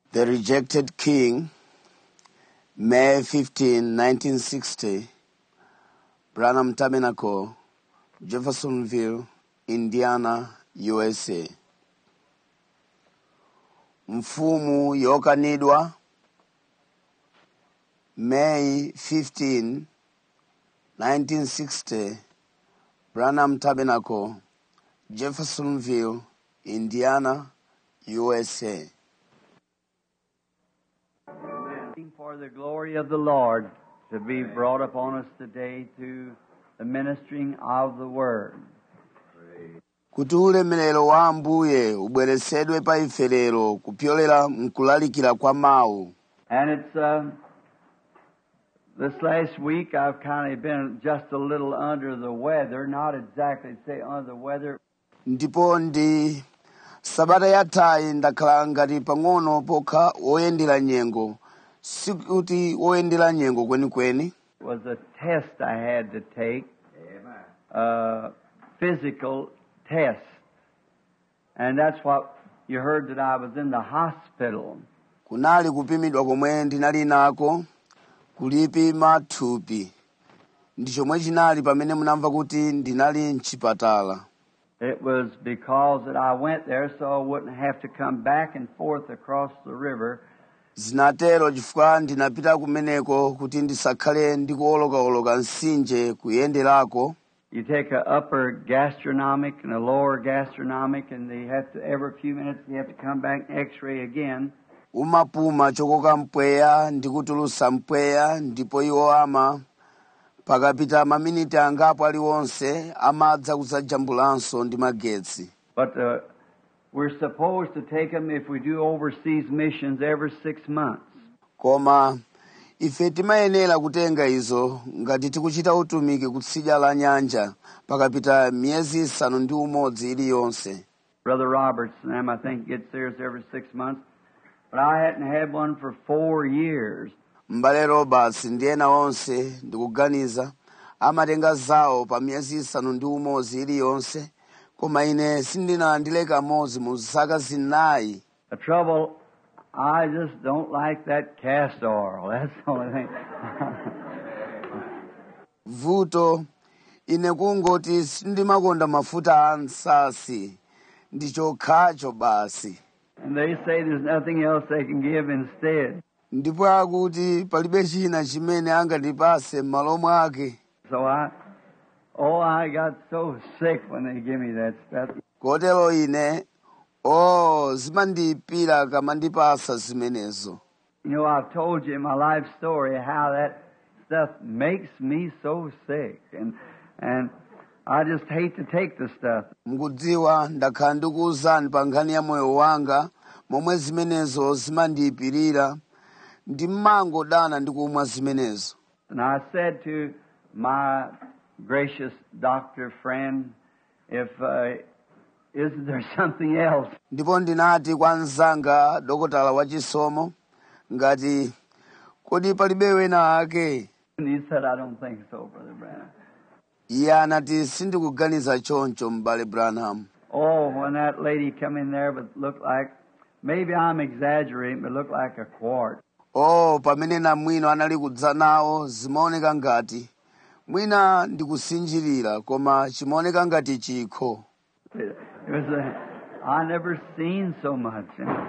The Rejected King, May 15, 1960, Branham Tabernacle, Jeffersonville, Indiana, USA. Mfumu yokanidwa, May 15, 1960, Branham Tabernacle, Jeffersonville, Indiana, USA. For the glory of the Lord to be brought upon us today through the ministering of the Word. Kuti ulemerero wa Ambuye ubweresedwe pa ife lero kupyolera mkulalikira kwa mawu. And it's this last week I've kind of been just a little under the weather, not exactly to say under the weather. Ndipo ndi sabata yathayi ndakhala ngati pang'ono pokha woyendera nyengo, sikuti woyendera nyengo kwenikweni. It was a test I had to take, a physical test. And that's what you heard, that I was in the hospital. Kunali kupimidwa komwe ndinali nako, kulipima thupi. Ndi chomwe chinali pamene munamva kuti ndinali mchipatala. It was because that I went there so I wouldn't have to come back and forth across the river. Zinatero chifukwa ndinapita kumeneko kuti ndisakhale ndikuwolokaoloka mtsinje kuyenderako. You take an upper gastronomic and a lower gastronomic, and they have to, every few minutes you have to come back and x-ray again. Umapuma chokoka mpweya ndi kutulusa mpweya, ndipo iwo pakapita maminiti angapo aliwonse amadza kudzajambulanso ndi magetsi. But we're supposed to take them if we do overseas missions every 6 months. Koma ife timayenera kutenga izo ngati tikuchita utumiki kutsidya la nyanja pakapita miyezi 6 iliyonse. Brother Roberts and them, I think, gets theirs every 6 months. But I hadn't had one for 4 years. Mbale Roberts ndi ena onse ndikuganiza amatenga zawo pa miyezi 6 iliyonse, koma ine sindinalandire kamodzi mu zaka zinayi. The trouble, I just don't like that castor oil. That's the only thing. Vuto, ine kungoti sindimakonda mafuta a nsasi, ndi chokhacho basi. And they say there's nothing else they can give instead. Ndipo akuti palibe china chimene angandipase m'malo mwake. So I got so sick when they give me that stuff. Kotero ine, zimandipira kamandipasa zimenezo. You know, I've told you in my life story how that stuff makes me so sick. And I just hate to take the stuff. Mukudziwa ndakhala ndikuwuzani pa nkhani ya moyo wanga momwe zimenezo zimandiyipirira, ndimangodana ndikumwa zimenezo. And I said to my gracious doctor friend, if isn't there something else? Ndipo ndinati kwa mnzanga dokotala wachisomo, ngati kodi palibe wina ake? And he said, I don't think so, Brother Branham. Iye anati sindikuganiza choncho m'bale Branham. Oh, when that lady come in there, but looked like, maybe I'm exaggerating, but looked like a quart. Pamene namwino anali kudza nawo zimaoneka ngati mwina ndikusinjirira, koma chimaoneka ngati chikho. It was I never seen so much.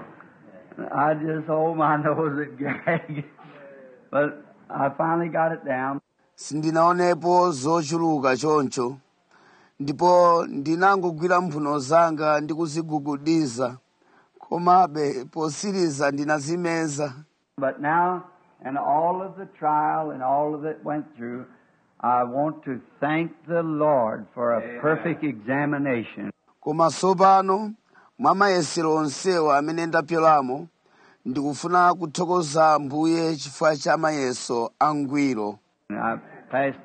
I just hold my nose at gag. But I finally got it down. Sindinaonepo zochuluka choncho, ndipo ndinangogwira mphuno zanga ndi kuzigugudiza, komabe posiriza ndinazimeza. But now, and all of the trial and all of it went through, I want to thank the Lord for a perfect examination. Koma tsopano, mwa mayesero onsewo amene ndapyolamo, ndikufuna kuthokoza Ambuye chifukwa cha mayeso angwiro. I've passed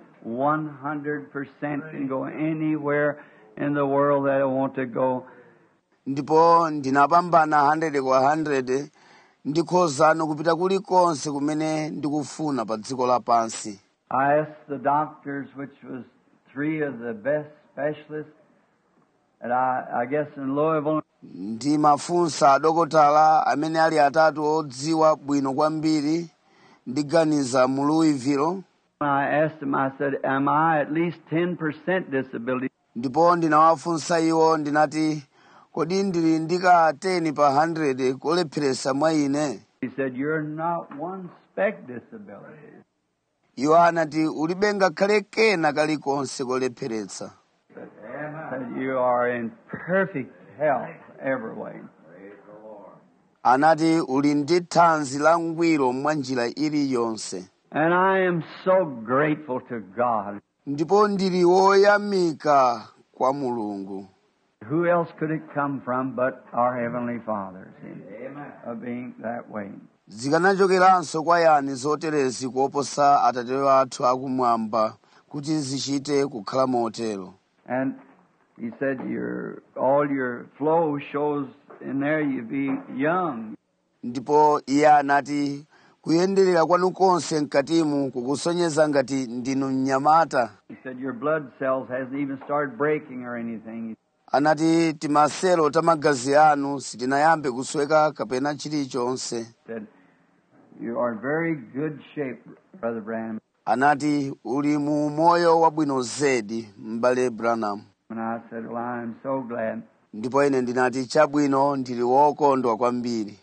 100% and go anywhere in the world that I want to go. Ndipo ndinapambana 100 kwa 100, ndikhoza kupita kulikonse kumene ndikufuna pa dziko lapansi. I asked the doctors, which was 3 of the best specialists, and I guess in Louisville. ndimafunsa adokotala amene ali atatu odziwa bwino kwambiri ndiganiza mu Louisville. I asked him, I said, am I at least 10% disability? Ndipo ndinawafunsa iwo ndinati kodi ndili ndika 10 pa 100 kulepheresa mwa ine. He said, you're not one speck disability. Iwo anati ulibe ngakhale kena kalikonse kolepheretsa. Said, you are in perfect health every way. Anati uli ndi thanzi la ngwiro mwa njira iliyonse. And I am so grateful to God. Ndipo ndili woyamika kwa Mulungu. Who else could it come from but our Heavenly Father, see, of being that way? Zikanachokeranso kwa yani zoterezi kuoposa Atate athu akumwamba kuti zichite kukhala motero. And he said, all your flow shows in there you be young. Ndipo iye anati kuyenderera kwanu konse mkatimu kukusonyeza ngati ndinu mnyamata. He said, your blood cells hasn't even started breaking or anything. Anati timaselo tamagazi anu sitinayambe kusweka kapena chilichonse. He said, you are in very good shape, Brother Branham. Anati uli mu moyo wabwino zedi m'bale Branham. And I said, well, I am so glad. Ndipo ine ndinati chabwino ndili wokondwa kwambiri.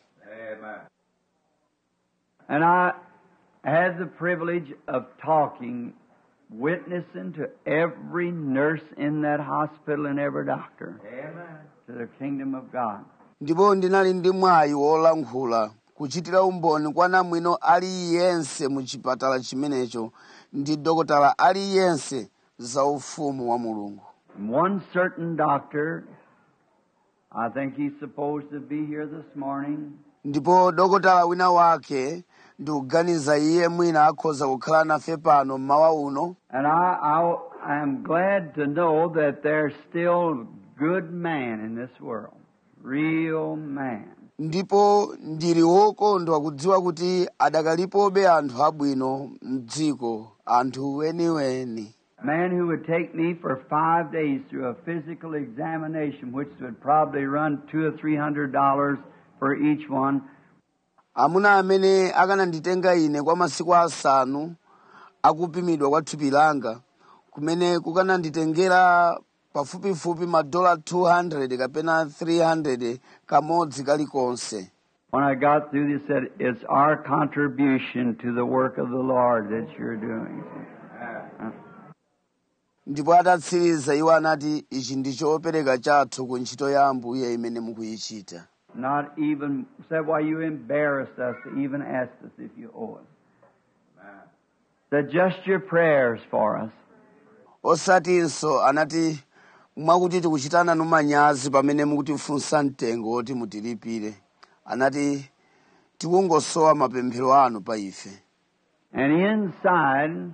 And I had the privilege of talking, witnessing to every nurse in that hospital and every doctor. Amen. To the kingdom of God. Ndipo ndinali ndi mwayi wolankhula kuchitira umboni kwa namwino aliyense mu chipatala chimenecho ndi dokotala aliyense za ufumu wa Mulungu. One certain doctor, I think he's supposed to be here this morning. Ndipo dokotala wina wake ndikuganiza iye mwina akhoza kukhala nafe pano mmawa uno. And I am glad to know that there's still good man in this world. Real man. Ndipo ndili wokondwa kudziwa kuti adakalipobe anthu abwino m'dziko, anthu weniweni. Man who would take me for 5 days through a physical examination, which would probably run $200 or $300 for each one. Amuna amene akananditenga ine kwa masiku asanu akupimidwa kwa thupi langa kumene kukananditengera pafupifupi madola 200 kapena 300 kamodzi kalikonse. When I got through, they said, it's our contribution to the work of the Lord that you're doing. Ndipo atatsiriza iwo anati ichi ndi chopereka chathu ku ntchito ya Ambuye imene mukuyichita. Not even said, why you embarrassed us to even ask us if you owe us. Said, just your prayers for us. Osatinso anati mwakuti tikuchitana numanyazi pamene mukutifunsa mtengo oti mutilipire. Anati tikungosowa mapemphero anu pa ife. And inside,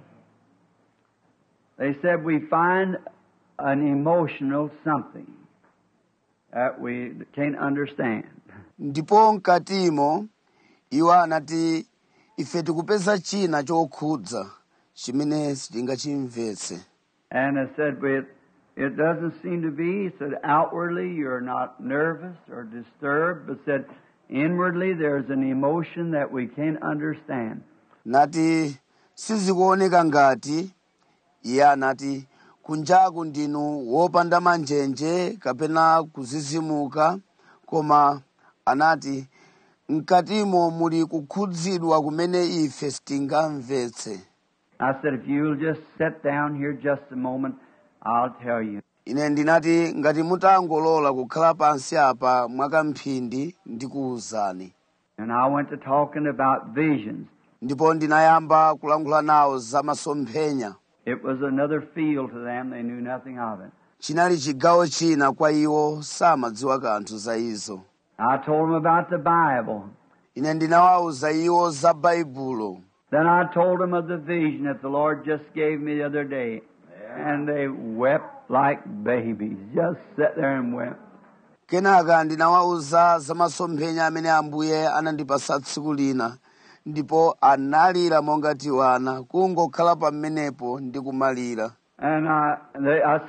they said we find an emotional something that we can't understand. Ndipo mkatimo iwo anati ife tikupeza china chokhudza chimene sitingachimvetse. And I said, it doesn't seem to be. He said, outwardly you're not nervous or disturbed, but said, inwardly there's an emotion that we can't understand. Nati sizikuoneka ngati, iye anati kunjaku ndinu wopanda manjenje kapena kuzizimuka, koma anati mkatimo muli kukhudzidwa kumene ife sitingamvetse. I said, if you'll just sit down here just a moment, I'll tell you. Ine ndinati ngati mutangolola kukhala pansi apa mwakamphindi ndikuwuzani. And I went to talking about visions. Ndipo ndinayamba kulankhula nawo za masomphenya. It was another field to them. They knew nothing of it. Chinali chigawo china kwa iwo samadziwa kanthu za izo. I told them about the Bible. Ine ndinawawuza iwo za Baibulo. Then I told them of the vision that the Lord just gave me the other day. And they wept like babies. Just sat there and wept. Kenaka ndinawawuza za masomphenya amene Ambuye anandipasa tsiku lina. Ndipo analira monga tiwana kungokhala pamenepo ndi kumalira. And I said,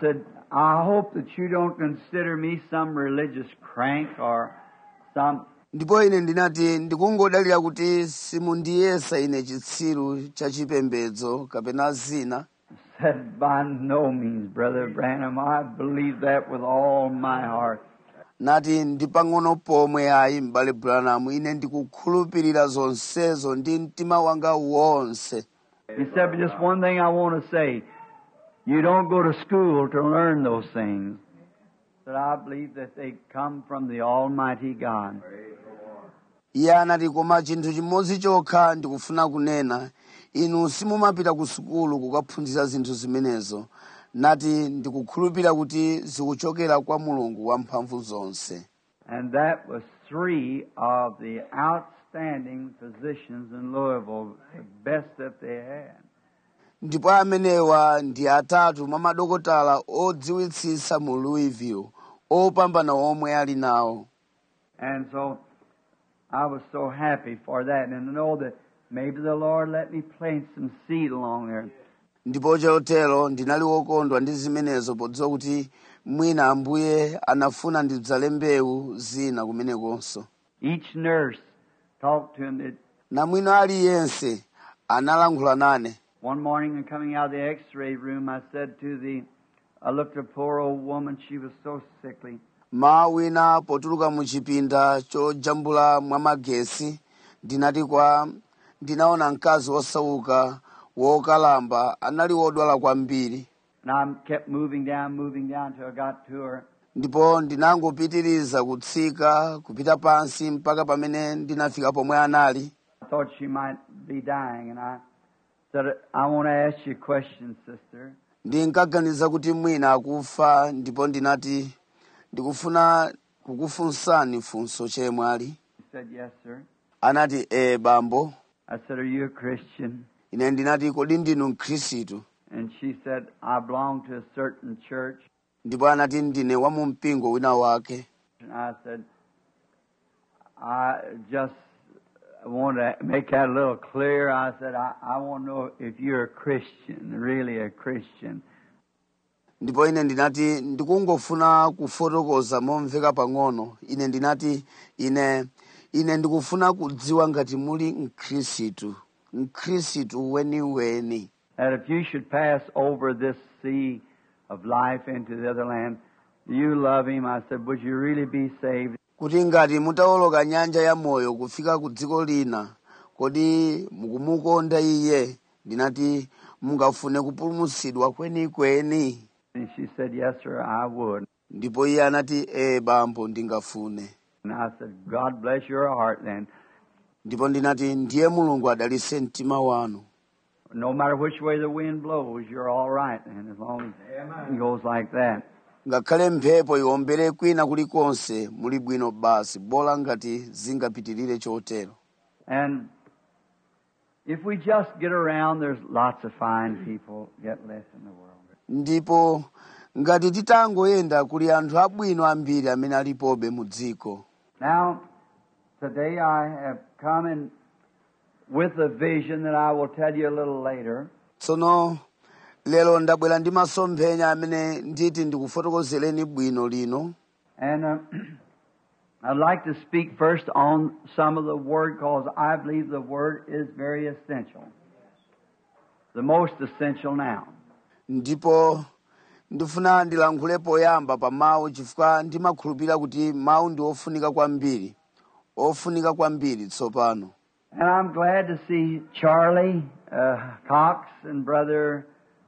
I hope that you don't consider me some religious crank or some. ndipo ine ndinati ndikungodalira kuti simundiyesa ine chitsiru cha chipembedzo kapena zina. Said, by no means, Brother Branham. I believe that with all my heart. Nati ndipang'ono pomwe ayi m'bale Branham, ine ndikukhulupirira zonsezo ndi mtima wanga wonse. He said, but just one thing I want to say. You don't go to school to learn those things. But I believe that they come from the Almighty God. Iye anati koma chinthu chimodzi chokha ndikufuna kunena, inu simumapita ku sukulu kukaphunzira zinthu zimenezo. Nati ndikukhulupirira kuti zikuchokera kwa Mulungu wamphamvu zonse. And that was 3 of the outstanding physicians in Louisville, the best that they had. Ndipo amenewa ndi 3 mwa madokotala odziwitsitsa mu Louisville, opambana omwe ali nawo. And so I was so happy for that, and to know that maybe the Lord let me plant some seed along there. Ndipo chotero ndinali wokondwa ndi zimenezo podziwa kuti mwina Ambuye anafuna ndidzale mbewu zina kumenekonso. Each nurse talked to him. Na mwino aliyense analankhula nane. One morning, and coming out of the X-ray room, I looked at a poor old woman. She was so sickly. Mawina potuluka mu chipinda chojambula mwa magesi, ndinaona mkazi wosauka wokalamba anali wodwala kwambiri. And I kept moving down till I got to her. Ndipo ndinangopitiriza kutsika kupita pansi mpaka pamene ndinafika pomwe anali. I thought she might be dying, and I said, I want to ask you a question, sister. Ndinkaganiza kuti mwina akufa, ndipo ndinati ndikufuna kukufunsani funso chemwali. He said, yes, sir. Anati bambo. I said, are you a Christian? Ine ndinati kodi ndinu Mkhristu? And she said, I belong to a certain church. Ndipo anati ndine wa mu mpingo wina wake. And I said, I just want to make that a little clear. I said, I want to know if you're a Christian, really a Christian. Ndipo ine ndinati ndikungofuna kufotokoza momveka pang'ono. Ine ndinati ine ndikufuna kudziwa ngati muli Mkhristu weniweni. That if you should pass over this sea of life into the other land, do you love him? I said, would you really be saved? Kuti ngati mutawoloka nyanja ya moyo kufika ku dziko lina, kodi mukumukonda iye? Ndinati mungafune kupulumutsidwa kwenikweni. And she said, yes, sir, I would. Ndipo iye anati bambo ndingafune. And I said, God bless your heart then. Ndipo ndinati ndiye Mulungu adalitse mtima wanu. No matter which way the wind blows, you're all right then, as long as it goes like that. Ngakhale mphepo iombere kwina kulikonse muli bwino basi, bola ngati zingapitirire chotero. And if we just get around, there's lots of fine people get less in the world. Ndipo ngati titangoyenda kuli anthu abwino ambiri amene alipobe mu dziko. Now, today I have come in with a vision that I will tell you a little later. Tsono lero ndabwera ndi masomphenya amene nditi ndikufotokozereni bwino lino. And I'd like to speak first on some of the Word, because I believe the Word is very essential. The most essential now. Ndipo ndifuna ndilankhule poyamba pa mawu chifukwa ndimakhulupirira kuti mawu ndi ofunika kwambiri tsopano. And I'm glad to see Charlie Cox and Brother,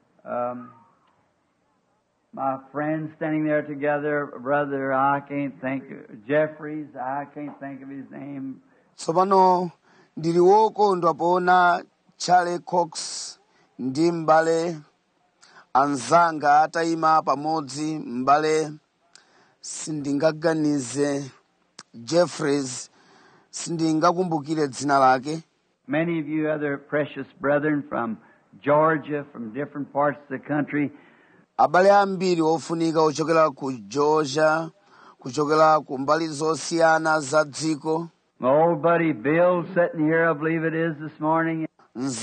my friends standing there together. Brother, I can't think, Jeffries, I can't think of his name. Tsopano ndili wokondwa poona Charlie Cox ndi m'bale anzanga atayima pamodzi, m'bale sindingaganize Jeffries, sindingakumbukire dzina lake. Many of you other precious brethren from Georgia, from different parts of the country. Abale ambiri ofunika ochokera ku Georgia, kuchokera ku mbali zosiyana za dziko. My old buddy Bill sitting here, I believe it is this morning.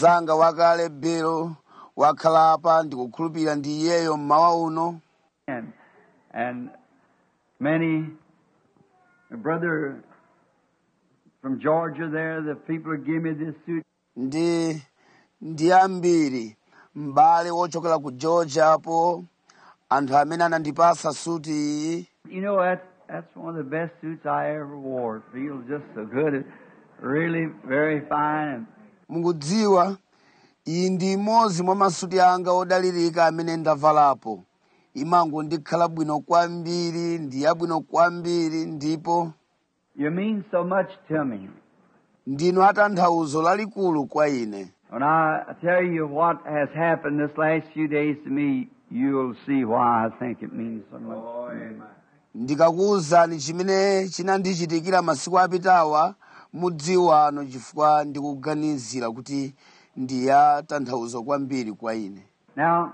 Mzanga wakale Bill wakhala apa ndikukhulupirira ndi iyeyo mmawa uno. And And many, a brother from Georgia there, the people who give me this suit. ndi ambiri m'bale wochokera ku Georgia apo anthu amene anandipasa suti iyi. You know, that's one of the best suits I ever wore. It feels just so good. It's really very fine. Mukudziwa, iyi ndi imodzi mwa masuti anga odalirika amene ndavalapo. Imango ndikhala bwino kwambiri, ndi yabwino kwambiri ndipo. You mean so much to me. Ndinu atanthauzo lalikulu kwa ine. When I tell you what has happened this last few days to me, you'll see why I think it means so much to me. Ndikakuwuzani chimene chinandichitikira masiku apitawa mudziwano chifukwa ndikuganizira kuti ndi ya tanthauzo kwambiri kwa ine. Now,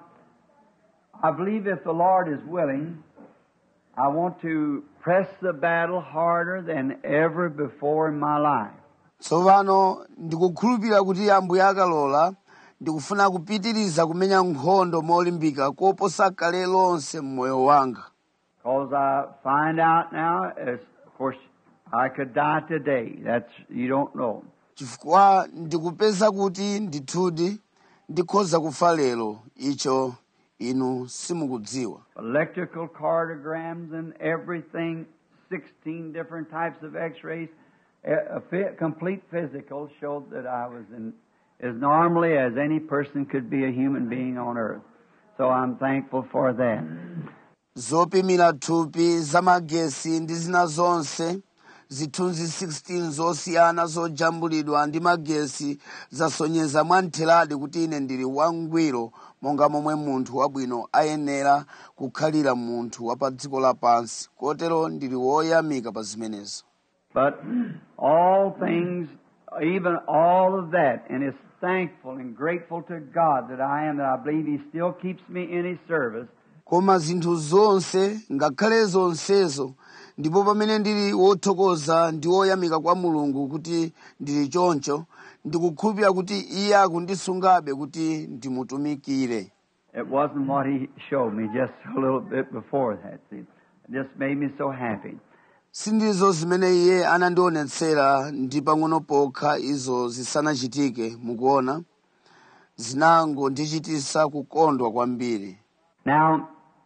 I believe if the Lord is willing, I want to press the battle harder than ever before in my life. Tsopano ndikukhulupirira kuti Ambuye akalola ndikufuna kupitiriza kumenya nkhondo molimbika koposa kale lonse mmoyo wanga. Because I find out now, of course, I could die today. You don't know. Chifukwa ndikupeza kuti ndithudi ndikhoza kufa lero, icho inu simukudziwa. Electrical cardiograms and everything, 16 different types of x-rays, a complete physical showed that I was as normally as any person could be a human being on earth. So I'm thankful for that. Zopimira thupi zamagesi ndi zina zonse zithunzi 16 zosiyana zojambulidwa ndi magesi zasonyeza mwantheradi kuti ine ndili wangwiro monga momwe munthu wabwino ayenera kukhalira munthu wa pa dziko lapansi, kotero ndili woyamika pa zimenezo. But all things, even all of that, and is thankful and grateful to God that I believe He still keeps me in His service. Koma zinthu zonse ngakhale zonsezo ndipo pamene ndili wothokoza ndi woyamika kwa Mulungu kuti ndili choncho, ndikukhulupirira kuti Iye akundisungabe kuti ndimutumikire. It wasn't what He showed me just a little bit before that. See, it just made me so happy. Sindizo zimene Iye anandionetsera ndi pang'ono pokha izo zisanachitike, mukuona, zinango ndichitisa kukondwa kwambiri. Now,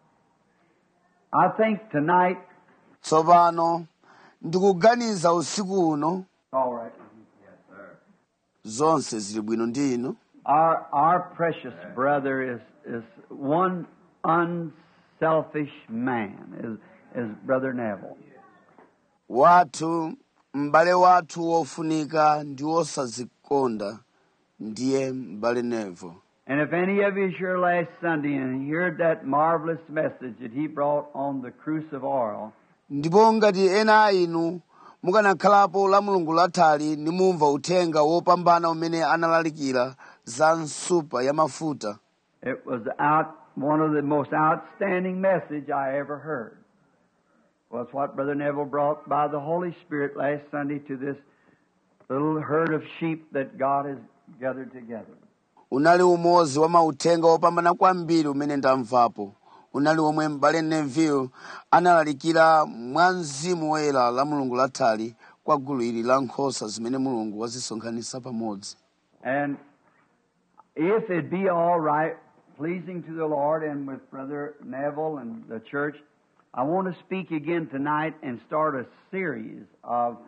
I think tonight. Tsopano ndikuganiza usiku uno. All right. Yes, sir. Zonse zili bwino ndi inu. Our precious brother is one unselfish man, is Brother Neville. Wathu, m'bale wathu wofunika ndi wosazikonda ndiye m'bale Neville. And if any of you here last Sunday and heard that marvelous message that he brought on the cruse of oil, ndipo ngati ena inu mukanakhalapo la Mulungu lathali nimumva uthenga wopambana umene analalikira za nsupa ya mafuta, it was one of the most outstanding message I ever heard. Was what Brother Neville brought by the Holy Spirit last Sunday to this little herd of sheep that God has gathered together. Unali umodzi wa mauthenga wopambana kwambiri umene ndamvapo. Unali omwe m'bale Neville analalikira mwa Mzimu Woyera la Mulungu lathali kwa gulu ili la nkhosa zimene Mulungu wazisonkhanitsa pamodzi. And if it be all right, pleasing to the Lord and with Brother Neville and the church, I want to speak again tonight and start a series of,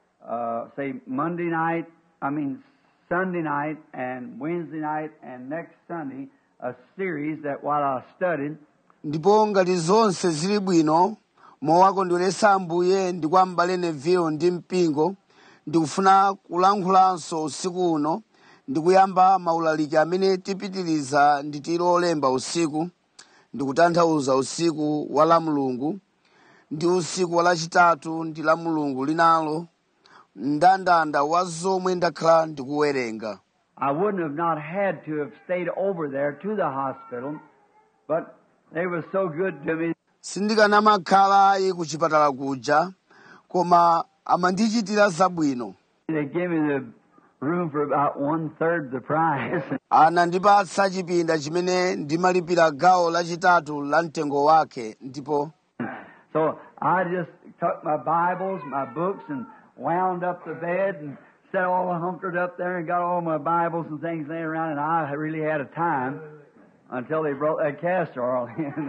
Sunday night and Wednesday night and next Sunday, a series that while I studied. Ndipo ngati zonse zili bwino, mowakondweresa Ambuye ndi kwa m'bale Neville ndi mpingo, ndikufuna kulankhulanso usiku uno, ndikuyamba maulaliki amene tipitiriza nditiro olemba usiku, ndikutanthauza usiku wa la Mulungu, ndi usiku wa lachitatu ndi la Mulungu linalo, ndandanda wa zomwe ndakhala ndikuwerenga. I wouldn't have not had to have stayed over there to the hospital, but they were so good to me. Sindikanamakhala ku chipatala kuja, koma amandichitira zabwino. They gave me the room for about 1/3 the price. Anandipatsa chipinda chimene ndimalipira gawo lachitatu la mtengo wake, ndipo So I just took my Bibles, my books, and wound up the bed and set all hunkered up there and got all my Bibles and things laying around, and I really had a time until they brought that castor oil in.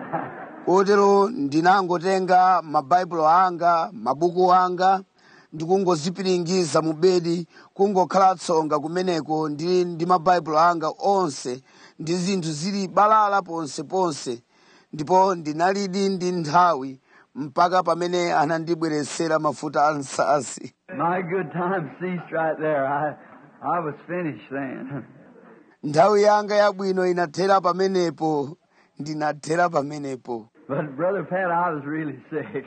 Kotero ndinangotenga mabaibulo anga, mabuku anga, ndikungozipiringiza mu bedi, kungokhala tsonga kumeneko ndi mabaibulo anga onse, ndi zinthu zili balala ponse, ndipo ndinalidi ndi nthawi mpaka pamene anandibweresera mafuta ansasi. My good time ceased right there. I was finished then. Nthawi yanga yabwino inathera pamenepo, ndinathera pamenepo. But Brother Pat, I was really sick.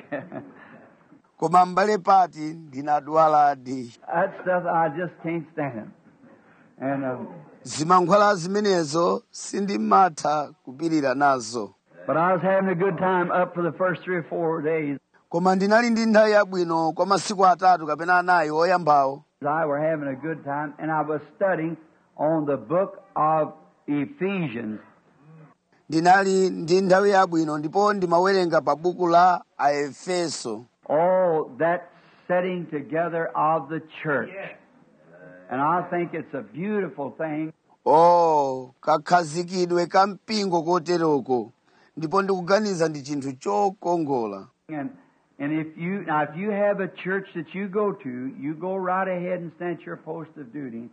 Koma mbale Pati ndinadwaladi. That stuff I just can't stand. And Zimankhwala zimenezo sindimatha kupirira nazo. but I was having a good time up for the first 3 or 4 days. Koma ndinali ndi nthawi yabwino kwa masiku atatu kapena anayi oyambawo. I were having a good time, and I was studying on the book of Ephesians. Ndinali ndi nthawi yabwino ndipo ndimawerenga pa buku la Aefeso. Oh, that setting together of the church. And I think it's a beautiful thing. Kakhazikidwe ka mpingo koteroko. Ndipo ndikuganiza ndi chinthu chokongola. And if you have a church that you go right ahead and stand at your post of duty.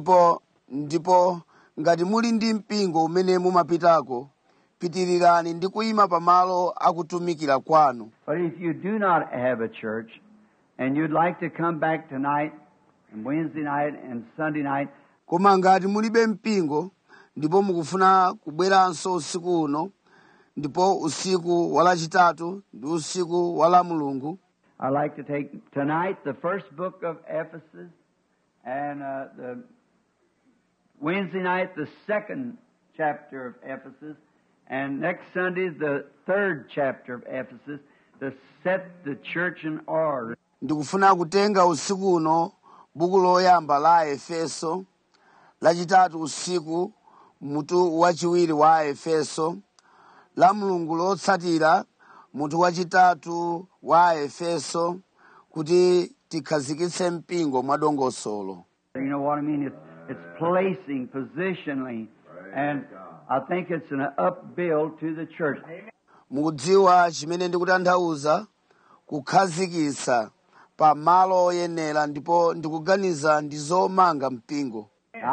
Ndipo ngati muli ndi mpingo umene mumapitako, pitirirani ndi kuyima pamalo akutumikira kwanu. But if you do not have a church and you'd like to come back tonight and Wednesday night and Sunday night, Koma ngati mulibe mpingo ndipo mukufuna kubweranso usiku uno, ndipo usiku walachitatu ndi usiku wala Mulungu, I'd like to take tonight the first book of Ephesus, and the Wednesday night the second chapter of Ephesus, and next Sunday the third chapter of Ephesus, to set the church in order. ndikufuna kutenga usiku uno buku loyamba la Efeso, lachitatu usiku mutu wachiwiri wa Efeso, la Mulungu lotsatira mutu wachitatu wa Efeso, kuti tikhazikitse mpingo mwadongosolo. You know what I mean? It's placing, positionally, and I think it's an upbuild to the church. Mukudziwa chimene ndikutanthauza, kukhazikitsa pa malo oyenera, ndipo ndikuganiza ndi zomanga mpingo.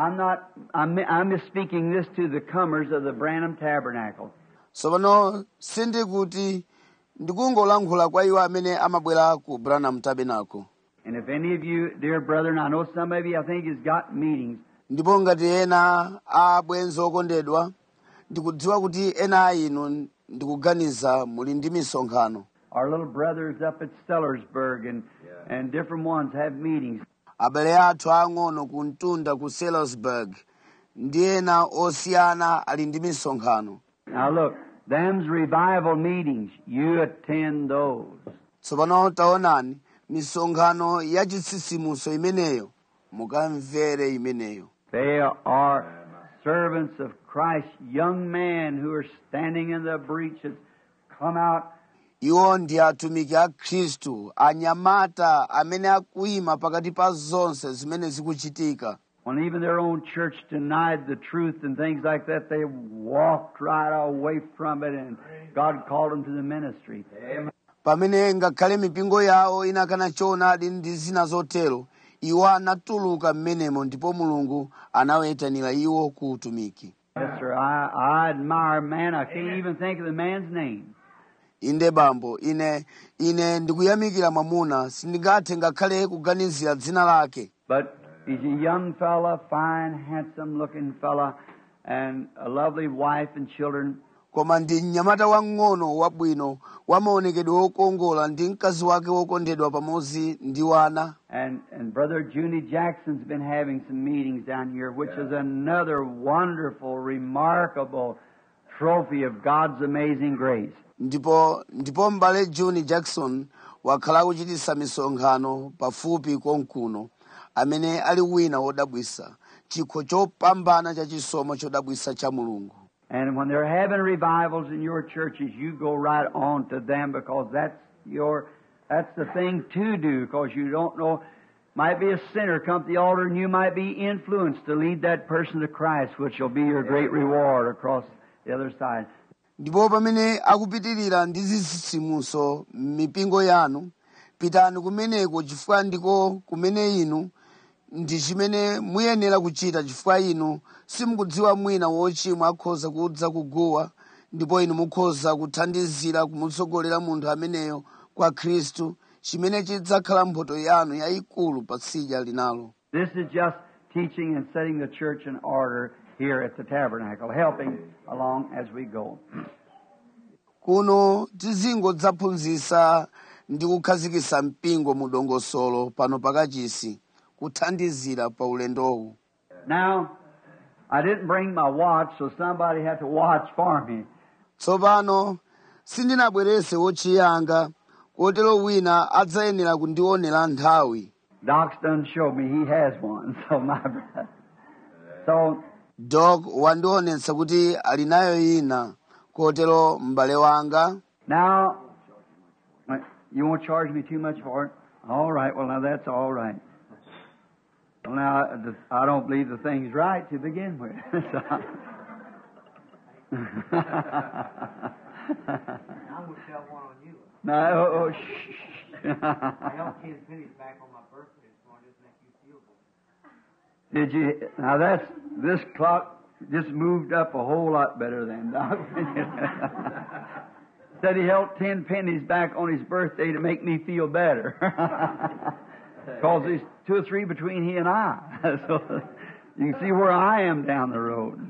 I'm speaking this to the comers of the Branham Tabernacle. Sopano sindikuti ndikungolankhula kwa iwo amene amabwera ku Branham Tabernacle. And if any of you, dear brethren, I know some of you, I think, has got meetings. Ndipo ngati ena abwenzi okondedwa, ndikudziwa kuti ena inu ndikuganiza muli ndi misonkhano. Our little brothers up at Sellersburg and different ones have meetings. Abale athu ang'ono ku Mtunda ku Sellersburg ndi ena osiyana ali ndi misonkhano. Now look, them's revival meetings. You attend those. Tsopano taonani, misonkhano ya chitsitsimutso imeneyo, mukamvere imeneyo. They are servants of Christ, young men who are standing in the breaches, come out. Iwo ndi atumiki a Khristu, anyamata amene akuyima pakati pa zonse zimene zikuchitika. When even their own church denied the truth and things like that, they walked right away from it, and God called them to the ministry. Pamene ngakhale mipingo yawo inakana choonadi ndi zina zotero, iwo anatuluka mmenemo ndipo Mulungu anawayitanira iwo ku utumiki. Yes, sir. I admire a man. I can't even think of the man's name. Inde bambo, ine ndikuyamikira mwamuna, sindingathe ngakhale kuganizira dzina lake. But he's a young fella, fine, handsome-looking fella, and a lovely wife and children. Koma ndi mnyamata wang'ono wabwino, wamaonekedwe wokongola ndi mkazi wake wokondedwa pamodzi ndi wana. And Brother Juni Jackson's been having some meetings down here, which is another wonderful, remarkable trophy of God's amazing grace. Ndipo mbale Juni Jackson wakhala kuchitisa misonkhano pafupi konkuno, amene ali wina wodabwisa, chikho chopambana cha chisomo chodabwisa cha Mulungu. And when they're having revivals in your churches, you go right on to them because that's the thing to do, because you don't know, might be a sinner come to the altar and you might be influenced to lead that person to Christ, which will be your great reward across the other side. Ndipo pamene akupitirira ndi zitsitsimuso mipingo yanu, pitani kumeneko chifukwa ndiko kumene inu ndi chimene muyenera kuchita, chifukwa inu simukudziwa mwina wochimwa akhoza kudza kuguwa, ndipo inu mukhoza kuthandizira kumutsogolera munthu ameneyo kwa Khristu, chimene chidzakhala mphotho yanu yayikulu pa tsidya linalo. This is just teaching and setting the church in order here at the tabernacle, helping along as we go. Kuno tizingodzaphunzitsa ndi kukhazikitsa mpingo mu dongosolo pano pakachisi, kuthandizira pa ulendowu. Now, I didn't bring my watch, so somebody had to watch for me. Tsopano sindinabwerese wotchi yanga, kotero wina adzayenera kundionera nthawi. Doc's done showed me he has one, so my brother. So, Doc wandionetsa kuti ali nayo ina, kotero m'bale wanga. now, you won't charge me too much for it? All right, well, now that's all right. Well, now, I don't believe the thing's right to begin with. I would sell one on you. No, shh. I got 10 pennies back on my birthday this morning. Doesn't make you feel good. Did you? Now this clock just moved up a whole lot better than Doc. Said he held 10 pennies back on his birthday to make me feel better. Because there's 2 or 3 between he and I. So you can see where I am down the road.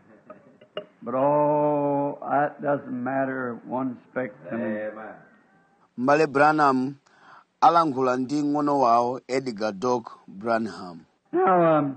But oh, that doesn't matter one speck to me. M'bale Branham alankhula ndi ng'ono wawo Edgar Doc Branham. Now,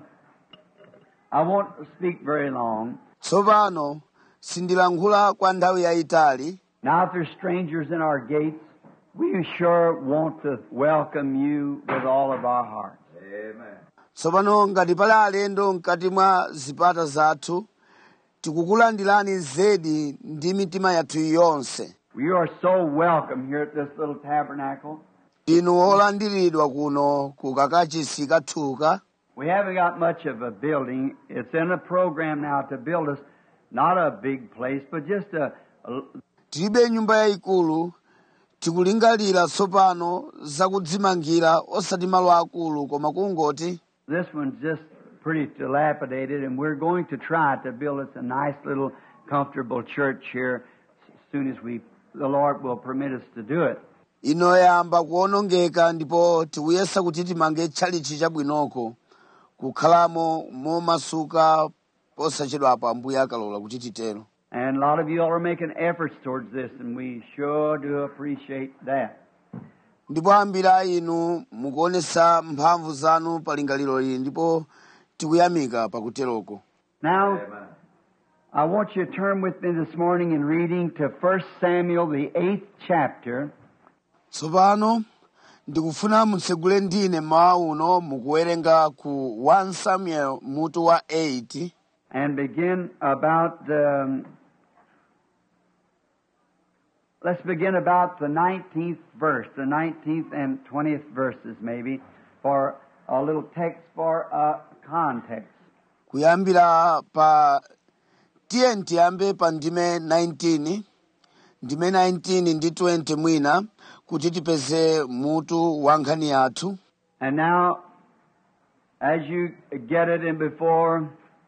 I won't speak very long. Tsopano sindilankhula kwa nthawi yayitali. Now, if there's strangers in our gates, we sure want to welcome you with all of our hearts. Amen. Tsopano ngati pali alendo mkati mwa zipata zathu, tikukulandirani zedi ndi mitima yathu yonse. You are so welcome here at this little tabernacle. Inu olandiridwa kuno ku kakachisi kathuka. We haven't got much of a building. It's in a program now to build us not a big place, but just a Tilibe nyumba yayikulu, tikulingalira tsopano zakudzimangira osati malo akulu koma kungoti. this one's just pretty dilapidated, and we're going to try to build us a nice little comfortable church here as soon as the Lord will permit us to do it. Inoyamba kuonongeka ndipo tikuyesa kuti timange tchalichi chabwinoko, kukhalamo momasuka posachedwapo Ambuye akalola kuti titero. And a lot of you all are making efforts towards this, and we sure do appreciate that. Ndipo ambiri a inu mukuonesa mphamvu zanu pa lingaliro ili, ndipo tikuyamika pakuteroko. Now, I want you to turn with me this morning in reading to 1 Samuel, the 8th chapter. Tsopano ndikufuna mutsegule ndine mawu uno mukuwerenga ku 1 Samuel mutu wa 8 and begin about let's begin about the 19th verse, the 19th and 20th verses maybe, for a little text for a context. kuyambira pa tiyambe pa ndime 19 ndi 20 mwina kuti tipeze mutu wa nkhani yathu. And now, as you get it in before,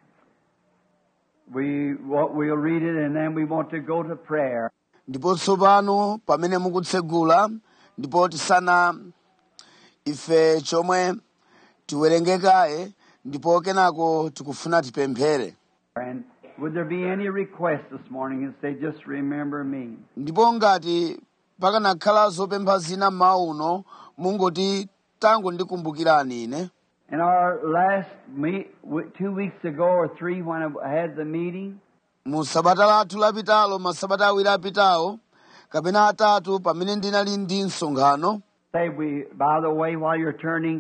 we'll read it and then we want to go to prayer. Ndipo tsopano pamene mukutsegula, ndipo tisana ife chomwe tiwerengekaye, ndipo kenako tikufuna tipemphere. And would there be any request this morning and say, just remember me? Ndipo ngati pakanakhala zopempha zina mauno, mungoti tango ndikumbukirani ine. In our last 2 weeks ago or 3 when I had the meeting, Mu sabata lathu lapitalo, masabata awiri apitawo, kapena atatu pamene ndinali ndi msonkhano. say by the way, while you're turning,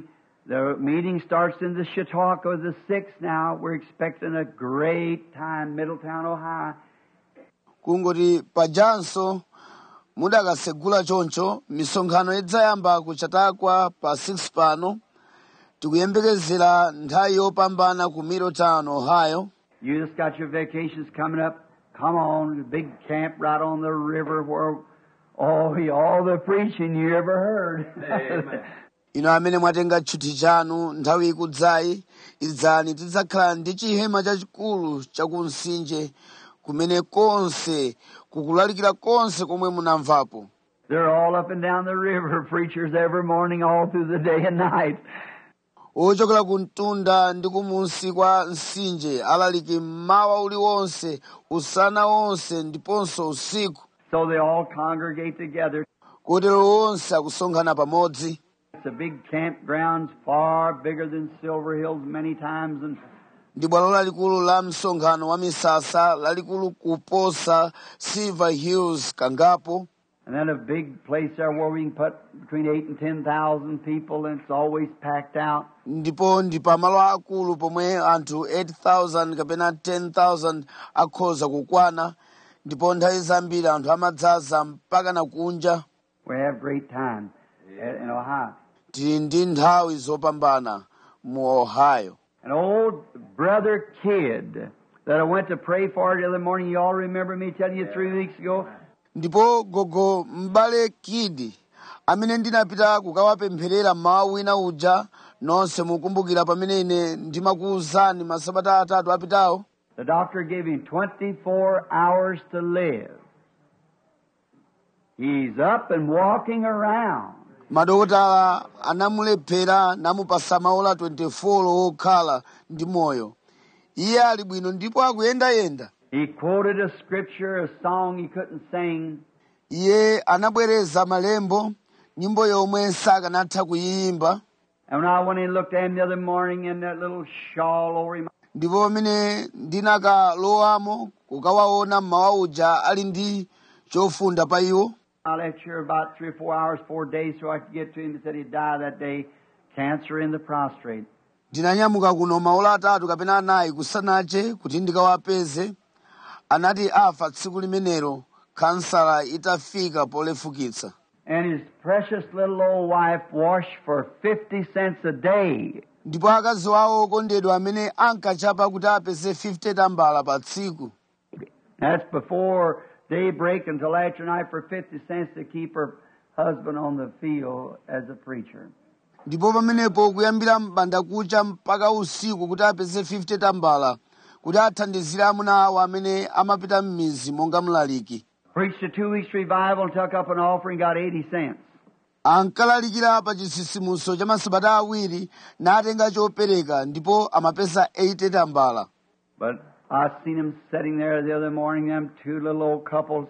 The meeting starts in the Chautauqua the 6th now. We're expecting a great time, Middletown, Ohio. kungoti pajanso mudakasegula choncho misonkhano idzayamba ku Chautauqua pa 6 pano. Tikuyembekezera nthawi yopambana ku Middletown, Ohio. You just got your vacations coming up. Come on, the big camp right on the river where all the preaching you ever heard. Amen. Ino amene mwatenga tchuthi chanu nthawi ikudzayi idzani tidzakhala ndi chihema chachikulu chakumtsinje kumene konse kukulalikira konse komwe munamvapo. They're all up and down the river, preachers every morning, all through the day and night. Ochokera ku mtunda ndi kumunsi kwa mtsinje alaliki mmawa uliwonse usana wonse ndiponso usiku. So they all congregate together. Kotero wonse akusonkhana pamodzi. It's a big campground, far bigger than Silver Hills many times, and Ndi bwalo lalikulu la msonkhano wa misasa lalikulu kuposa Silver Hills kangapo. and then a big place there where we can put between 8,000 and 10,000 people, and it's always packed out. Ndipo ndi pamalo akulu pomwe anthu 8,000 kapena 10,000 akhoza kukwana. Ndipo nthawi zambiri anthu amadzaza mpaka na kunja. We have great time in Ohio. Tili ndi nthawi zopambana mu Ohio. An old brother Kid that I went to pray for the other morning. You all remember me telling you 3 weeks ago? Ndipo gogo m'bale Kid amene ndinapita kukawapempherera mmawa wina uja nonse mukumbukira pamene ine ndimakuwuzani masabata atatu apitawo. The doctor gave him 24 hours to live. He's up and walking around. Madokotala anamulephera namupasa maola 24 okhala ndi moyo. Iye ali bwino ndipo akuyendayenda. He quoted a scripture, a song he couldn't sing. Iye anabwereza malembo nyimbo yomwe sakanatha kuyimba. And when I went in and looked at him the other morning in that little shawl over him, Ndipo pamene ndinakalowamo kukawaona mmawa uja ali ndi chofunda pa iwo. I left here about 3 or 4 hours, 4 days, so I could get to him. He said he'd die that day, cancer in the prostate. Ndinanyamuka kuno maola atatu kapena anayi kusanache kuti ndikawapeze. Anati afa tsiku limenelo kansala itafika polefukitsa. And his precious little old wife washed for 50 cents a day. Ndipo akazi wawo okondedwa amene ankachapa kuti apeze 50 tambala pa tsiku. That's before daybreak until after night for 50 cents to keep her husband on the field as a preacher. Ndipo pamenepo kuyambira mbanda kucha mpaka usiku kuti apeze 50 tambala kuti athandizire amuna awo amene amapita m'mizi monga mlaliki. Preached a 2 weeks revival and took up an offering, got 80 cents. Ankalalikira pa chisisimuso cha masabata awiri natenga chopereka ndipo amapeza 80 tambala. But I seen him sitting there the other morning, them two little old couples,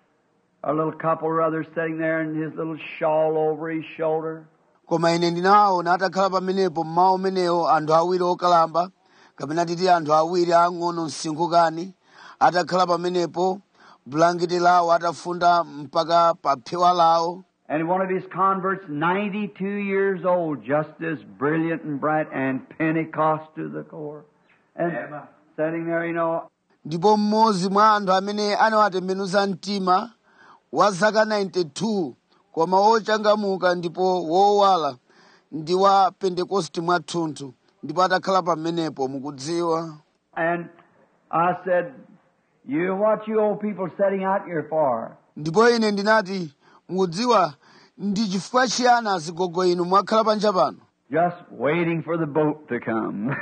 a little couple rather, sitting there in his little shawl over his shoulder. Koma ine ndinaona atakhala pamenepo mmawa umenewo anthu awiri okalamba kapena titi anthu awiri ang'ono msinkukani atakhala pamenepo bulangiti lawo atafunda mpaka pa phewa lawo. And one of his converts, 92 years old, just as brilliant and bright, and Pentecost to the core. And sitting there, you know. Ndipo mmodzi mwa anthu amene anawatembenuza mtima wa zaka 92 koma wochangamuka ndipo wowala ndi wa Pentecost mwathunthu ndipo atakhala pamenepo mukudziwa. And I said, what you old people setting out here for? Ndipo ine ndinati, mukudziwa ndi chifukwa chiyani azigogo inu mwakhala panja pano? Just waiting for the boat to come.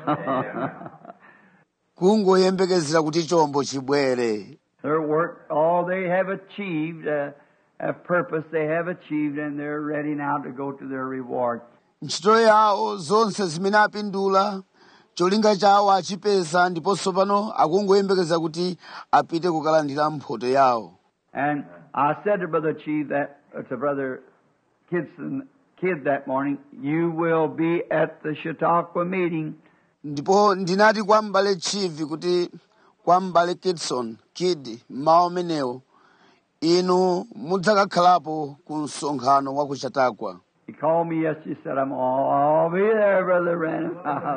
Kungoyembekezera kuti chombo chibwere. Their work, all they have achieved, a purpose they have achieved, and they're ready now to go to their reward. Ntchito yawo zonse zimene apindula cholinga chawo achipeza ndiponso pano akungoyembekeza kuti apite kukalandira mphoto yawo. And I said to Brother Chief, to Brother Kid that morning, you will be at the Chautauqua meeting. Ndipo ndinati kwa m'bale Chief kuti kwa m'bale Kid mmawa umenewo inu mudzakakhalapo ku msonkhano wa ku Chautauqua. He called me yesterday. He said, I'll be there, Brother Branham.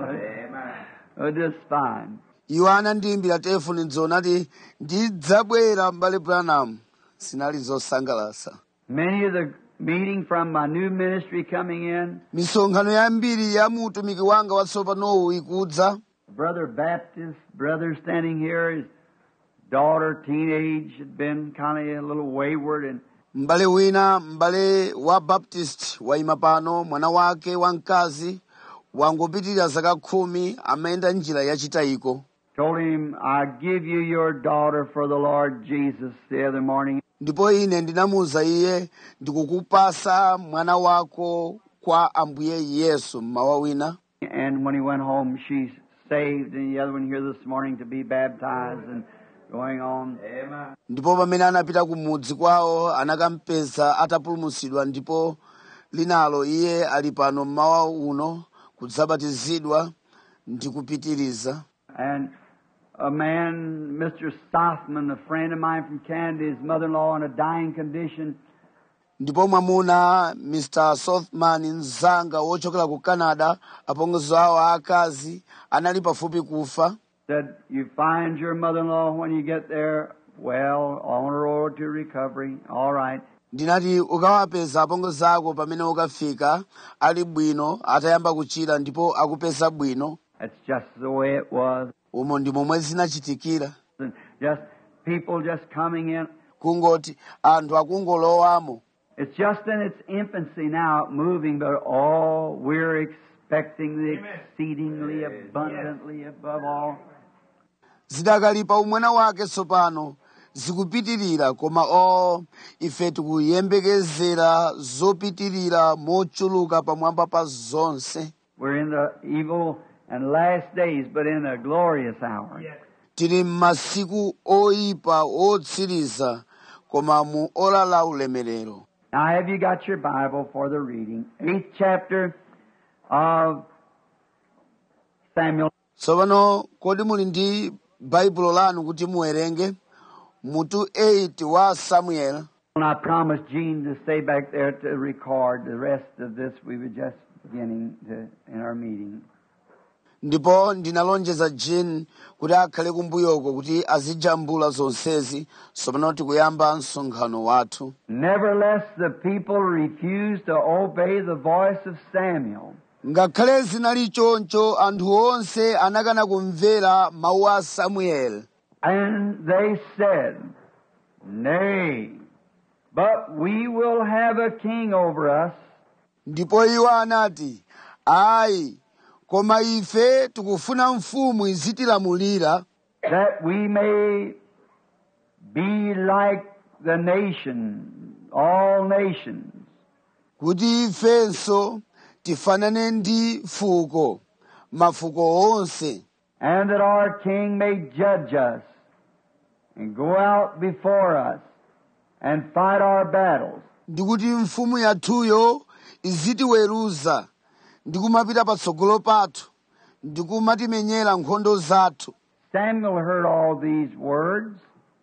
Amen. Just fine. iwo anandiyimbira telefoni dzona ti ndidzabwera m'bale Branham. Sinali zosangalatsa. Many of the meeting from my new ministry coming in, misonkhano yambiri ya muutumiki wanga watsopanowu ikudza. Brother Baptist, brother standing here, his daughter, teenage, had been kind of a little wayward, and m'bale wina m'bale wa Baptist wayima pano, mwana wake wamkazi wangopitirira zaka 10 amayenda njira yachitayiko. told him, I give you your daughter for the Lord Jesus the other morning. Ndipo ine ndinamuwuza iye ndikukupasa mwana wako kwa Ambuye Yesu mmawa wina. And when he went home, she's saved, and the other one here this morning to be baptized and going on. Amen. Ndipo pamene anapita kumudzi kwawo anakampeza atapulumutsidwa, ndipo linalo iye ali pano mmawa uno kudzabatizidwa ndi kupitiriza. And a man, Mr. Stothman, a friend of mine from Canada, his mother-in-law in a dying condition. Ndipo mwamuna Mr. Sothman mzanga wochokera ku Canada, apongozi awo aakazi anali pafupi kufa. Said, you find your mother-in-law when you get there, well, on the road to recovery, all right. Ndinati ukawapeza apongozi ako pamene ukafika ali bwino, atayamba kuchira ndipo akupeza bwino. That's just the way it was. Umo ndi momwe zinachitikira. And just people just coming in. Kungoti anthu akungolowamo. It's just in its infancy now, moving, but we're expecting the exceedingly abundantly above all. Zidakalipa umwana wake tsopano zikupitirira, koma ife tikuyembekezera zopitirira mochuluka pamwamba pa zonse. We're in the evil and last days, but in a glorious hour. Tili m'masiku oyipa otsiriza, koma mu ora la ulemerero. Now, have you got your Bible for the reading? 8th chapter of Samuel. Tsopano kodi muli ndi Baibulo lanu kuti muwerenge mutu 8 wa Samuel. And I promised Gene to stay back there to record the rest of this. We were just beginning in our meeting. Ndipo ndinalonjeza Jean kuti akhale kumbuyoko kuti azijambula zonsezi, tsopano tikuyamba msonkhano wathu. Nevertheless, the people refused to obey the voice of Samuel. Ngakhale zinali choncho, anthu onse anakana kumvera mawu a Samuel. And they said, Nay, but we will have a king over us. Ndipo iwo anati, ayi, koma ife tikufuna mfumu izitilamulira, that we may be like the nation, all nations. kuti ifenso tifanane ndi fuko, mafuko onse. And that our king may judge us and go out before us and fight our battles. Ndikuti mfumu yathuyo izitiweruza, ndikumapita patsogolo pathu, ndikumatimenyera nkhondo zathu. Samuel heard all these words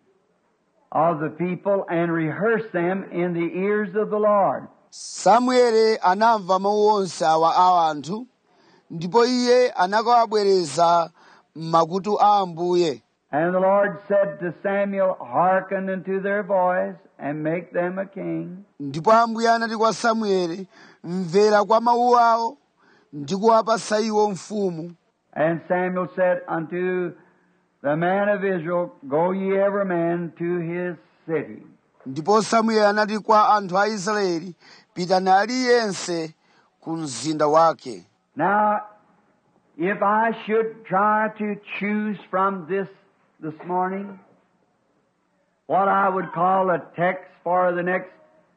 of the people and rehearsed them in the ears of the Lord. Samueli anamva mawu onse awa a anthu, ndipo iye anakawabwereza m'makutu a Ambuye. And the Lord said to Samuel, Hearken unto their voice, and make them a king. Ndipo Ambuye anati kwa Samueli, mvera kwa mawu awo, ndikuwapasa iwo mfumu. And Samuel said unto the man of Israel, Go ye every man to his city. Ndipo Samueli anati kwa anthu a Israeli, pitani aliyense ku mzinda wake. Now, if I should try to choose from this morning, what I would call a text for the next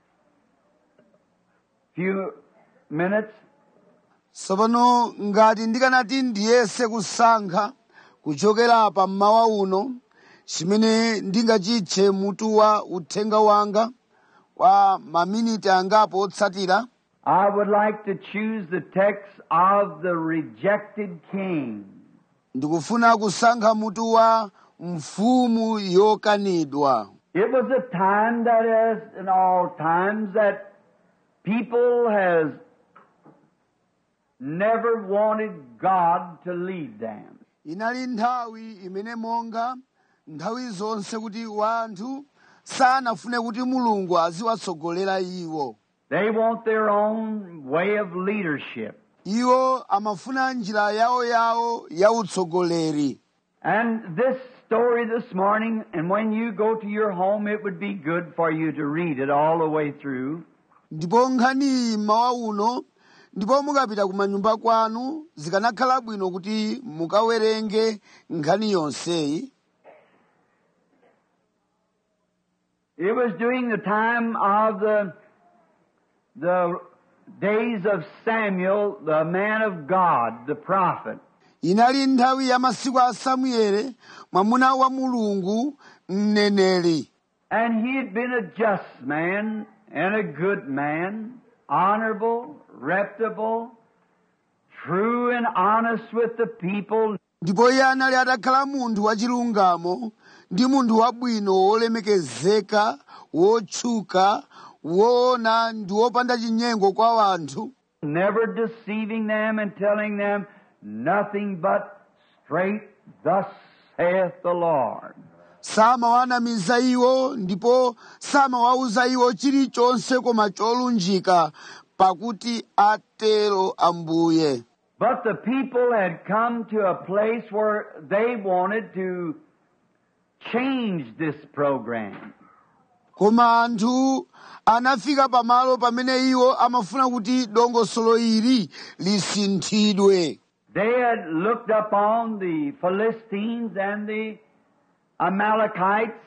few minutes, Tsopano ngati ndikanati ndiyese kusankha kuchokera pa mmawa uno, chimene ndingachitche mutu wa uthenga wanga kwa maminiti angapo otsatira, I would like to choose the text of the rejected king. ndikufuna kusankha mutu wa mfumu yokanidwa. It was a time that, as in all times, that people has never wanted God to lead them. inali nthawi imene monga nthawi zonse kuti wanthu sanafune kuti mulungu aziwatsogolera iwo. They want their own way of leadership. Iwo amafuna njira yawo ya utsogoleri. And this story this morning, and when you go to your home, it would be good for you to read it all the way through. Ndipo nkhani mmawa uno, ndipo mukapita kumanyumba kwanu, zikanakhala bwino kuti mukawerenge nkhani yonseyi. It was during the time of the days of Samuel, the man of God, the prophet. Inali nthawi ya masiku a Samuele, mwamuna wa Mulungu, mneneri. And he had been a just man and a good man, honorable, reputable, true and honest with the people. Ndipo iye anali atakhala munthu wachilungamo ndi munthu wabwino wolemekezeka, wotchuka, woona ndi wopanda chinyengo kwa wanthu. Never deceiving them and telling them nothing but straight, thus saith the Lord. Samawanamiza iwo ndipo samawauza iwo chilichonse koma cholunjika pakuti atero Ambuye. But the people had come to a place where they wanted to change this program. Koma anthu anafika pamalo pamene iwo amafuna kuti dongosolo ili lisinthidwe. They had looked upon the Philistines and the Amalekites,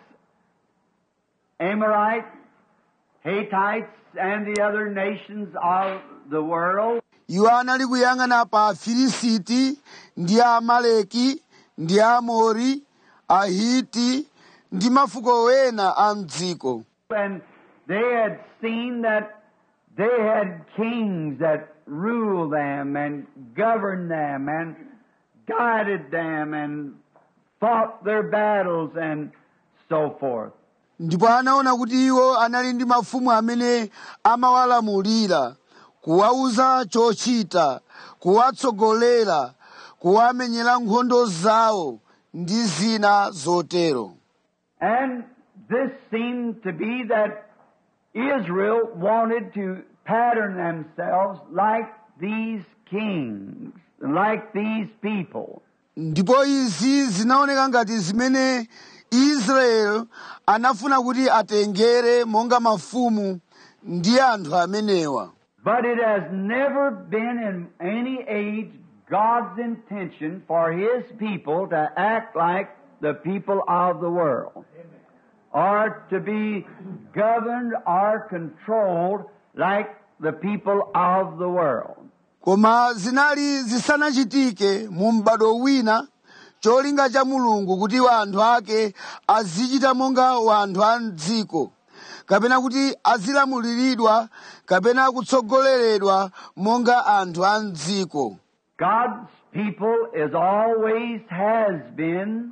Amorites, Hittites, and the other nations of the world. Iwo anali kuyang'ana pa Afilisiti ndi Amaleki ndi Amori, Ahiti ndi mafuko wena a mdziko. And they had seen that they had kings that ruled them and governed them and guided them and fought their battles and so forth. Ndipo anaona kuti iwo anali ndi mafumu amene amawalamulira, kuwauza chochita, kuwatsogolera, kuwamenyera nkhondo zawo ndi zina zotero. And this seemed to be that Israel wanted to pattern themselves like these kings, like these people. Ndipo izi zinaoneka ngati zimene Israel anafuna kuti atengere monga mafumu ndi anthu amenewa. But it has never been in any age God's intention for His people to act like the people of the world, or to be governed or controlled like the people of the world. Koma zinali zisanachitike mu m'bado wina cholinga cha Mulungu kuti wanthu ake azichita monga wanthu a m'dziko, kapena kuti azilamuliridwa kapena kutsogoleredwa monga anthu a m'dziko. God's people is always has been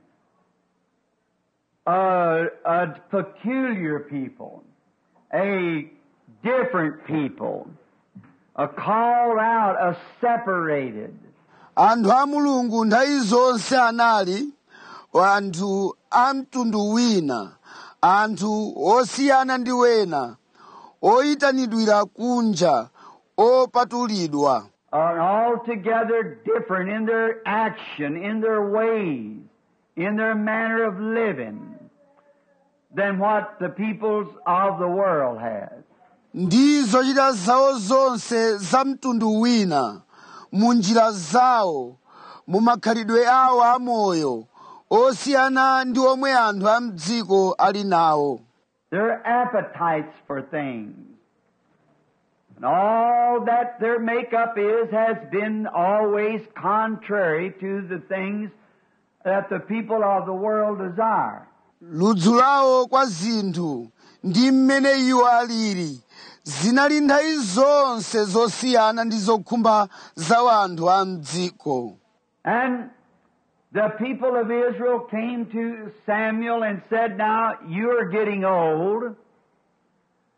a peculiar people, a different people, a called out, a separated. Anthu a Mulungu nthawi zonse anali anthu a mtundu wina, anthu osiyana ndi wena, oyitanidwira kunja, opatulidwa. Are altogether different in their action, in their ways, in their manner of living than what the peoples of the world has. Ndi zochita zawo zonse za mtundu wina, mu njira zawo, mu makhalidwe awo amoyo, osiyana ndi omwe anthu a m'dziko ali nawo. Their appetites for things. And all that their makeup has been always contrary to the things that the people of the world desire. Ludzu lawo kwa zinthu ndi mmene iwo alili zinali nthawi zonse zosiyana ndi zokhumba za anthu a m'dziko. And the people of Israel came to Samuel and said, "Now you're getting old,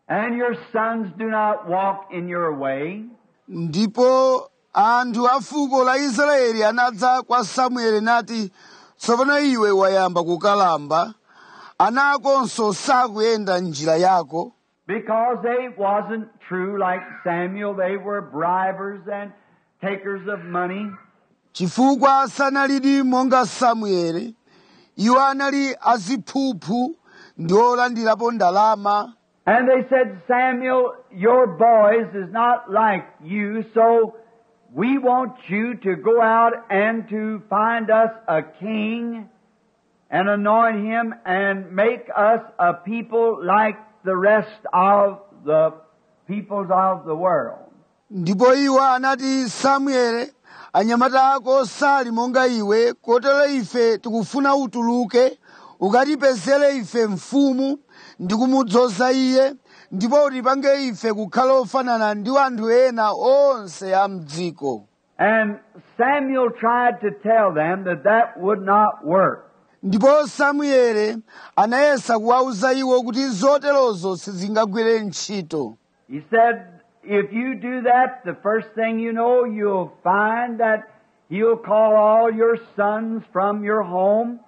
and your sons do not walk in your way. ndipo anthu a fuko la Israeli anadza kwa Samueli nati, tsopano iwe wayamba kukalamba, ana akonso sakuyenda njira yako. Because they wasn't true like Samuel. They were bribers and takers of money. Chifukwa sanalidi monga Samueli, iwo anali aziphuphu ndi olandirapo ndalama. And they said, Samuel, your boys is not like you, so we want you to go out and to find us a king and anoint him and make us a people like the rest of the peoples of the world. Ndipo iwo anati, Samueli, anyamata ako sali monga iwe, kotero ife tikufuna utuluke, ukatipezere ife mfumu, ndi kumudzoza iye, ndipo utipange ife kukhala ofanana ndi anthu ena onse a mdziko. And Samuel tried to tell them that that would not work. Ndipo Samueli anayesa kuwauza iwo kuti zoterozo sizingagwire ntchito. He said, if you do that, the first thing you know, you'll find that he'll call all your sons from your home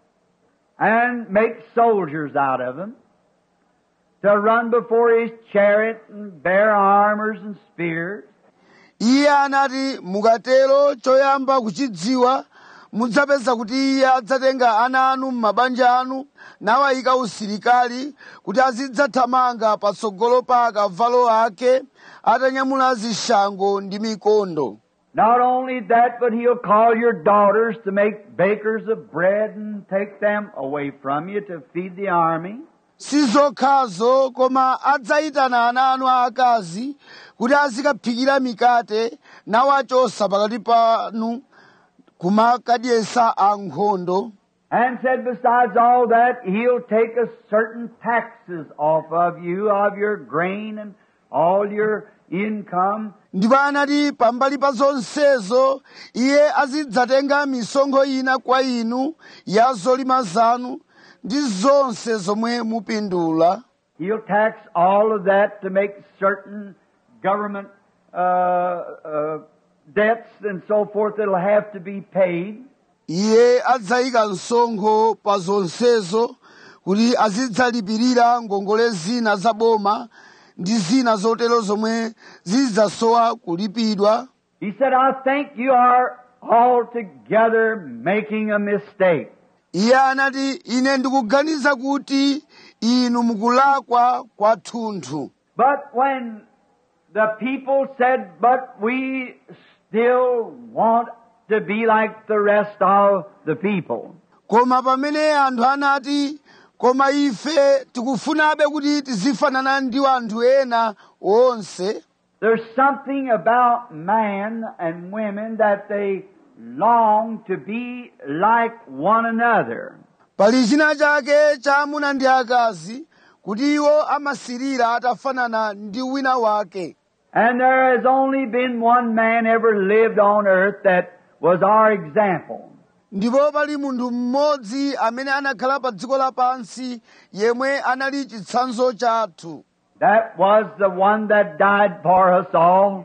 and make soldiers out of them to run before his chariot and bear armors and spears. Iye anati, mukatero choyamba kuchidziwa, mudzapeza kuti iye adzatenga ana anu m'mabanja anu, nawayika usilikali, kuti azidzathamanga patsogolo pa akavalo ake, atanyamula zishango ndi mikondo. Not only that, but he'll call your daughters to make bakers of bread and take them away from you to feed the army. Si zokhazo, koma adzayitana ana anu aakazi kuti azikaphikira mikate nawachosa pakati panu kumakadyesa ankhondo. And said, besides all that, he'll take a certain taxes off of you, of your grain and all your income. Ndipo anati, pambali pa zonsezo, iye azidzatenga misonkho ina kwa inu ya zolima zanu ndi zonse zomwe mupindula. He'll tax all of that to make certain government debts and so forth that'll have to be paid. Iye adzayika msonkho pa zonsezo kuti azidzalipirira ngongole zina za boma ndi zina zotero zomwe zidzasowa kulipidwa. He said, I think you are altogether making a mistake. Iye anati, ine ndikuganiza kuti inu mukulakwa kwathunthu. But when the people said, but we still want to be like the rest of the people. Koma pamene anthu anati, koma ife tikufunabe kuti tizifanana ndi anthu ena onse. There's something about man and women that they long to be like one another. Pali china chake cha amuna ndi akazi kuti iwo amasirira atafanana ndi wina wake. And there has only been one man ever lived on earth that was our example. Ndipo pali munthu mmodzi amene anakhala pa dziko lapansi yemwe anali chitsanzo chathu. That was the one that died for us all,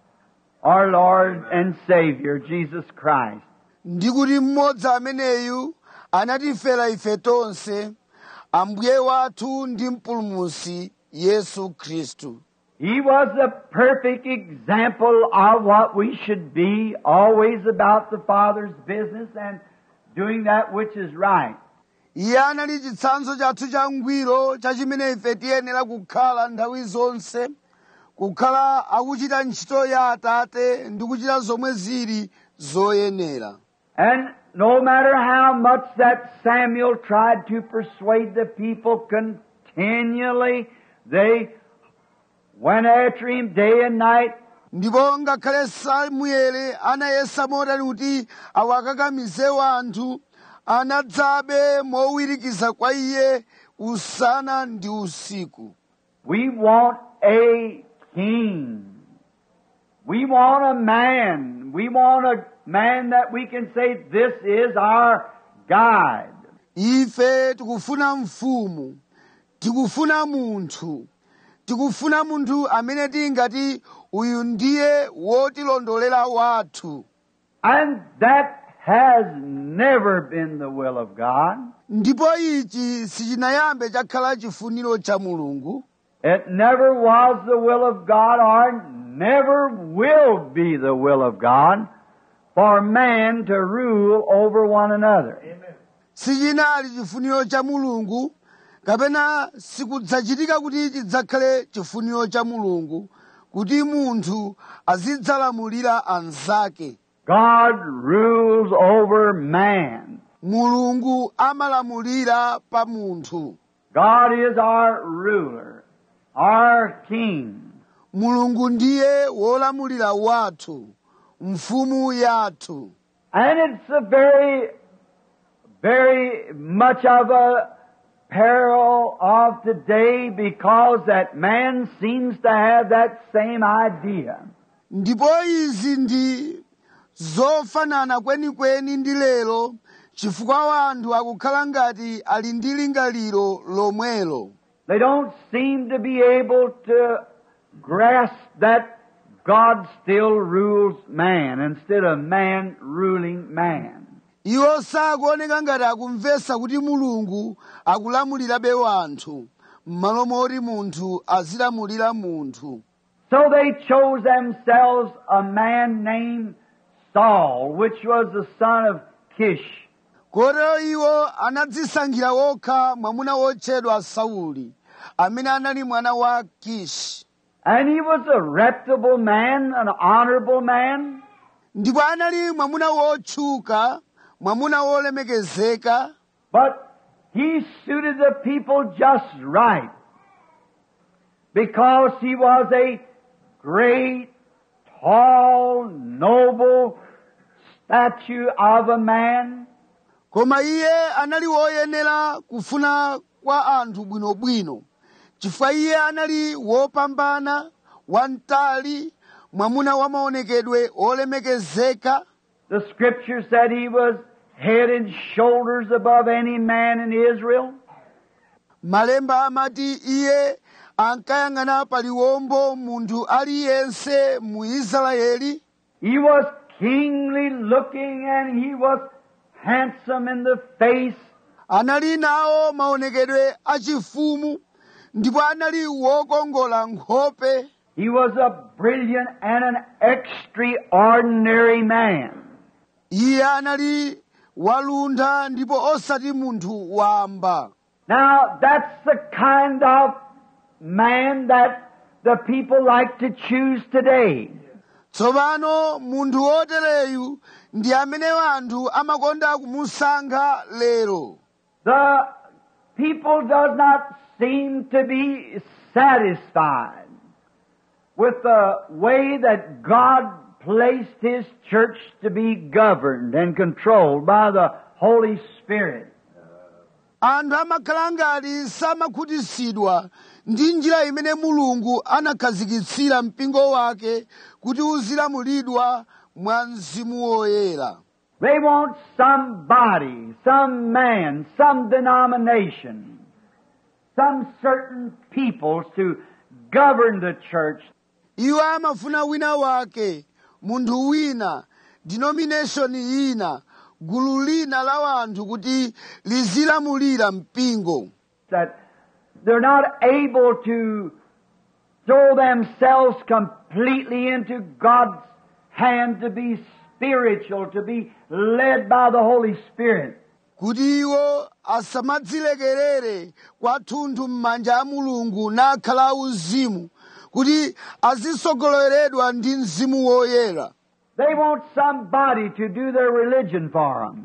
our Lord and Savior, Jesus Christ. Ndi kuti mmodzi ameneyu anatifera ife tonse, Ambuye wathu ndi mpulumutsi Yesu Khristu. He was the perfect example of what we should be, always about the Father's business and doing that which is right. Iye anali chitsanzo chathu changwiro cha chimene ife tiyenera kukhala nthawi zonse, kukhala akuchita ntchito ya Atate ndi kuchita zomwe zili zoyenera. And no matter how much that Samuel tried to persuade the people continually, they went after him day and night. Ndipo ngakhale Samueli anayesa motani kuti awakakamize anthu, anadzabe mowirikiza kwa iye usana ndi usiku. We want a king. We want a man. We want a man that we can say, this is our guide. Ife tikufuna mfumu, tikufuna munthu, tikufuna munthu amene tingati uyu ndiye wotilondolera wathu. And that has never been the will of God. Ndipo ichi sichinayambe chakhala chifuniro cha Mulungu. It never was the will of God, or never will be the will of God, for man to rule over one another. Sichinali chifuniro cha Mulungu, kapena sikudzachitika kuti chidzakhale chifuniro cha Mulungu, kuti munthu azidzalamulira anzake. God rules over man. Mulungu amalamulira pa munthu. God is our ruler, our king. Mulungu ndiye wolamulira wathu, mfumu yathu. And it's a very, very much of a peril of today, because that man seems to have that same idea. Ndipo izi ndi zofanana kwenikweni ndi lero, chifukwa wanthu akukhala ngati ali ndi lingaliro lomwelo. They don't seem to be able to grasp that God still rules man instead of man ruling man. Iwo sakuoneka ngati akumvetsa kuti Mulungu akulamulirabe wanthu, m'malo moti munthu azilamulira munthu. So they chose themselves a man named Saul, which was the son of Kish. Kotero iwo anadzisankhira wokha mwamuna wotchedwa Sauli, amene anali mwana wa Kishi. And he was a reputable man, an honorable man. Ndipo anali mwamuna wotchuka, mwamuna wolemekezeka. But he suited the people just right, because he was a great, tall, noble statue of a man. Koma iye anali woyenera kufuna kwa anthu bwinobwino, chifukwa iye anali wopambana, wamtali, mwamuna wa maonekedwe olemekezeka. The scripture said he was head and shoulders above any man in Israel. Malemba amati iye ankayang'ana paliwombo munthu aliyense mu Israeli. He was kingly looking, and he was handsome in the face. Anali nawo maonekedwe achifumu, ndipo anali wokongola nkhope. He was a brilliant and an extraordinary man. Iye anali waluntha ndipo osati munthu wamba. Now, that's the kind of man that the people like to choose today. Tsopano munthu wotereyu ndi amene anthu amakonda kumusankha lero. The people does not seem to be satisfied with the way that God placed His church to be governed and controlled by the Holy Spirit. Anthu amakhala ngati samakhutitsidwa ndi njira imene Mulungu anakhazikitsira mpingo wake kuti uzilamulidwa mwa Mzimu Woyera. They want somebody, some man, some denomination, some certain peoples to govern the church. Iwo amafuna wina wake, munthu wina, denomination ina, gulu lina la wanthu kuti lizilamulira mpingo. That they're not able to throw themselves completely into God's hand to be spiritual, to be led by the Holy Spirit. Kuti iwo asamadzilekerere kwathunthu m'manja a Mulungu nakhala auzimu, kuti azisogoleredwa ndi Mzimu Woyera. They want somebody to do their religion for them.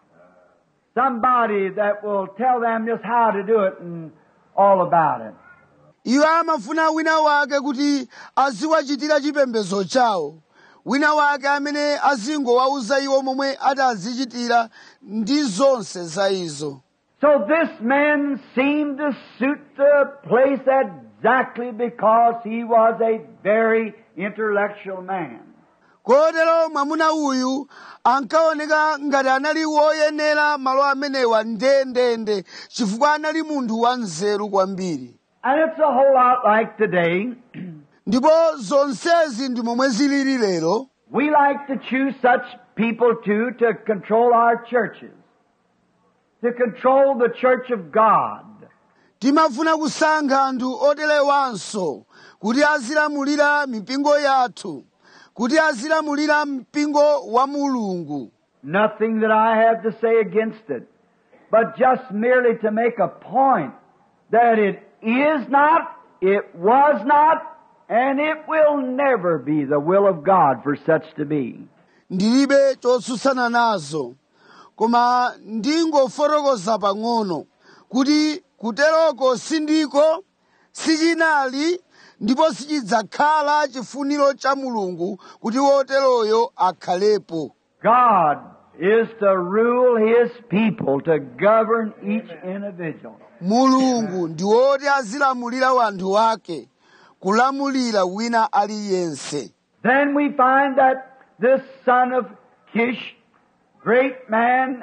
Somebody that will tell them just how to do it and all about it. Iwo amafuna wina wake kuti aziwachitira chipembedzo chawo. Wina wake amene azingowauza iwo momwe atazichitira ndi zonse za izo. So this man seemed to suit the place exactly because he was a very intellectual man. Kotero mwamuna uyu ankaoneka ngati anali woyenera malo amenewa ndendende, chifukwa anali munthu wanzeru kwambiri. And it's a whole lot like today. ndipo zonsezi ndi momwe zilili lero. We like to choose such people too to control our churches, to control the church of God. Timafuna kusankha anthu otelewanso kuti azilamulira mipingo yathu, kuti azilamulira mpingo wa Mulungu. Nothing that I have to say against it, but just merely to make a point that it is not, it was not, and it will never be the will of God for such to be. Ndilibe chotsutsana nazo, koma ndingofotokoza pang'ono kuti kuteroko sindiko, sichinali, ndipo sichidzakhala chifuniro cha Mulungu kuti woteroyo akhalepo. God is to rule His people, to govern each individual. Mulungu ndi woti azilamulira wanthu wake, kulamulira wina aliyense. Then we find that this son of Kish, great man,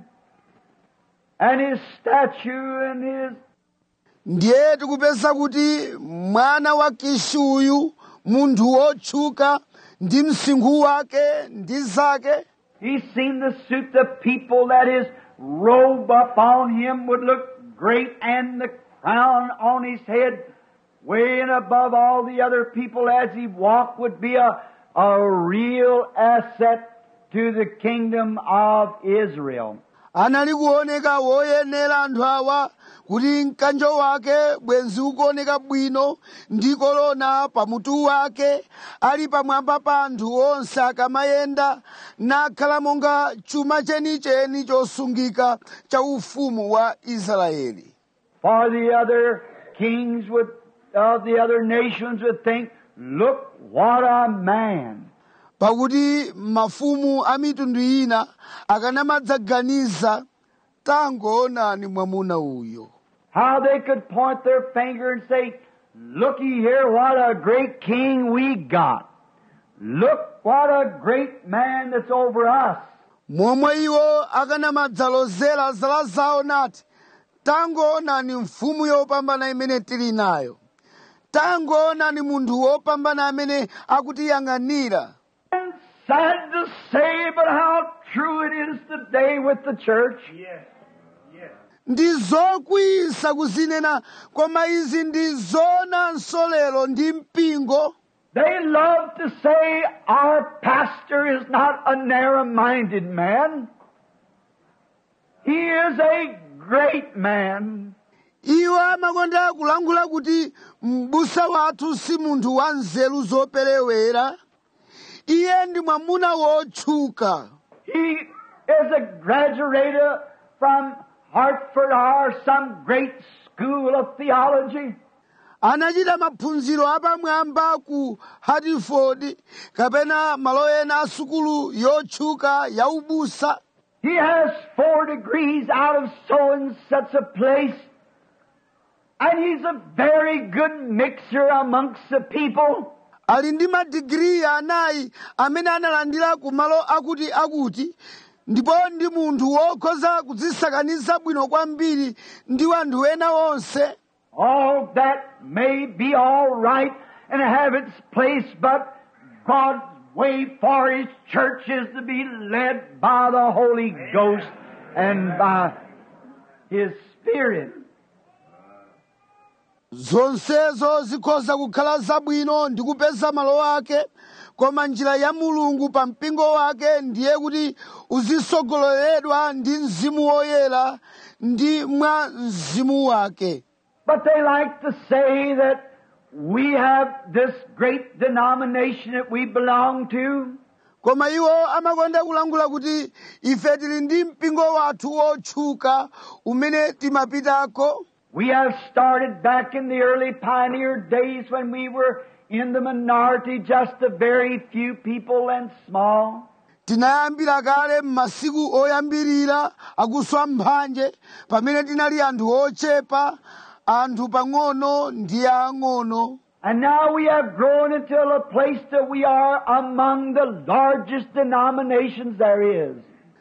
and his statue and his... Ndiye tikupeza kuti mwana wa Kishi uyu, munthu wotchuka, ndi msinkhu wake ndi zake. He seemed to suit the people, that his robe upon him would look great, and the crown on his head, way and above all the other people as he walked, would be a real asset to the kingdom of Israel. Anali kuoneka woyenera anthu awa, kuti mkanjo wake bwenzi ukuoneka bwino ndi korona pamutu wake, ali pamwamba pa anthu onse akamayenda, nakhala monga chuma chenicheni chosungika cha ufumu wa Israeli. For the other kings of the other nations would think, look what a man. Pakuti mafumu a mitundu ina akanamadzaganiza, tangoonani mwamuna uyo. How they could point their finger and say, looky here, what a great king we got. Look what a great man that's over us. Momwe iwo akanamadzalozera zala zawo nati, tangoonani mfumu yopambana imene tili nayo. Tangoonani munthu wopambana amene akutiyang'anira. And sad to say, but how true it is today with the church. Yes. Yes. Ndi zokwiyisa kuzinena, koma izi ndi zonanso lero ndi mpingo. They love to say our pastor is not a narrow-minded man. He is a great man. Iwo amakonda kulankhula kuti m'busa wathu si munthu wa nzeru zoperewera. Iye ndi mwamuna wotchuka. He is a graduate from Hartford or some great school of theology. Anachita maphunziro apamwamba ku Hartford kapena malo ena a sukulu yotchuka ya ubusa. He has 4 degrees out of so and such a place. And he's a very good mixer amongst the people. Ali ndi madigiri 4 amene analandira ku malo akuti, ndipo ndi munthu wokhoza kudzisakaniza bwino kwambiri ndi wanthu ena onse. All that may be all right and have its place, but God's way for His church is to be led by the Holy Ghost and by His Spirit. Zonsezo zikhoza kukhala zabwino ndi kupeza malo ake, koma njira ya Mulungu pa mpingo wake ndiye kuti uzisogoleredwa ndi Mzimu Woyera ndi mwa Mzimu wake. But they like to say that we have this great denomination that we belong to. Koma iwo amakonda kulankhula kuti ife tili ndi mpingo wathu wotchuka umene timapitako. We have started back in the early pioneer days when we were in the minority, just a very few people and small. Tinayambira kale m'masiku oyambirira akuswa mphanje, pamene tinali anthu ochepa, anthu pang'ono ndi ang'ono. And now we have grown until a place that we are among the largest denominations there is.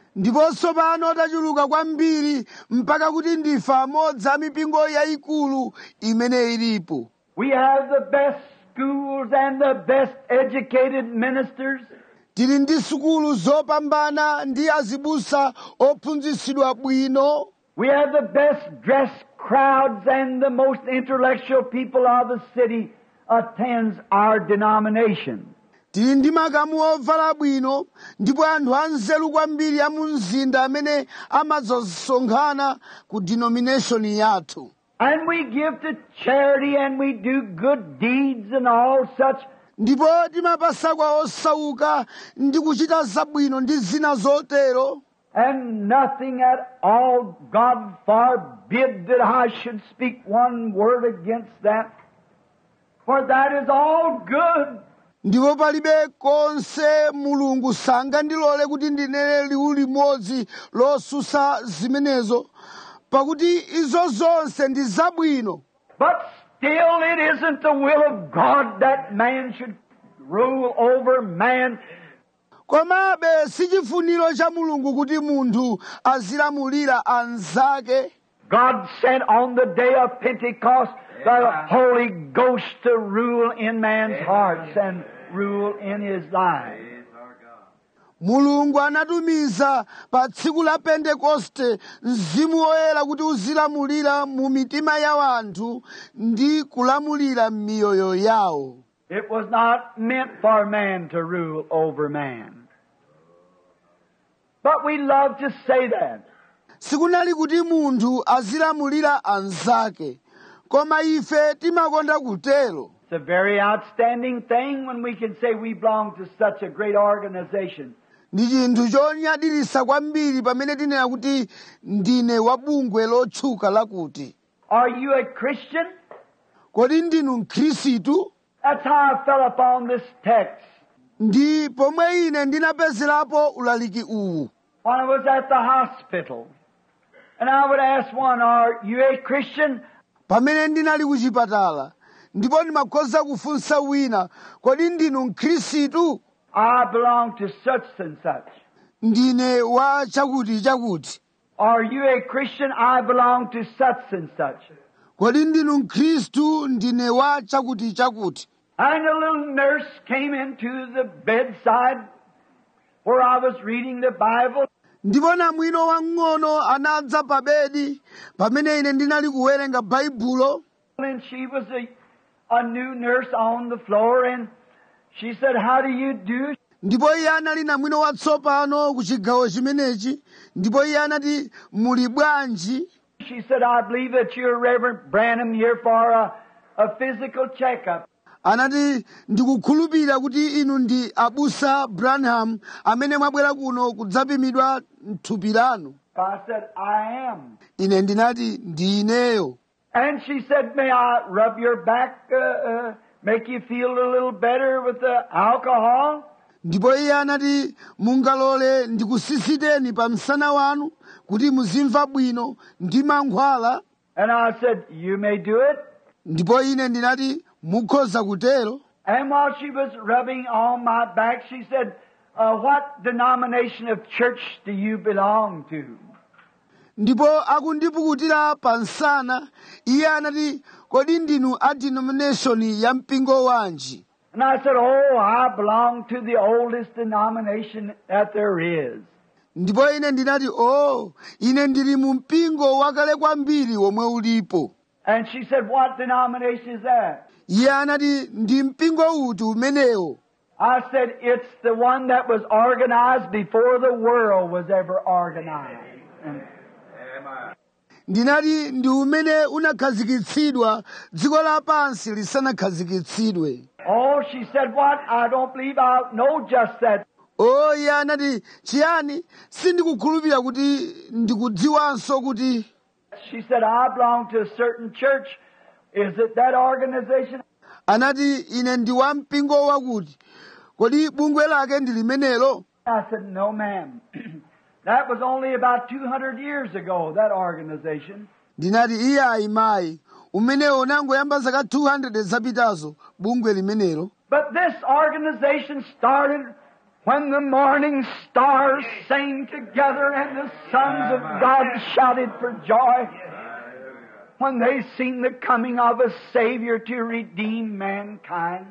ndiponso pano tachuluka kwambiri mpaka kuti ndife amodzi a mipingo yayikulu imene ilipo. We have the best schools and the best educated ministers. Tili ndi sukulu zopambana ndi azibusa ophunzitsidwa bwino. We have the best dressed crowds and the most intellectual people of the city attends our denomination. Tili ndi makamu ovala bwino ndipo anthu anzeru kwambiri a mu mzinda amene amadzasonkhana ku denomination yathu. And we give to charity and we do good deeds and all such. Ndipo timapasa kwa osauka ndi kuchita zabwino ndi zina zotero. And nothing at all, God forbid that I should speak one word against that. For that is all good. Ndipo palibe konse Mulungu sangandilole kuti ndinene liwu limodzi losusa zimenezo, pakuti izo zonse ndi zabwino. But still it isn't the will of God that man should rule over man. Komabe si chifuniro cha Mulungu kuti munthu azilamulira anzake. God sent on the day of Pentecost the Holy Ghost to rule in man's hearts and rule in his life. Mulungu anatumiza pa tsiku la Pentekoste Mzimu Woyera kuti uzilamulira mu mitima ya anthu ndi kulamulira miyoyo yawo. It was not meant for man to rule over man. But we love to say that. Sikunali kuti munthu azilamulira anzake, koma ife timakonda kutero. It's a very outstanding thing when we can say we belong to such a great organization. Ndi chinthu chonyadilisa kwambiri pamene tinena kuti ndine wa bungwe lotchuka lakuti. Are you a Christian? Kodi ndinu Mkhristu? That's how I fell upon this text. Ndi pomwe ine ndinapezerapo ulaliki uwu. When I was at the hospital, and I would ask one, are you a Christian? Pamene ndinali ku chipatala, ndipo ndimakhoza kufunsa wina, kodi ndinu Mkhristu? I belong to such and such. Ndine wa chakuti chakuti. Are you a Christian? I belong to such and such. Kodi ndinu Mkhristu? Ndine wa chakuti chakuti. And a little nurse came into the bedside where I was reading the Bible. Ndipo namwino wang'ono anadza pa bedi pamene ine ndinali kuwerenga Baibulo. And she was a new nurse on the floor, and she said, how do you do? Ndipo iye anali namwino watsopano ku chigawo chimenechi, ndipo iye anati muli bwanji? She said, I believe that you're Reverend Branham here for a physical checkup. Anati ndikukhulupirira kuti inu ndi abusa Branham amene mwabwera kuno kudzapimidwa thupi lanu. I said, I am. Ine ndinati ndi ineyo. And she said, may I rub your back, make you feel a little better with the alcohol? Ndipo iye anati mungalole ndikusisiteni pa msana wanu kuti muzimva bwino ndi mankhwala. And I said, you may do it. Ndipo ine ndinati mukhoza kutero. And while she was rubbing on my back, she said, what denomination of church do you belong to? Ndipo akundipukutira pa msana, iye anati kodi ndinu a denomination ya mpingo wanji? And I said, oh, I belong to the oldest denomination that there is. Ndipo ine ndinati ine ndili mu mpingo wakale kwambiri womwe ulipo. And she said, what denomination is that? Iye anati ndi mpingo uti umenewo? I said, it's the one that was organized before the world was ever organized. And Ndinati ndi umene unakhazikitsidwa dziko lapansi lisanakhazikitsidwe. oh, she said, what? I don't believe I know just that. Iye anati chiyani? Sindikukhulupirira kuti ndikudziwanso kuti. She said, I belong to a certain church. Is it that organization? Anati ine ndi wa mpingo wakuti. Kodi bungwe lake ndi limenelo? I said, no, ma'am. That was only about 200 years ago, that organization. Ndinati iye ayimayi. Umenewo unangoyamba zaka 200 zapitazo bungwe limenelo. But this organization started When the morning stars sang together and the sons of God shouted for joy, when they seen the coming of a Savior to redeem mankind.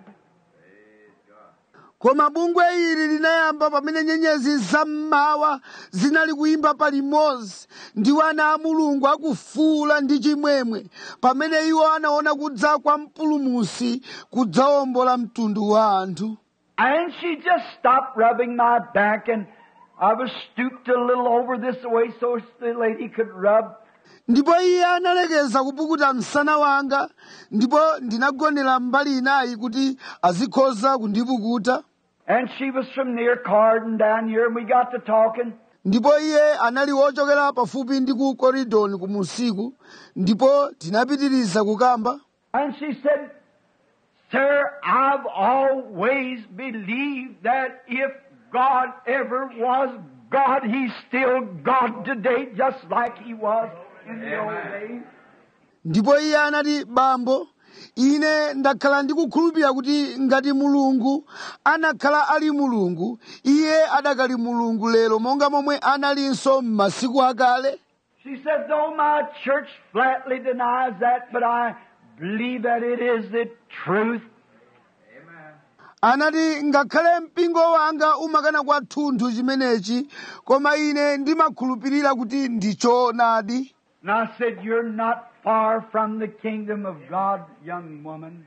Koma bungwe ili linayamba pamene nyenyezi zammawa zinali kuimba palimodzi ndi ana a Mulungu akufuula ndi chimwemwe pamene iwo anaona kudza kwa mpulumutsi kudzawombola mtundu wa anthu. And she just stopped rubbing my back, and I was stooped a little over this way so the lady could rub. Ndipo iye analekeza kupukuta msana wanga ndipo ndinagonera mbali inayi kuti azikhoza kundipukuta. And she was from near Cardon down here, and we got to talking. Ndipo iye anali wochokera pafupi ndi ku koridoni kumusiku ndipo tinapitiriza kukamba. And she said, "Sir, I've always believed that if God ever was God, He's still God today, just like He was in the old days." Ndipo iye anati, "Bambo, ine ndakhala ndikukhulupirira kuti ngati Mulungu anakhala ali Mulungu, iye adakali Mulungu lero monga momwe analinso m'masiku akale." She said, "Though my church flatly denies that, but I believe that it is the truth." Anati ngakhale mpingo wanga umakana kwathunthu chimenechi, koma ine ndimakhulupirira kuti ndichoonadi. And I said, "You're not far from the kingdom of God, young woman."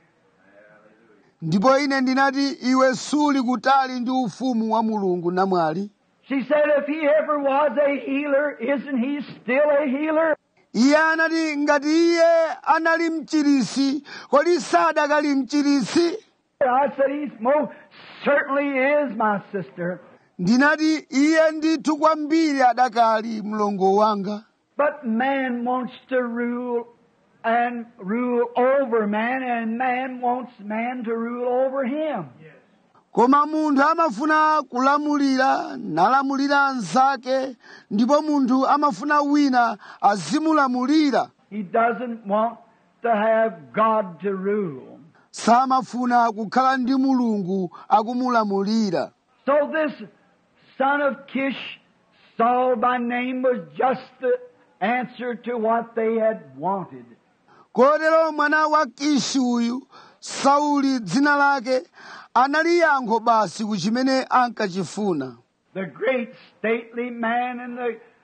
Ndipo ine ndinati, iwe suli kutali ndi ufumu wa Mulungu namwali. She said, "If He ever was a healer, isn't He still a healer?" Iye anati ngati iye anali mchirisi, kodi sadakali mchirisi? I said, "He most certainly is, my sister." Ndinati iye ndithu kwambiri adakali mlongo wanga. But man wants to rule and rule over man, and man wants man to rule over him. Koma munthu amafuna kulamulira nalamulira anzake, ndipo munthu amafuna wina azimulamulira. He doesn't want to have God to rule. Samafuna kukhala ndi Mulungu akumulamulira. So this son of Kish, Saul by name, was just the answer to what they had wanted. Kotero mwana wa Kishi uyu, Sauli dzina lake, anali yankho basi ku chimene ankachifuna. The great stately man and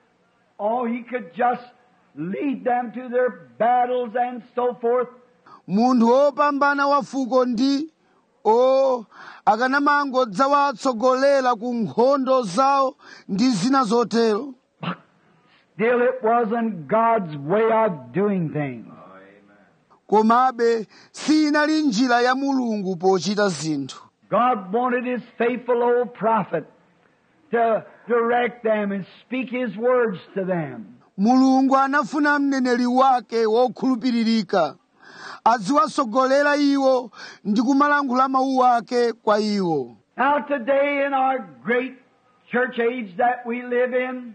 he could just lead them to their battles and so forth. Munthu wopambana wa fuko ndi akanamangodza watsogolera ku nkhondo zawo ndi zina zotero. Still it wasn't God's way of doing things. Komabe sinali njira ya Mulungu pochita zinthu. God wanted His faithful old prophet to direct them and speak His words to them. Mulungu anafuna mneneri wake wokhulupiririka aziwasogolera iwo ndi kumalankhula mawu ake kwa iwo. Now today in our great church age that we live in,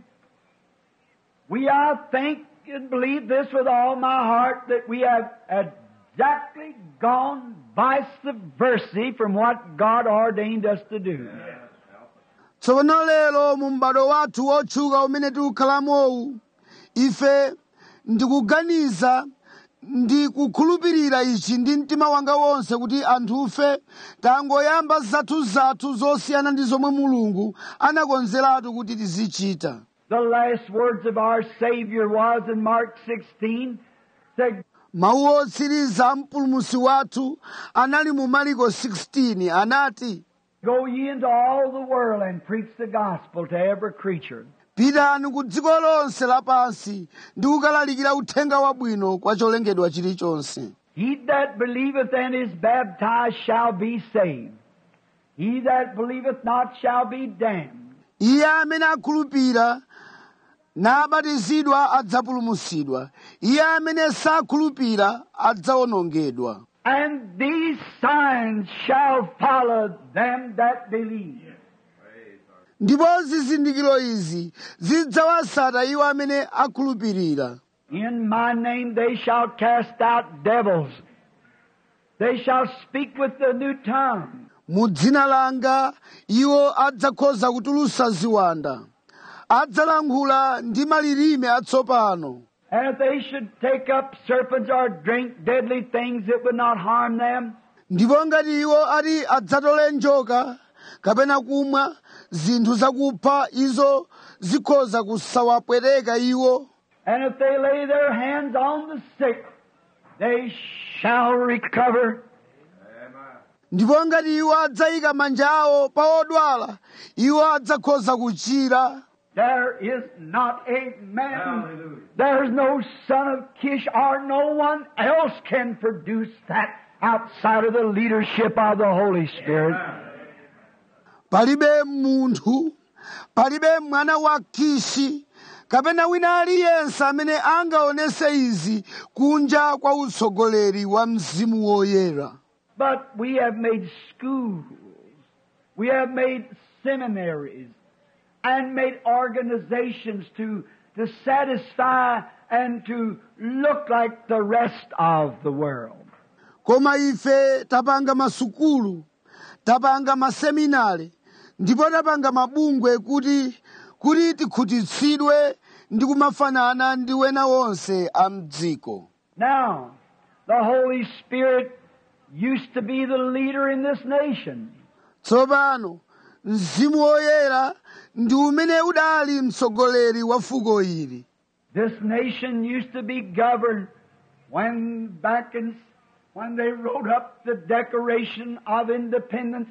I think and believe this with all my heart, that we have exactly gone vice versa from what God ordained us to do. Tsopano lero mu m'bado wathu wotchuka umene tikukhalamo, ife ndikuganiza ndi kukhulupirira ichi ndi mtima wanga wonse kuti anthufe tangoyamba zathu zosiyana ndi zomwe Mulungu anakonzeratu kuti tizichita. The last words of our Savior was in Mark 16, said, Mawu otsiriza a mpulumutsi wathu anali mu Marko 16 anati, "Go ye into all the world and preach the gospel to every creature." pitani ku dziko lonse lapansi ndi kukalalikira uthenga wabwino kwa cholengedwa chilichonse. He that believeth and is baptized shall be saved. He that believeth not shall be damned. Iye amene akhulupirira nabatizidwa adzapulumutsidwa, iye amene sakhulupirira adzawonongedwa. And these signs shall follow them that believe. Ndipo zizindikiro izi zidzawatsata iwo amene akhulupirira. In my name they shall cast out devils. They shall speak with the new tongue. mu dzina langa iwo adzakhoza kutulutsa ziwanda, adzalankhula ndi malilime atsopano. And if they should take up serpents or drink deadly things, it would not harm them. Ndipo ngati iwo ati adzatole njoka kapena kumwa zinthu zakupha, izo zikhoza kusawapweteka iwo. And if they lay their hands on the sick, they shall recover. Ndipo ngati iwo adzayika manja awo pa odwala, iwo adzakhoza kuchira. There is not a man, there is no son of Kish, or no one else can produce that outside of the leadership of the Holy Spirit. Palibe munthu, palibe mwana wa Kishi, kapena wina aliyense amene angaonese izi kunja kwa utsogoleri wa Mzimu Woyera. But we have made schools, we have made seminaries, and made organizations to satisfy and to look like the rest of the world. Koma ife tapanga masukulu, tapanga maseminari, ndipo tapanga mabungwe kuti tikhutitsidwe ndi kumafanana ndi wena wonse a mdziko. Now, the Holy Spirit used to be the leader in this nation. Tsopano, Mzimu Woyera ndi umene udali mtsogoleri wa fuko ili. This nation used to be governed when they wrote up the Declaration of Independence,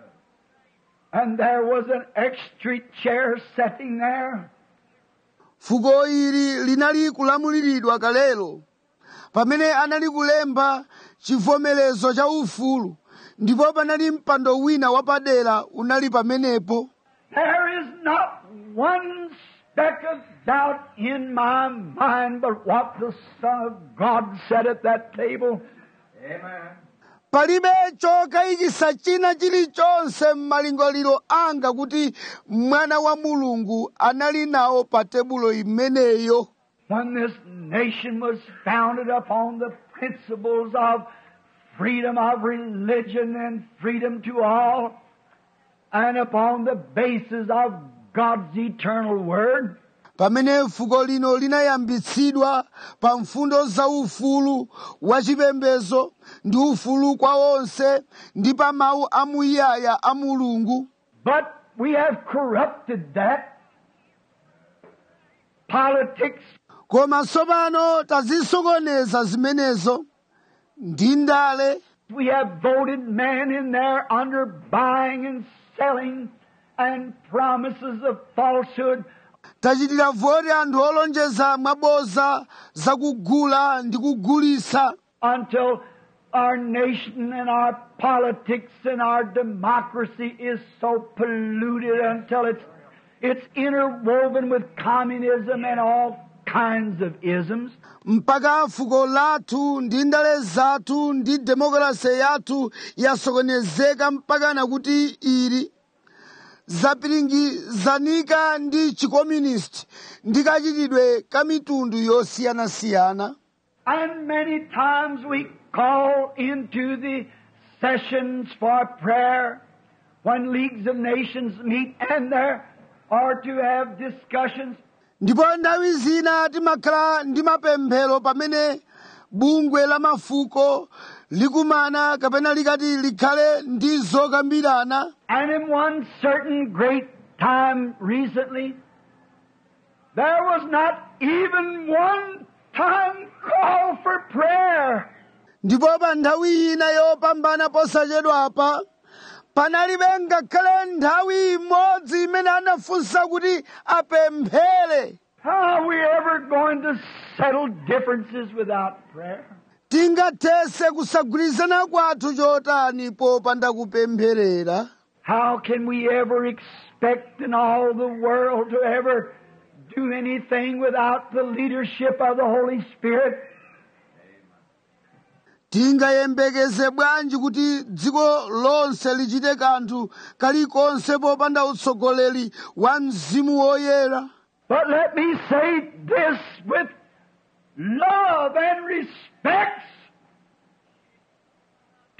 and there was an extra chair sitting there. Fuko ili linali kulamuliridwa kalelo pamene anali kulemba chivomerezo cha ufulu, ndipo panali mpando wina wapadera unali pamenepo. There is not one speck of doubt in my mind but what the Son of God said at that table. Amen. Palibe chokayikitsa china chilichonse m'malingaliro anga kuti mwana wa Mulungu anali nawo pa tebulo imeneyo. When this nation was founded upon the principles of freedom of religion and freedom to all, and upon the basis of God's eternal word. Pamene fuko lino linayambitsidwa pa mfundo za ufulu wa chipembedzo ndi ufulu kwa onse ndi pa mawu amuyaya a Mulungu. But we have corrupted that. Politics. Koma tsopano tazisokoneza zimenezo ndi ndale. We have voted men in there under buying and selling and promises of falsehood. Tachitira voti anthu olonjeza mwaboza zakugula ndi kugulitsa. Until our nation and our politics and our democracy is so polluted, until it's interwoven with communism and all kinds of isms. Mpaka fuko lathu ndi ndale zathu ndi demokrasi yathu yasokonezeka mpaka nakuti ili zapiringizanika ndi chikomunisti ndi kachitidwe ka mitundu yosiyanasiyana. And many times we call into the sessions for prayer when leagues of nations meet and there are to have discussions. Ndipo nthawi zina timakhala ndi mapemphero pamene bungwe la mafuko likumana kapena likati likhale ndi zokambirana. And in one certain great time recently, there was not even one time call for prayer. Ndipo pa nthawi ina yopambana posachedwapa panalibe ngakhale nthawi imodzi imene anafunsa kuti apemphere. How are we ever going to settle differences without prayer? Tingathese kusagwirizana kwathu chotani popanda kupempherera? How can we ever expect in all the world to ever do anything without the leadership of the Holy Spirit? Tingayembekeze bwanji kuti dziko lonse lichite kanthu kalikonse popanda utsogoleri wa Mzimu Woyera? But let me say this with love and respect to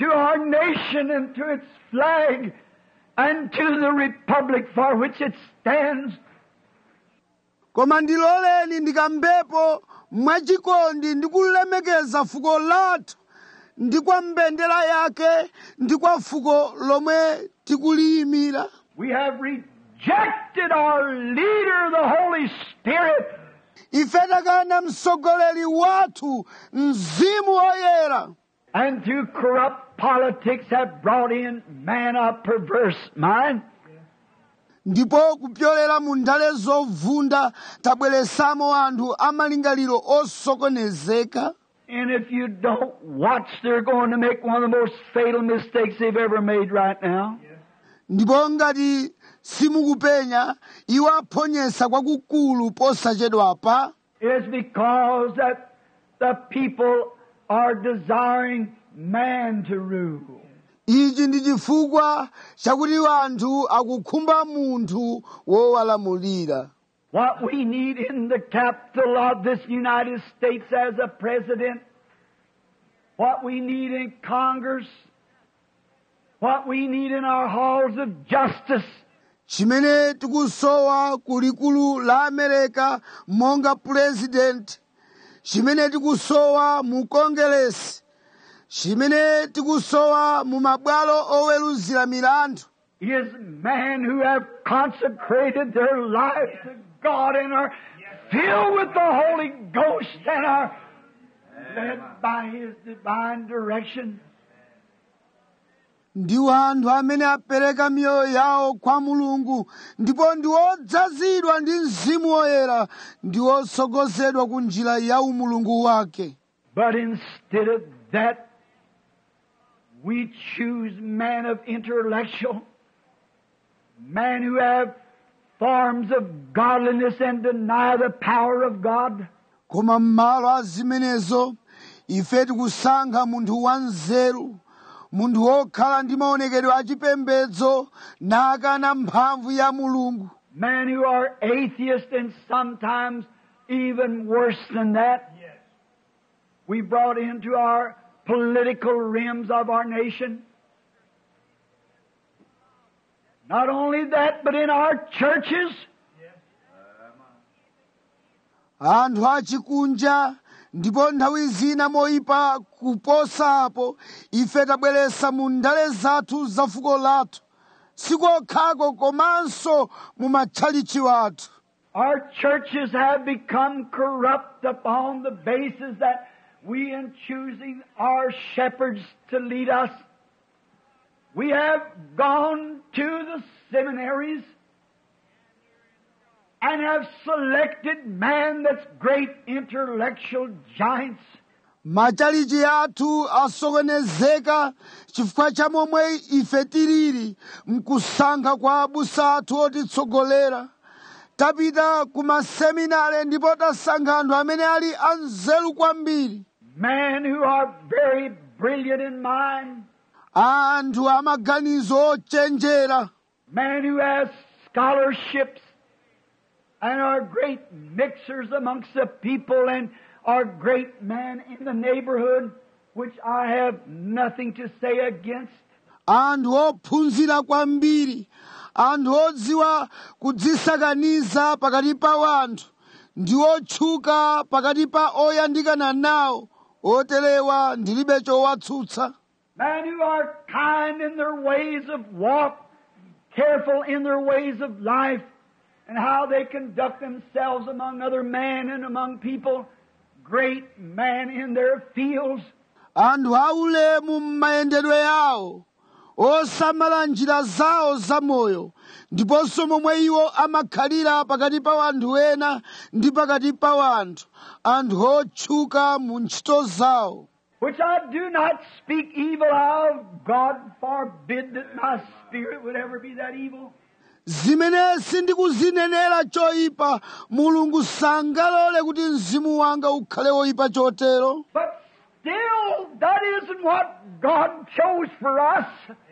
to our nation and to its flag and to the republic for which it stands. koma ndiloleni ndikambepo mwachikondi ndi kulemekeza fuko lathu ndi kwa mbendera yake ndi kwa fuko lomwe tikuliyimira. We have rejected our leader, the Holy Spirit. Ife takana mtsogoleri wathu Mzimu Woyera. And through corrupt politics have brought in man a perverse mind. Ndipo kupyolera mu ndale zovunda tabweresamo anthu amalingaliro osokonezeka. And if you don't watch, they're going to make one of the most fatal mistakes they've ever made right now. Ndipo ngati simukupenya iwo aphonyesa kwakukulu posachedwapa. It is because that the people are desiring man to rule. Ichi ndi chifukwa chakuti anthu akukhumba munthu wowalamulira. What we need in the capital of this United States as a president, what we need in Congress, what we need in our halls of justice, Chimene tikusowa kulikulu la Amerika monga president, chimene tikusowa mu Congress, chimene tikusowa mu mabwalo oweruzira milandu, is men who have consecrated their life to God and are filled with the Holy Ghost and are led by His divine direction. ndiwo anthu amene apereka miyoyo yawo kwa Mulungu ndipo ndi odzazidwa ndi Mzimu Woyera ndi osogozedwa ku njira ya umulungu wake. But instead of that, we choose men of intellectual, men who have forms of godliness and deny the power of God. Koma m'malo a zimenezo ife tikusankha munthu wanzeru, munthu wokhala ndi maonekedwe achipembedzo nakana mphamvu ya Mulungu. Men who are atheists and sometimes even worse than that. We brought into our political realms of our nation. Not only that, but in our churches. Anthu achikunja ndipo nthawi zina moyipa kuposapo ife tabweresa mu ndale zathu za fuko lathu sikokhako komanso mu matchalichi wathu. Our churches have become corrupt upon the basis that we, in choosing our shepherds to lead us, we have gone to the seminaries and have selected men that's great intellectual giants. Matchalichi athu asokonezeka chifukwa cha momwe ife tilili mkusankha kwa abusa athu otitsogolera. Tapita ku maseminari ndipo tasankha anthu amene ali anzeru kwambiri. Men who are very brilliant in mind. Anthu amaganizo ochenjera. Men who have scholarships and are great mixers amongst the people and are great men in the neighborhood, which I have nothing to say against. Anthu ophunzira kwambiri, anthu odziwa kudzisakaniza pakati pa wanthu, ndi otchuka pakati pa oyandikana nawo, otelewa ndilibe chowatsutsa. Men who are kind in their ways of walk, careful in their ways of life, and how they conduct themselves among other men and among people, great men in their fields. Anthu aulemu m'mayendedwe yawo, osamala njira zawo zamoyo, ndiponso momwe iwo amakhalira pakati pa wanthu ena ndi pakati pa wanthu, anthu otchuka mu ntchito zawo. Which I do not speak evil of. God forbid that my spirit would ever be that evil. Zimene sindikuzinenera choyipa, Mulungu sangalole kuti mzimu wanga ukhale woyipa chotero. But still, that isn't what God chose for us.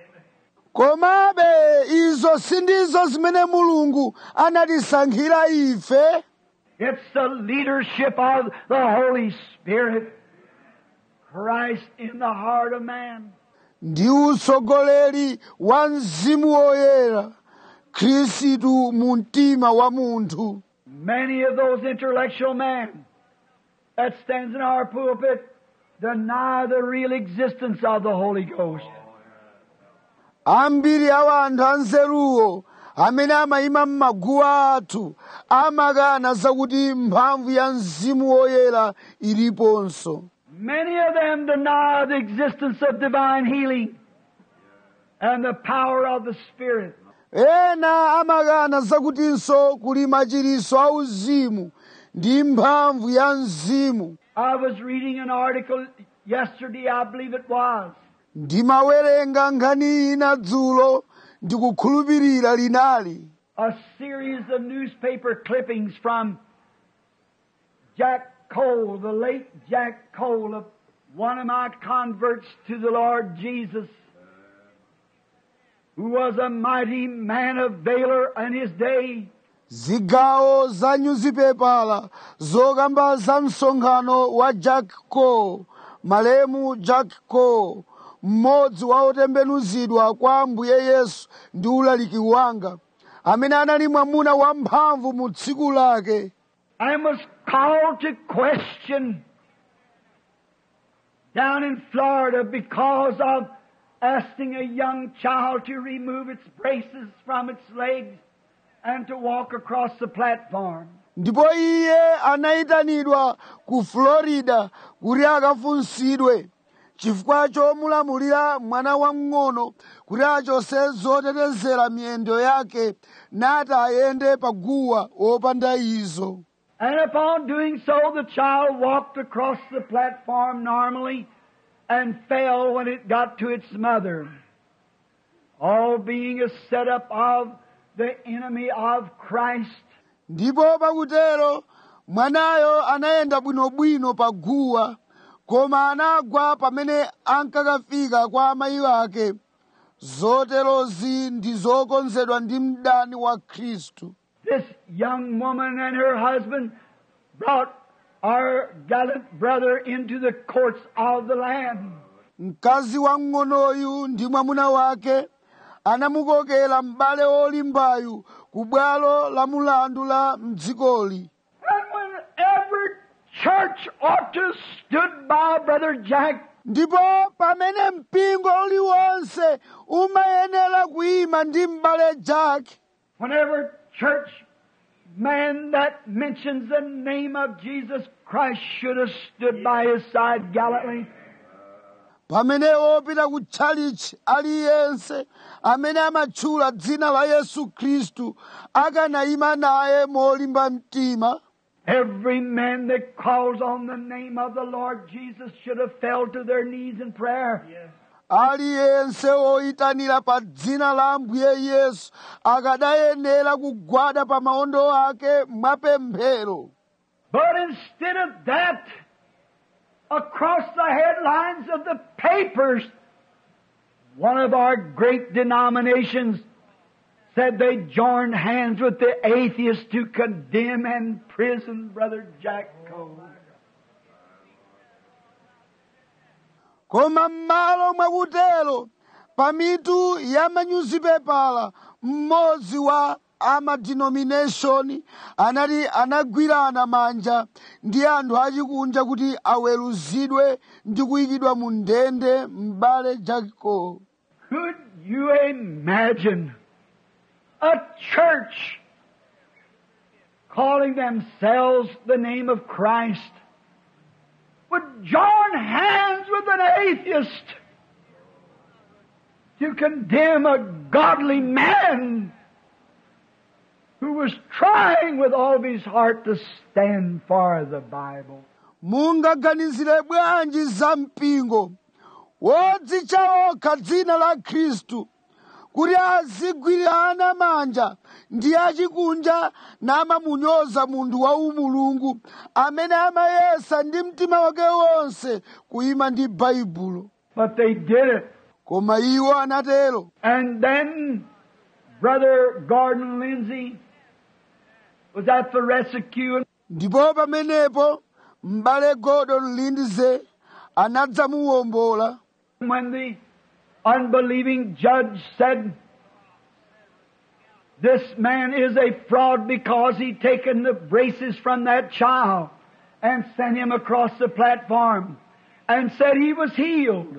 Komabe izo sindizo zimene Mulungu anatisankhira ife. It's the leadership of the Holy Spirit, Christ in the heart of man. ndi utsogoleri wa mzimu woyera khristu mu mtima wa munthu. Many of those intellectual men that stands in our pulpit deny the real existence of the Holy Ghost. Ambiri awa anthu anzeruwo amene amayima m'maguwa athu amakana zakuti mphamvu ya mzimu woyera iliponso. Many of them deny the existence of divine healing and the power of the Spirit. Ena amakana zakutinso kuli machiritso auzimu ndi mphamvu ya mzimu. I was reading an article yesterday, I believe it was. Ndimawerenga nkhani ina dzulo ndikukhulupirira linali. A series of newspaper clippings from Jack Cole, the late Jack Cole, one of my converts to the Lord Jesus, who was a mighty man of valor in his day. Zigawo za nyuzipepala zokamba za msonkhano wa Jack Cole, malemu Jack Cole, mmodzi wa otembenuzidwa kwa Ambuye Yesu ndi ulaliki wanga, amene anali mwamuna wamphamvu mu tsiku lake. I was called to question down in Florida because of asking a young child to remove its braces from its legs and to walk across the platform. Ndipo iye anayitanidwa ku Florida kuti akafunsidwe chifukwa chomulamulira mwana wamng'ono kuti achose zotetezera miyendo yake nati ayende paguwa wopanda izo. And upon doing so, the child walked across the platform normally and fell when it got to its mother, all being a setup of the enemy of Christ. Ndipo pakutero mwanayo anayenda bwinobwino paguwa, koma anagwa pamene ankakafika kwa amayi ake. Zoterozi ndi zokonzedwa ndi mdani wa Khristu. This young woman and her husband brought our gallant brother into the courts of the land. Mkazi wamng'onoyu ndi mwamuna wake anamukokera m'bale olimbayu ku bwalo la mulandu la mdzikoli. And when every church ought to have stood by Brother Jack, ndipo pamene mpingo uliwonse umayenera kuyima ndi m'bale Jack, whenever church man that mentions the name of Jesus Christ should have stood by his side gallantly. pamene opita ku tchalichi aliyense amene amatchula dzina la Yesu Khristu akanayima naye molimba mtima. Every man that calls on the name of the Lord Jesus should have fell to their knees in prayer. Aliyense oyitanira pa dzina la Ambuye Yesu akadayenera kugwada pa maondo ake mwapemphero. But instead of that, across the headlines of the papers, one of our great denominations said they joined hands with the atheists to condemn and imprison Brother Jack Cole. Koma m'malo mwakutero pamitu ya manyuzipepala mmodzi wa amadenomination anagwirana manja ndi anthu achikunja kuti aweruzidwe ndi kuyikidwa mu ndende m'bale Jack Cole. Could you imagine a church calling themselves the name of Christ would join hands with an atheist to condemn a godly man who was trying with all of his heart to stand for the Bible? Mungaganizire bwanji za mpingo wodzitcha okha dzina la Khristu kuti azigwirana manja ndi achikunja namamunyoza munthu wa umulungu amene amayesa ndi mtima wake wonse kuyima ndi Baibulo. But they did it. Koma iwo anatero. And then Brother Gordon Lindsay was at the rescue. Ndipo pamenepo m'bale Gordon Lindsay anadzamuwombola. When the unbelieving judge said, this man is a fraud because he taken the braces from that child and sent him across the platform and said he was healed.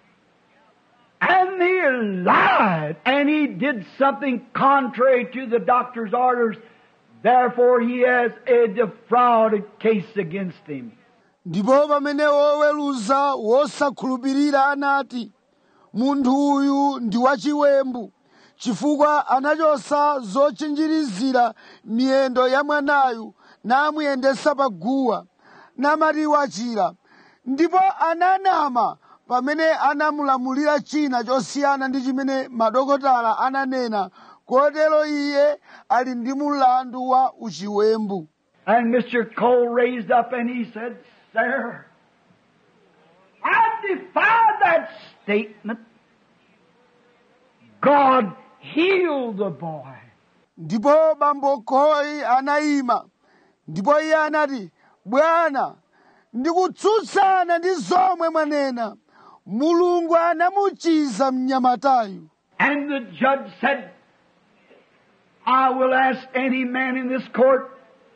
And he lied, and he did something contrary to the doctor's orders. Therefore, he has a defrauded case against him. Ndipo pamene woweruza wosakhulupirira anati, munthu uyu ndi wachiwembu, chifukwa anachosa zochinjirizira miyendo ya mwanayu namuyendesa paguwa, namati wachira. Ndipo ananama pamene anamulamulira china chosiyana ndi chimene madokotala ananena, kotero iye ali ndi mulandu wa uchiwembu. And Mr. Cole raised up and he said, Sir, I defy that statement. God healed the boy. Ndipo bambo Cole anayima, ndipo iye anati, Bwana, ndikutsutsana ndi zomwe mwanena. Mulungu anamuchiza mnyamatayu. And the judge said, I will ask any man in this court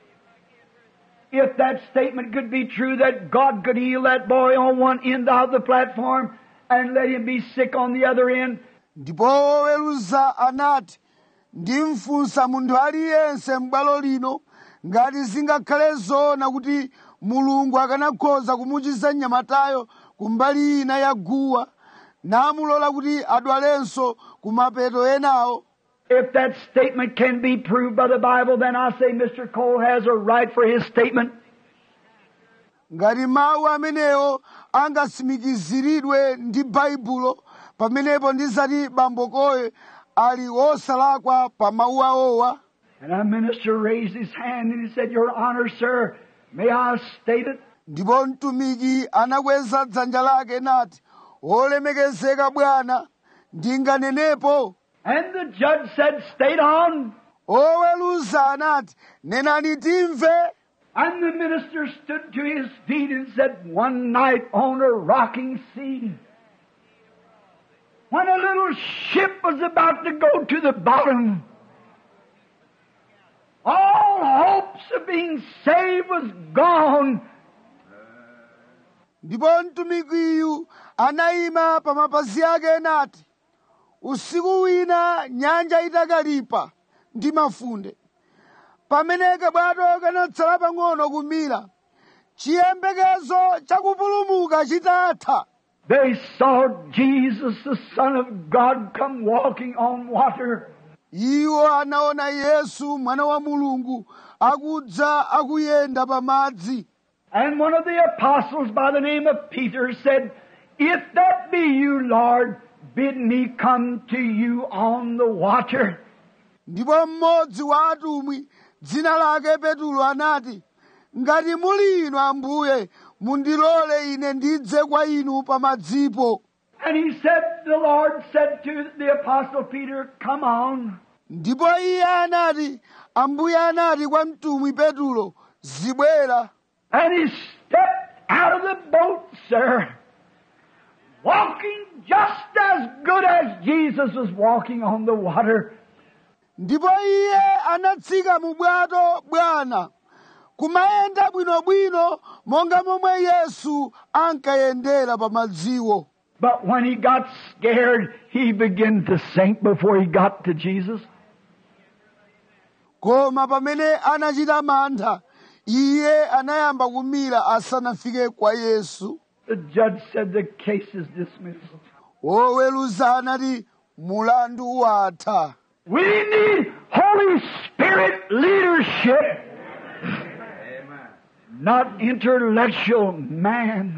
if that statement could be true, that God could heal that boy on one end of the platform and let him be sick on the other end. Ndipo woweruza anati, ndimfunsa munthu aliyense m'bwalo lino ngati zingakhale zoona kuti Mulungu akanakhoza kumuchiza mnyamatayo kumbali ina ya guwa, namulola kuti adwalenso kumapeto enawo. If that statement can be proved by the Bible, then I say Mr. Cole has a right for his statement. Ngati mawu amenewo angasimikiziridwe ndi Baibulo, pamenepo ndizati bambo Cole ali wosalakwa pa mawu awowa. And our minister raised his hand and he said, Your Honor, sir, may I state it? Ndipo mtumiki anakweza dzanja lake nati, olemekezeka bwana, ndinganenepo. And the judge said, State on. Oweruza anati, nenani timve. And the minister stood to his feet and said, One night on a rocking sea, when a little ship was about to go to the bottom, all hopes of being saved was gone. Ndipo mtumikiyu anayima pa mapazi ake nati, usiku wina nyanja itakalipa ndi mafunde, pamene kabwato kanatsala pang'ono kumira, chiyembekezo chakupulumuka chitatha. They saw Jesus, the Son of God, come walking on water. Iwo anaona Yesu mwana wa Mulungu akudza akuyenda pa madzi. And one of the apostles by the name of Peter said, If that be you, Lord, bid me come to you on the water. Ndipo mmodzi wa atumwi dzina lake Petulo anati, ngati muli inu Ambuye, mundilole ine ndidze kwa inu pa madzipo. And he said, the Lord said to the apostle Peter, Come on. Ndipo iye anati, Ambuye anati kwa mtumwi Petulo, zibwera. And he stepped out of the boat, sir, walking just as good as Jesus was walking on the water. Ndipo iye anatsika mu bwato bwana, kumayenda bwinobwino monga momwe Yesu ankayendera pa madziwo. But when he got scared, he began to sink before he got to Jesus. Koma pamene anachita mantha, iye anayamba kumira asanafike kwa Yesu. The judge said the case is dismissed. Woweruza anati, mulandu watha. We need Holy Spirit leadership, not intellectual man.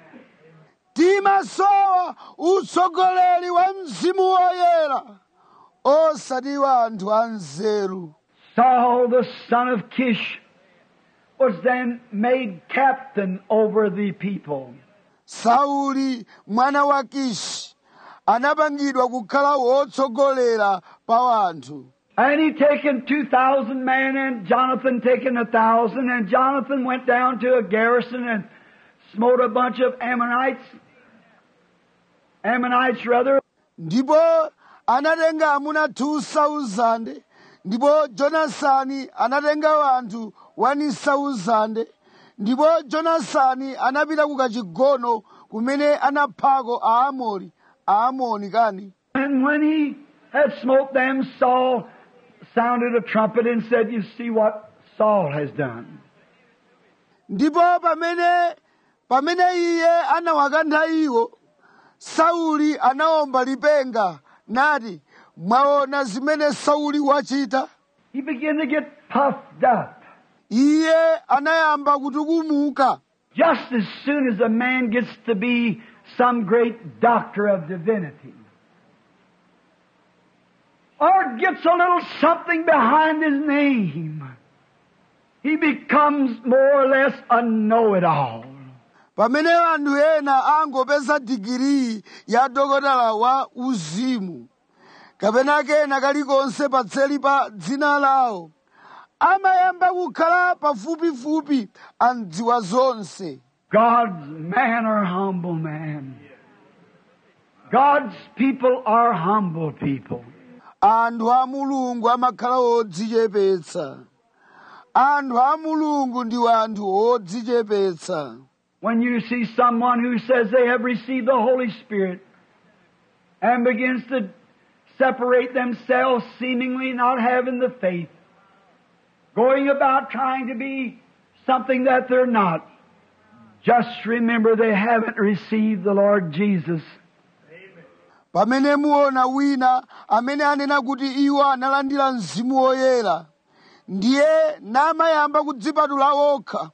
Timasowa utsogoleri wa Mzimu Woyera, osati wa anthu anzeru. Saul, the son of Kish, was then made captain over the people. Sauli mwana wa Kishi anapangidwa kukhala wotsogolera pa wanthu. And he taken 2,000 men and Jonathan taken 1,000, and Jonathan went down to a garrison and smote a bunch of Ammonites rather. ndipo anatenga amuna 2,000 ndipo jonasani anatenga anthu 1,000 ndipo jonasani anapita ku kachigono kumene anaphako aamoni kani. And when he had smote them, Saul sounded a trumpet and said, "You see what Saul has done." ndipo pamene iye anawakantha iwo, Sauli anawomba lipenga nati, "Mwaona zimene Sauli wachita?" He began to get puffed up. Iye anayamba kutukumuka. Just as soon as a man gets to be some great doctor of divinity, or gets a little something behind his name, he becomes more or less a know-it-all. Pamene anthu ena angopeza digiri ya dokotala wa uzimu, kapena kena kalikonse patseli pa dzina lawo, amayamba kukhala pafupifupi andziwa zonse. God's man are humble man. God's people are humble people. Anthu a Mulungu amakhala odzichepetsa. Anthu a Mulungu ndi anthu odzichepetsa. When you see someone who says they have received the Holy Spirit and begins to separate themselves, seemingly not having the faith, going about trying to be something that they're not, just remember they haven't received the Lord Jesus. Pamene muona wina amene anena kuti iwo analandira mzimu woyera, ndiye namayamba kudzipatula okha,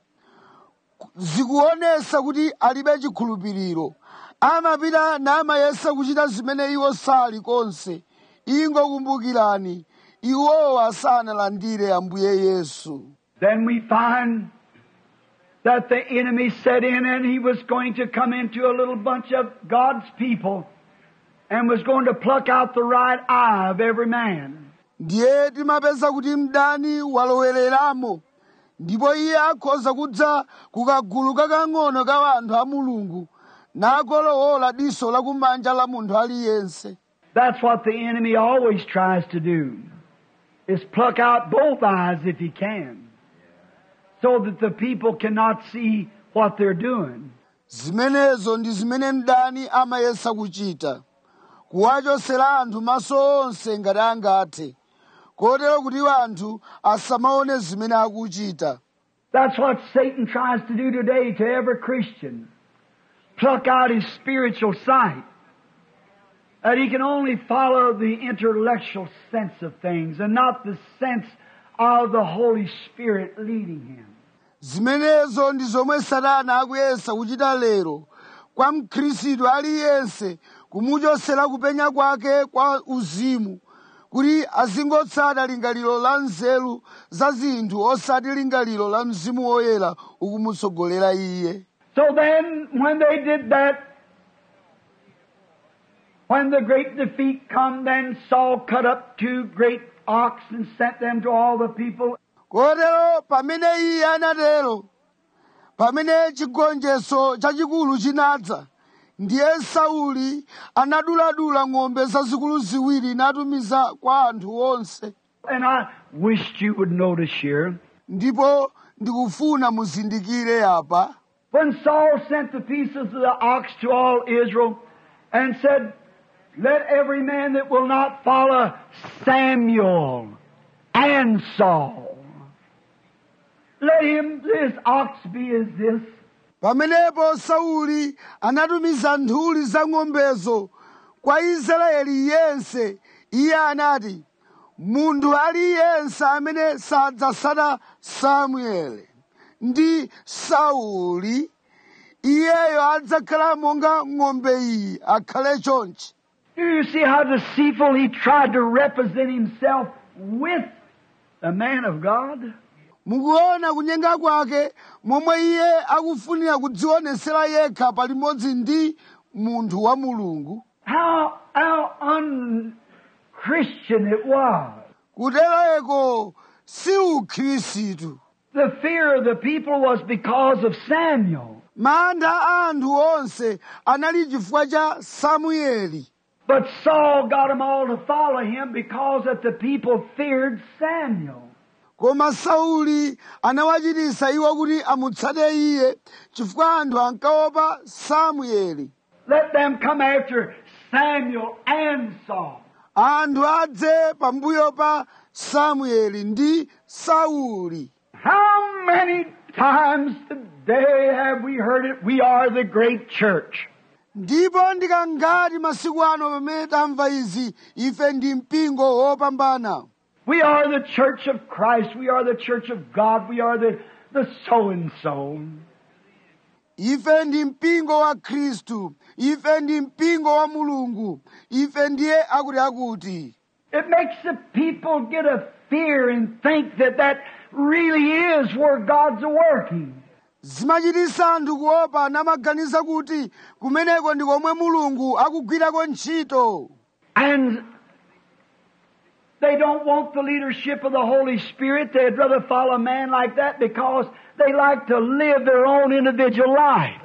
zikuonesa kuti alibe chikhulupiriro. Amapita namayesa kuchita zimene iwo sali konse. Ingokumbukirani, iwowa sanalandire Ambuye Yesu. Then we find that the enemy set in and he was going to come into a little bunch of God's people and was going to pluck out the right eye of every man. Ndiye timapeza kuti mdani walowereramo, ndipo iye akhoza kudza kukagulu kakang'ono ka anthu a Mulungu, nakolowola diso lakumanja la munthu aliyense. That's what the enemy always tries to do, is pluck out both eyes if he can, so that the people cannot see what they're doing. Zimenezo ndi zimene mdani amayesa kuchita, kuwachosera anthu maso onse ngati angathe, kotero kuti anthu asamaone zimene akuchita. That's what Satan tries to do today to every Christian. Pluck out his spiritual sight. That he can only follow the intellectual sense of things and not the sense of the Holy Spirit leading him. Zimenezo ndi zomwe Satana akuyesa kuchita lero kwa mkhristu aliyense, kumuchosera kupenya kwake kwa uzimu, kuti azingotsata lingaliro la nzeru za zinthu osati lingaliro la mzimu woyera ukumutsogolera iye. So then, when they did that, when the great defeat come, then Saul cut up 2 great ox and sent them to all the people. Kotero pamene iye anatero, pamene chigonjetso chachikulu chinadza, ndiye Sauli anaduladula ng'ombe zazikulu ziwiri natumiza kwa anthu onse. And I wished you would notice here, Ndipo ndikufuna muzindikire apa, when Saul sent the pieces of the ox to all Israel and said, "Let every man that will not follow Samuel and Saul, let his ox be as this." pamenepo Sauli anatumiza nthuli za ng'ombezo kwa Israeli yense, iye anati, munthu aliyense amene sadzatsata Samueli ndi Sauli, iyeyo adzakhala monga ng'ombe iyi, akhale chonchi. Do you see how deceitful he tried to represent himself with the man of God? Mukuona kunyenga kwake momwe iye akufunira kudzionesera yekha palimodzi ndi munthu wa Mulungu. How un-Christian it was. Kutereko si ukhristu. The fear of the people was because of Samuel. Mantha a anthu onse anali chifukwa cha Samueli. But Saul got them all to follow him because that the people feared Samuel. koma Sauli anawachititsa iwo kuti amutsate iye chifukwa anthu ankaopa Samueli. Let them come after Samuel and Saul. Anthu adze pambuyo pa Samueli ndi Sauli. How many times today have we heard it? We are the great church. Ndipo ndikangati masiku ano pamene tamva izi, ife ndi mpingo wopambana. We are the church of Christ. We are the church of God. We are the so-and-so. Ife ndi mpingo wa Khristu. Ife ndi mpingo wa Mulungu. Ife ndiye akuti. It makes the people get a fear and think that that really is where God's working. Zimachititsa anthu kuopa namaganiza kuti kumeneko ndi komwe Mulungu akugwirako ntchito. And they don't want the leadership of the Holy Spirit. They'd rather follow a man like that because they like to live their own individual life.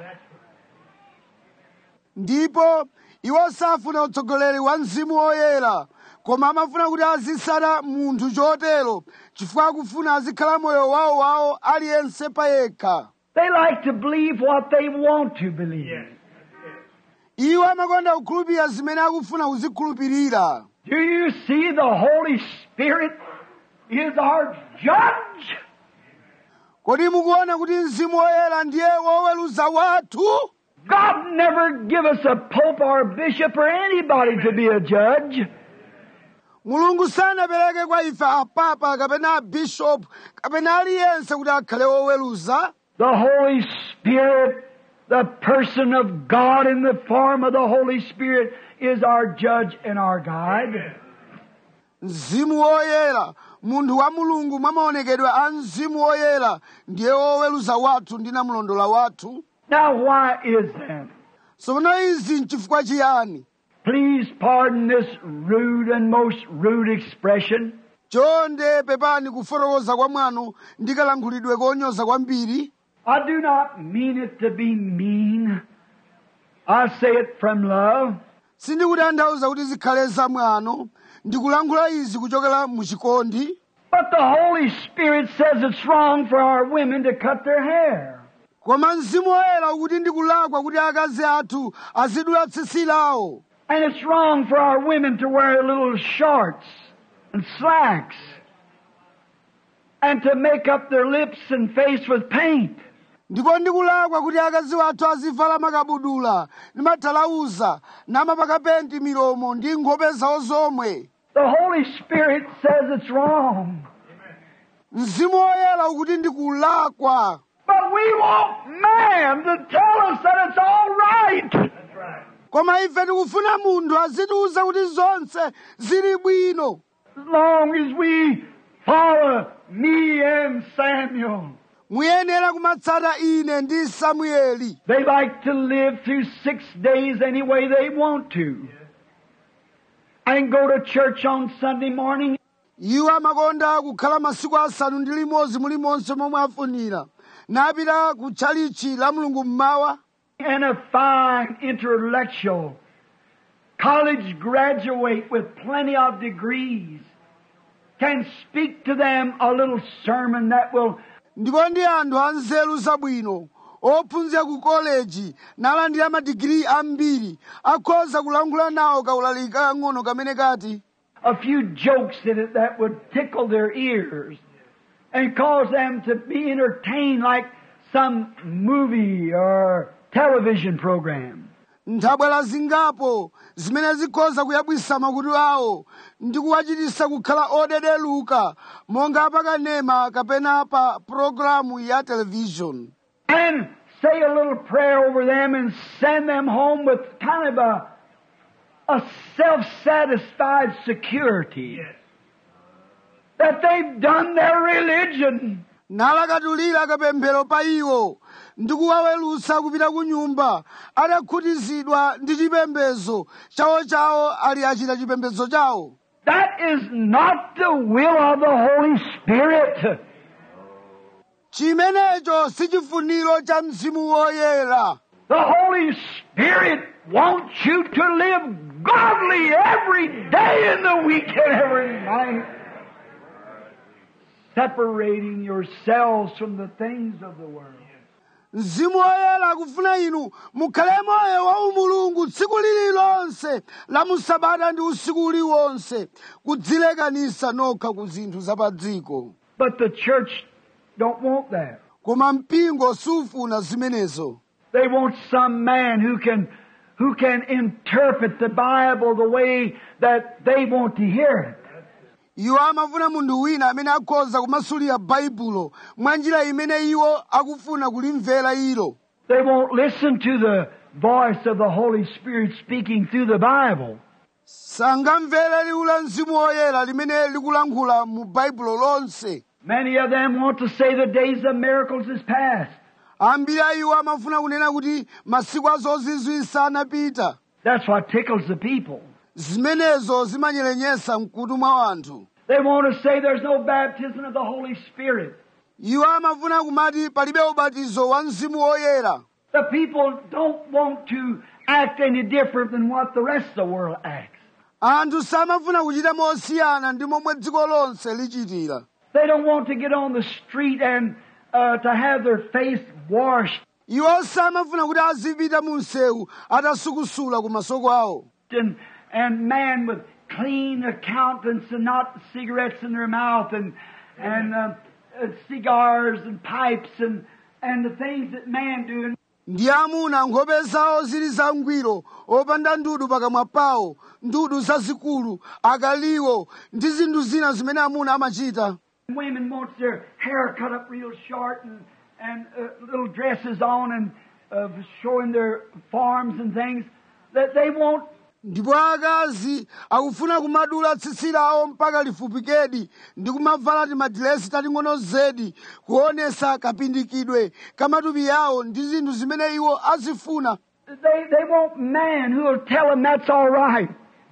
Ndipo iwo safuna utsogoleri wa Mzimu Woyera, koma amafuna kuti azitsata munthu chotero chifukwa akufuna azikhala moyo wawo aliyense payekha. They like to believe what they want to believe. Iwo amakonda kukhulupirira zimene akufuna kuzikhulupirira. Do you see the Holy Spirit is our judge? Kodi mukuona kuti Mzimu Woyera ndiye woweruza wathu? God never give us a pope or a bishop or anybody to be a judge. Mulungu sanapereke kwa ife apapa kapena bishop kapena aliyense kuti akhale woweruza. The Holy Spirit, the person of God in the form of the Holy Spirit, is our judge and our guide. Mzimu Woyera, munthu wa Mulungu mwa maonekedwe a Mzimu Woyera, ndiye woweruza wathu ndi namlondola wathu. Now why is that? Sono izi nchifukwa chiyani? Please pardon this rude and most rude expression. Chonde pepani kufotokoza kwa mwanu ndikalankhulidwe konyoza kwambiri. I do not mean it to be mean. I say it from love. Sindikutanthauza kuti zikhale zamwano, ndikulankhula izi kuchokera muchikondi. But the Holy Spirit says it's wrong for our women to cut their hair. Koma Mzimu Woyera ukuti ndikulakwa kuti akazi athu azidula tsitsi lawo. And it's wrong for our women to wear little shorts and slacks and to make up their lips and face with paint. Ndipo ndikulakwa kuti akazi athu azivala makabudula ndi mathalauza namapaka penti milomo ndi nkhope zawo zomwe. The Holy Spirit says it's wrong. Mzimu Woyera ukuti ndikulakwa. But we want man to tell us that it's all right. Koma ife tikufuna munthu azitiuza kuti zonse zili bwino. As long as we follow me and Samuel. Muyenera kumatsata ine ndi Samueli. They like to live through 6 days any way they want to. And go to church on Sunday morning. Iwo amakonda kukhala masiku asanu ndi limodzi mulimonse momwe afunira. Napita ku tchalichi la Mulungu mmawa. And a fine intellectual college graduate with plenty of degrees can speak to them a little sermon that will. Ndipo ndi anthu anzeru zabwino ophunzira ku college nalandira madigiri ambiri akhoza kulankhula nawo kaulaliki kang'ono kamene kati A few jokes in it that would tickle their ears and cause them to be entertained like some movie or television program. nthabwala zingapo zimene zikhoza kuyabwisa makutu awo ndi kuwachititsa kukhala odederuka monga pakanema kapena pa programu ya television. And say a little prayer over them and send them home with kind of a self-satisfied security. Yes. That they've done their religion. Nalakatulira kapemphero pa iwo ndi kuwawerusa kupita ku nyumba atakhutizidwa ndi chipembedzo chawo ali achita chipembedzo chawo. That is not the will of the Holy Spirit. Chimenecho si chifuniro cha Mzimu Woyera. The Holy Spirit wants you to live godly every day in the week and every night, separating yourselves from the things of the world. Mzimu woyera akufuna inu mukhale moyo wa umulungu tsiku lililonse la musabata ndi usiku uliwonse kudzilekanisa nokha ku zinthu zapadziko. But the church don't want that. Koma mpingo sufuna zimenezo. They want some man who can interpret the Bible the way that they want to hear it. Iwo amafuna munthu wina amene akhoza kumasulira baibulo mwa njira imene iwo akufuna kulimvera ilo. They won't listen to the voice of the Holy Spirit speaking through the Bible. Sangamvere liwu la Mzimu Woyera limene likulankhula mu baibulo lonse. Many of them want to say the days of miracles is past. Ambiri a iwo amafuna kunena kuti masiku azozizwisa anapita. That's what tickles the people. Zimenezo zimanyerenyesa mkutu mwa anthu. They want to say there's no baptism of the Holy Spirit. Iwo amafuna kumati palibe ubatizo wa Mzimu Woyera. The people don't want to act any different than what the rest of the world acts. Anthu samafuna kuchita mosiyana ndi momwe dziko lonse lichitira. They don't want to get on the street and to have their face washed Iwo samafuna kuti azipita mu msewu atasukusula ku masoko awo. and man with clean countenance and not cigarettes in their mouth and cigars and pipes and the things that man do. Ndi amuna nkhope zawo zili zangwiro opanda ndudu pakamwa pawo, ndudu zazikulu, akaliwo ndi zinthu zina zimene amuna amachita. Women want their hair cut up real short and little dresses on and showing their forms and things that they won't. Ndipo akazi akufuna kumadula tsitsi lawo mpaka lifupikedi ndi kumavala timadilesi tating'ono zedi kuonesa kapindikidwe kamatupi yawo ndi zinthu zimene iwo azifuna. They want man who will tell them that's all right.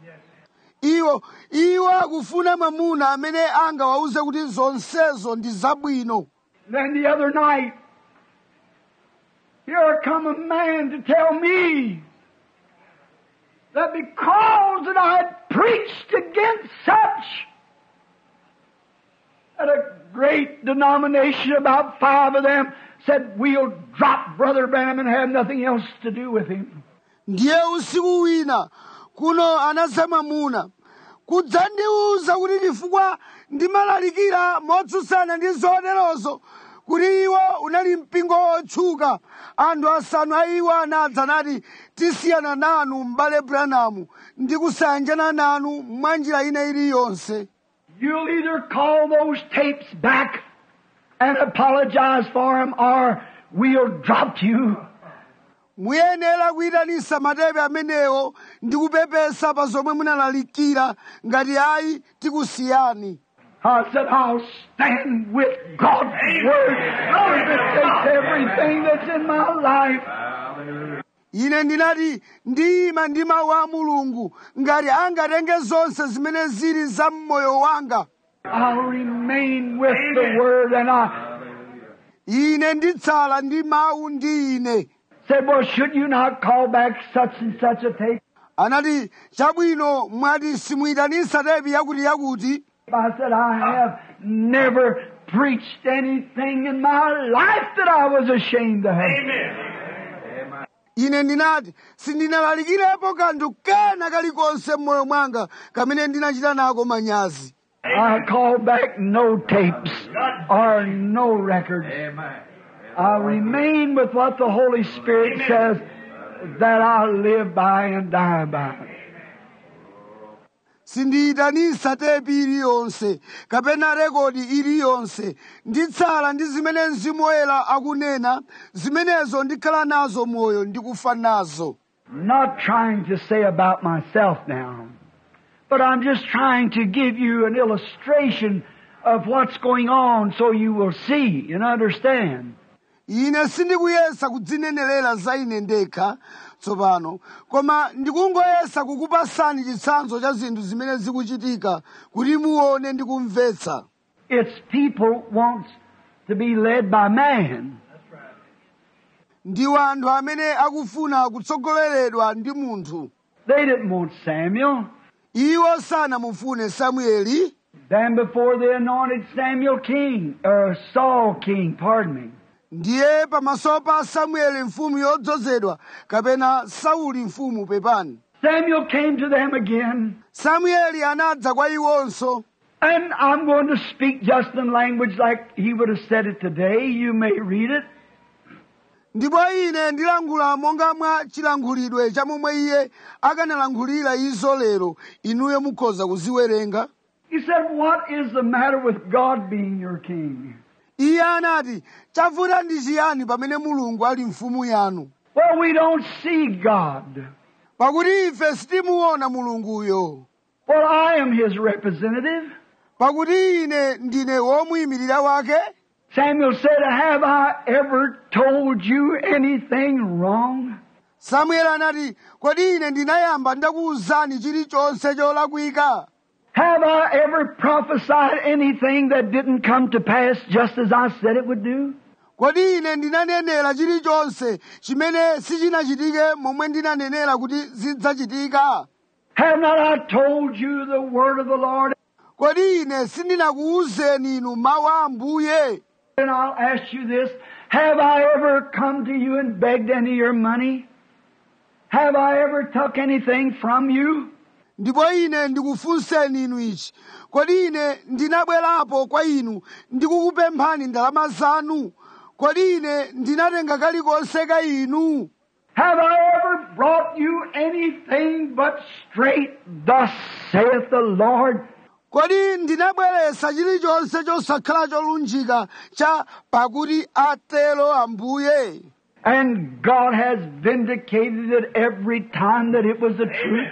Iwo akufuna mwamuna amene angawawuze kuti zonsezo ndi zabwino. Then the other night, here come a man to tell me that because that I had preached against such, that a great denomination, about 5 of them, said we'll drop Brother Branham and have nothing else to do with him. Ndiye usiku wina kuno anadza mwamuna kudzandiwuza kuti chifukwa ndimalalikira motsutsana ndi zoterozo kuti iwo unali mpingo wotchuka. Anthu 5 a iwo anadza nati tisiyana nanu m'bale Branham ndi kusanjana nanu mwa njira ina iliyonse. You'll either call those tapes back and apologize for them or we'll drop you. Muyenera kuyitanisa matepe amenewo ndi kupepesa pa zomwe munalalikira, ngati ayi tikusiyani. I said, I'll stand with God's Word if it takes everything that's in my life. Ine ndinati ndiyima ndi mawu a Mulungu ngati angatenge zonse zimene zili za mmoyo wanga. I'll remain with the Word and Ine nditsala ndi mawu ndi ine. said, well, should you not call back such and such a tape? Anati chabwino mwati simuyitanisa tepi yakuti. I said, I have never preached anything in my life that I was ashamed of. Amen. Ine ndinati sindinalalikirepo kanthu kena kalikonse m'moyo mwanga kamene ndinachita nako manyazi. I call back no tapes or no records. Amen. I remain with what the Holy Spirit says that I live by and die by. Sindiyitanisa tepi iliyonse kapena rekodi iliyonse, nditsala ndi zimene Mzimu Woyera akunena, zimenezo ndikhala nazo moyo ndikufa nazo. Not trying to say about myself now, but I'm just trying to give you an illustration of what's going on so you will see and understand. Ine sindikuyesa kudzinenelera za ine ndekha tsopano, koma ndikungoyesa kukupasani chitsanzo cha zinthu zimene zikuchitika kuti muone ndi kumvetsa. It's people wants to be led by man. Ndiwo anthu amene akufuna kutsogoleredwa ndi munthu. They didn't want Samuel. iwo sanamufune Samueli. Then before they anointed Samuel king, or Saul king, pardon me. Ndiye pamaso pa Samueli mfumu yodzozedwa kapena Sauli mfumu pepani. Samuel came to them again. Samueli anadza kwa iwonso. And I'm going to speak just in language like he would have said it today. You may read it. Ndipo ine ndilangula monga mwa chilankhulidwe cha momwe iye akanalankhulira izo lero, inuyo mukhoza kuziwerenga. He said, what is the matter with God being your king? Iye anati, chavuta ndi chiyani pamene Mulungu ali mfumu yanu? Well, we don't see God. Pakuti ife sitimuona Mulunguyo. Well, I am his representative. Pakuti ine ndine womuyimirira wake. Samuel said, have I ever told you anything wrong? Samuel anati, kodi ine ndinayamba ndakuwuzani chilichonse cholakwika? Have I ever prophesied anything that didn't come to pass just as I said it would do? Kodi ine ndinanenera chilichonse chimene sichinachitike momwe ndinanenera kuti zidzachitika? Have not I told you the word of the Lord? Kodi ine sindinakuwuzeni inu mawu a Ambuye? And I'll ask you this, have I ever come to you and begged any of your money? Have I ever took anything from you? Ndipo ine ndikufunseni inu ichi, kodi ine ndinabwerapo kwa inu ndikukupemphani ndalama zanu? Kodi ine ndinatenga kalikonse ka inu? Have I ever brought you anything but straight, thus saith the Lord? Kodi ndinabweretsa chilichonse chosakhala cholunjika cha pakuti atero Ambuye? And God has vindicated it every time that it was the truth.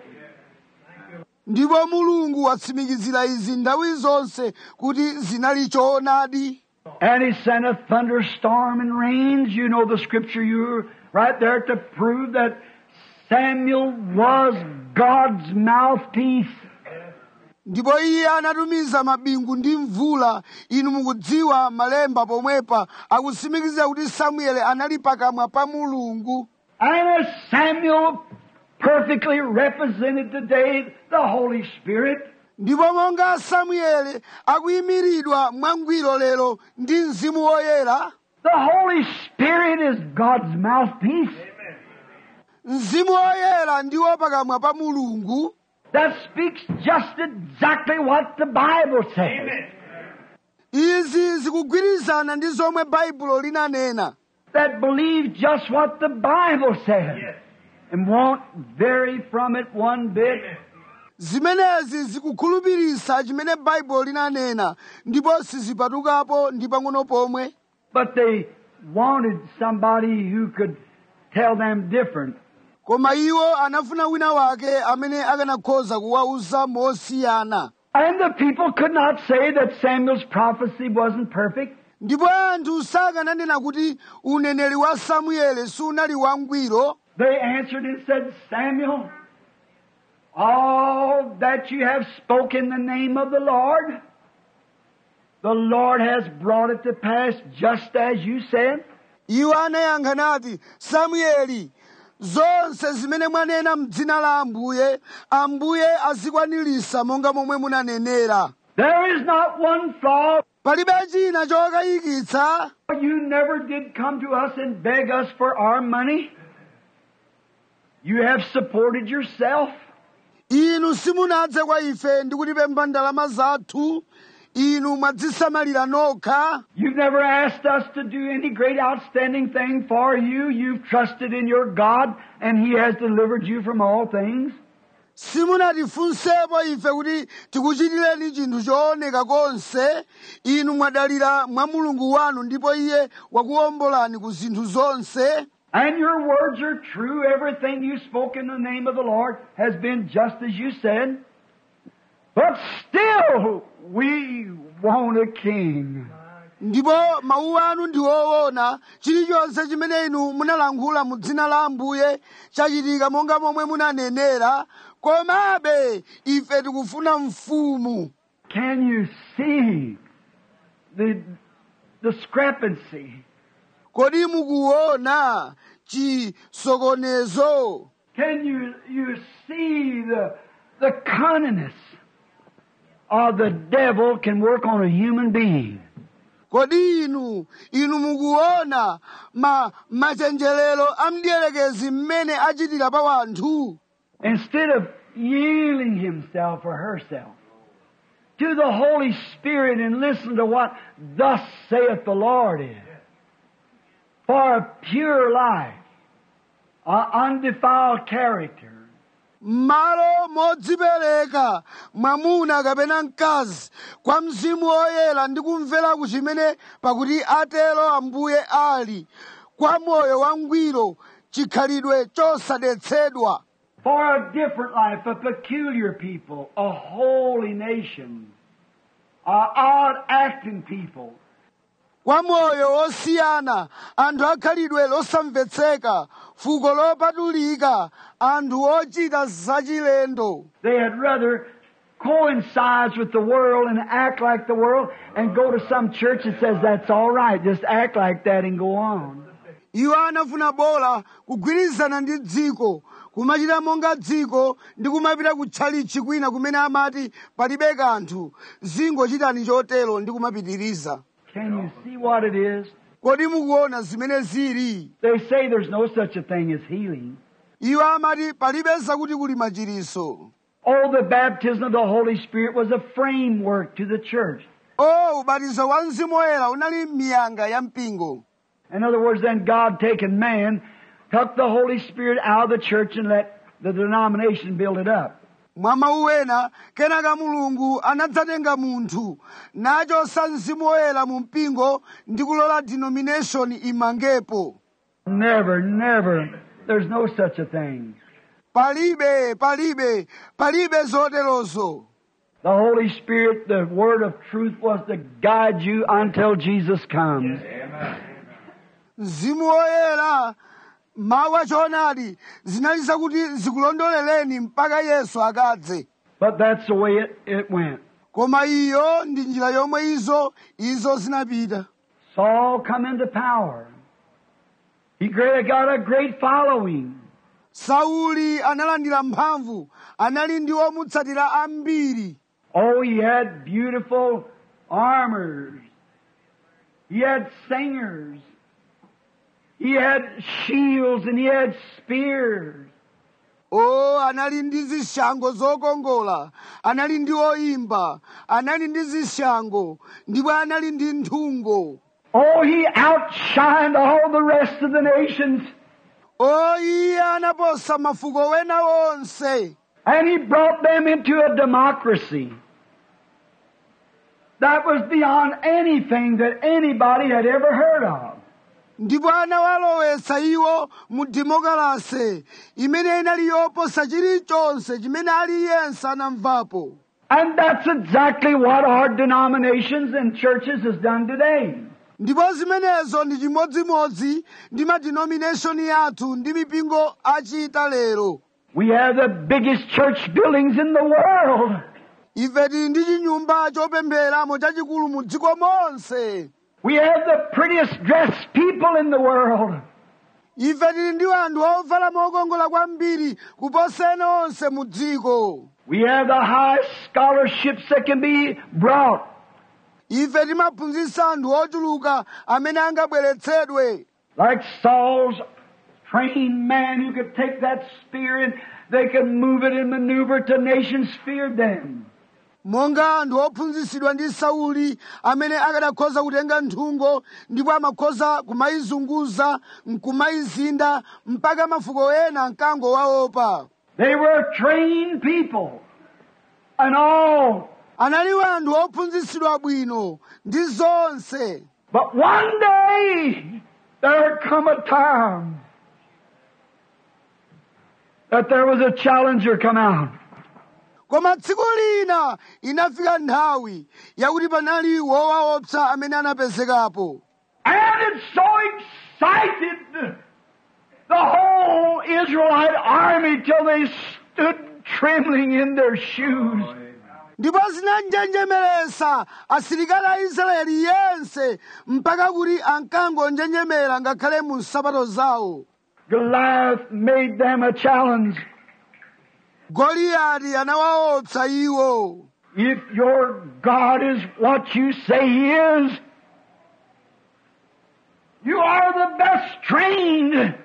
Ndipo Mulungu watsimikizira izi nthawi zonse kuti zinali choonadi. And He sent a thunderstorm and rains. You know the scripture, you're right there to prove that Samuel was God's mouthpiece. Ndipo iye anatumiza mabingu ndi mvula. Inu mukudziwa malemba pomwepa akutsimikiza kuti Samueli anali pakamwa pa Mulungu. And as Samuel perfectly represented today the Holy Spirit, Ndipo monga Samueli akuyimiridwa mwangwiro lero ndi Mzimu Woyera, the Holy Spirit is God's mouthpiece. Mzimu Woyera ndiwo pakamwa pa Mulungu. That speaks just exactly what the Bible says. Izi zikugwirizana ndi zomwe Baibulo linanena. That believe just what the Bible says. And won't vary from it one bit. Zimenezi zikukhulupirisa chimene Baibulo linanena, ndipo sizipatukapo ndi pang'ono pomwe. But they wanted somebody who could tell them different. Koma iwo anafuna wina wake amene akanakhoza kuwauza mosiyana. And the people could not say that Samuel's prophecy wasn't perfect. Ndipo anthu sakananena kuti uneneri wa Samueli sunali wangwiro. They answered and said, Samuel, all that you have spoken in the name of the Lord has brought it to pass just as you said. Iwo anayankha nati, Samueli, zonse zimene mwanena m'dzina la Ambuye, Ambuye azikwanirisa monga momwe munanenera. There is not one flaw. Palibe china chokayikitsa. You never did come to us and beg us for our money. You have supported yourself. Inu simunadze kwa ife ndi kutipempha ndalama zathu. Inu mwadzisamalira nokha. You've never asked us to do any great outstanding thing for you. You've trusted in your God, and He has delivered you from all things. Simunatifunsepo ife kuti tikuchitireni chinthu chooneka konse. Inu mwadalira mwa Mulungu wanu ndipo Iye wakuwombolani ku zinthu zonse. And your words are true. Everything you spoke in the name of the Lord has been just as you said. But still, we want a king. Ndipo mawu anu ndi woona. Chilichonse chimene inu munalankhula mu dzina la Ambuye chachitika monga momwe munanenera. Komabe ife tikufuna mfumu. Can you see the discrepancy? Kodi mukuona chisokonezo? Can you see the cunningness of the devil can work on a human being? Kodi inu mukuona machenjerero amdierekezi mmene achitira pa wanthu? Instead of yielding himself or herself to the Holy Spirit and listen to what thus saith the Lord is, for a pure life, an undefiled character, Malo modzipereka mwamuna kapena mkazi kwa mzimu woyera ndi kumvera kuchimene pakuti atero Ambuye ali kwa moyo wangwiro chikhalidwe chosadetsedwa. for a different life, a peculiar people, a holy nation, odd-acting people, Kwa moyo wosiyana, anthu akhalidwe losamvetseka, fuko lopatulika, anthu ochita zachilendo. they had rather coincide with the world and act like the world and go to some church that says that's all right, just act like that and go on. Iwo anafuna bola kugwirizana ndi dziko, kumachita monga dziko ndi kumapita kutchalichi kwina kumene amati palibe kanthu, zingochitani chotero ndi kumapitiriza. Can you see what it is? Kodi mukuona zimene zili? They say there's no such a thing as healing. Iwo amati palibe zakuti kuli machiritso. Oh, the baptism of the Holy Spirit was a framework to the church. Ubatizo wa Mzimu Woyera unali miyanga ya mpingo. In other words, then God taken man, took the Holy Spirit out of the church and let the denomination build it up. Mwa mawu ena, kenaka Mulungu anadzatenga munthu, nachosa Mzimu Woyera mu mpingo ndi kulola denomination imangepo. Never, never. There's no such a thing. Palibe zoterozo. The Holy Spirit, the word of truth, was to guide you until Jesus comes. Mzimu Woyera, mawu achoonadi, zinali zakuti zikulondoleleni mpaka Yesu akadze. But that's the way it went. Koma iyo ndi njira yomwe izo zinapita. Saul come into power. He got a great following. Sauli analandira mphamvu, anali ndi omutsatira ambiri. Oh, he had beautiful armors. He had singers. He had shields and he had spears. Anali ndi zishango zokongola, anali ndi oimba, anali ndi zishango, ndipo anali ndi nthungo. Oh, he outshined all the rest of the nations. Iye anaposa mafuko wena onse. And he brought them into a democracy that was beyond anything that anybody had ever heard of. Ndipo anawalowetsa iwo mu demokrasi imene inali yoposa chilichonse chimene aliyense anamvapo. And that's exactly what our denominations and churches has done today. Ndipo zimenezo ndi chimodzimodzi ndi madenomination yathu ndi mipingo achita lero. We have the biggest church buildings in the world. Ife tili ndi chinyumba chopempheramo chachikulu mu dziko monse. We have the prettiest dressed people in the world. Ife tili ndi anthu ovala mokongola kwambiri kuposa ena onse mu dziko. We have the highest scholarships that can be brought. Ife timaphunzitsa anthu ochuluka amene angabweretsedwe. Like Saul's trained man who could take that spear and they could move it and maneuver it till nations feared them. Monga anthu ophunzitsidwa ndi Sauli amene akanakhoza kutenga nthungo ndipo amakhoza kumayizunguza nkumayizinda mpaka mafuko ena ankango waopa. They were trained people and all. Anali anthu ophunzitsidwa bwino ndi zonse. But one day there come a time that there was a challenger come out. Koma tsiku lina inafika nthawi yakuti panali wowaopsa amene anapezekapo. And it so excited the whole Israelite army till they stood trembling in their shoes. Ndipo zinanjenjemeresa asilikali a Israeli yense mpaka kuti ankangonjenjemera ngakhale mu nsapato zawo. Goliath made them a challenge. Goliyati anawaopsa iwo. If your God is what you say He is, you are the best trained.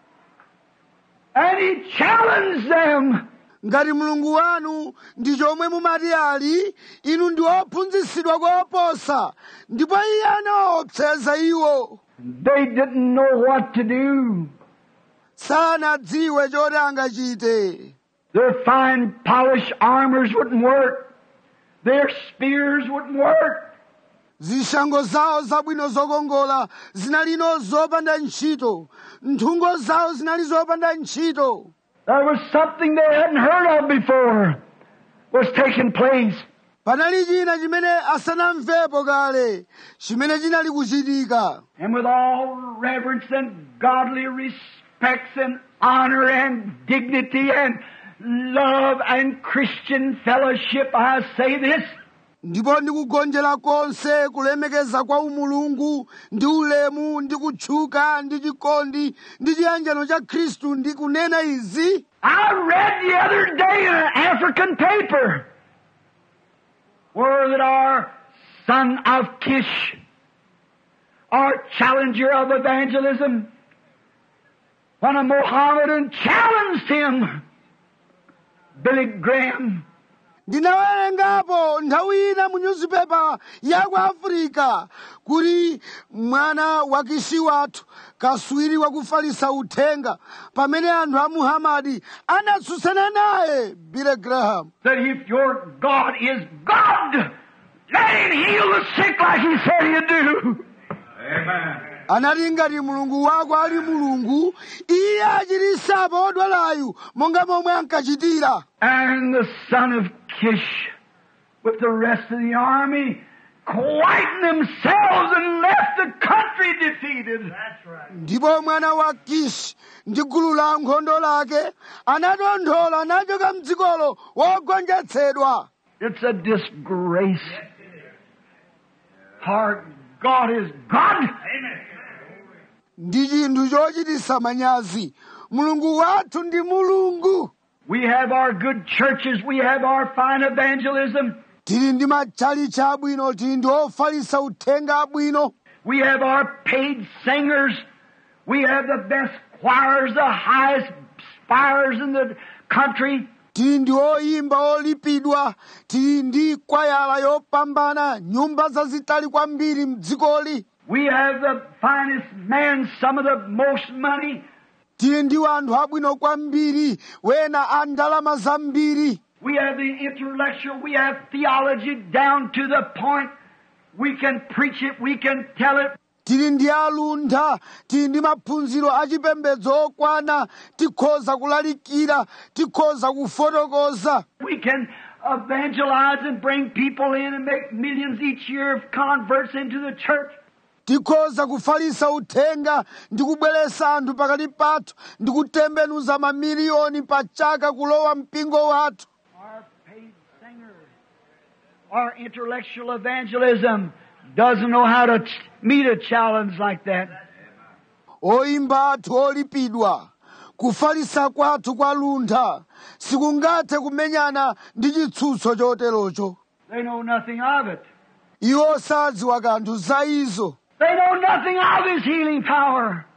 And He challenged them. Ngati Mulungu wanu ndi chomwe mumati ali, inu ndi ophunzitsidwa koposa, ndipo Iye anawaopseza iwo. They didn't know what to do. Sanadziwe choti angachite. Their fine polished armors wouldn't work. Their spears wouldn't work. Zishango zawo zabwino zokongola zinalino zopanda ntchito. Nthungo zawo zinali zopanda ntchito. There was something they hadn't heard of before was taking place. Panali china chimene asanamvepo kale, chimene chinali kuchitika. And with all reverence and godly respects and honor and dignity and love and Christian fellowship, I say this. Ndipo ndikugonjera konse kulemekeza kwa umulungu ndi ulemu ndi kutchuka ndi chikondi ndi chiyanjano cha Khristu ndi kunena izi. I read the other day in an African paper where that our son of Kish, our challenger of evangelism, when a Mohammedan challenged him, Billy Graham, Ndinawerengapo nthawi ina mu newspaper ya ku Africa kuti mwana wa Kishi wathu kaswiri wakufalisa uthenga pamene anthu a Muhammadi anatsutsana naye Billy Graham. that if your God is God, let Him heal the sick like He said He'd do. Amen. Anati ngati Mulungu wako ali Mulungu, Iye achirisapo odwalayu monga momwe ankachitira. And the son of Kish, with the rest of the army, quietened themselves and left the country defeated. That's right. Ndipo mwana wa Kishi ndi gulu la nkhondo lake anatonthola nachoka mdzikolo wogonjetsedwa. It's a disgrace. Our God is God. Amen. Ndi chinthu chochititsa manyazi. Mulungu wathu ndi Mulungu. We have our good churches. We have our fine evangelism. Tili ndi matchalichi abwino, tili ndi ofalisa uthenga abwino. We have our paid singers. We have the best choirs, the highest spires in the country. Tili ndi oyimba olipidwa, tili ndi kwayala yopambana, nyumba zazitali kwambiri mdzikoli. We have the finest men, some of the most money. Tili ndi anthu abwino kwambiri, wena a ndalama zambiri. We have the intellectual, we have theology down to the point. We can preach it, we can tell it. Tili ndi aluntha, tili ndi maphunziro achipembedzo okwana, tikhoza kulalikira, tikhoza kufotokoza. We can evangelize and bring people in and make millions each year of converts into the church. Tikhoza kufalisa uthenga ndi kubweretsa anthu pakati pathu ndi kutembenuza mamiliyoni pa chaka kulowa mpingo wathu. Our paid singers, our intellectual evangelism doesn't know how to meet a challenge like that. Oyimba athu olipidwa, kufalisa kwathu kwa luntha, sikungathe kumenyana ndi chitsutso choterocho. They know nothing of it. Iwo sadziwa kanthu za izo. They know nothing of His healing power,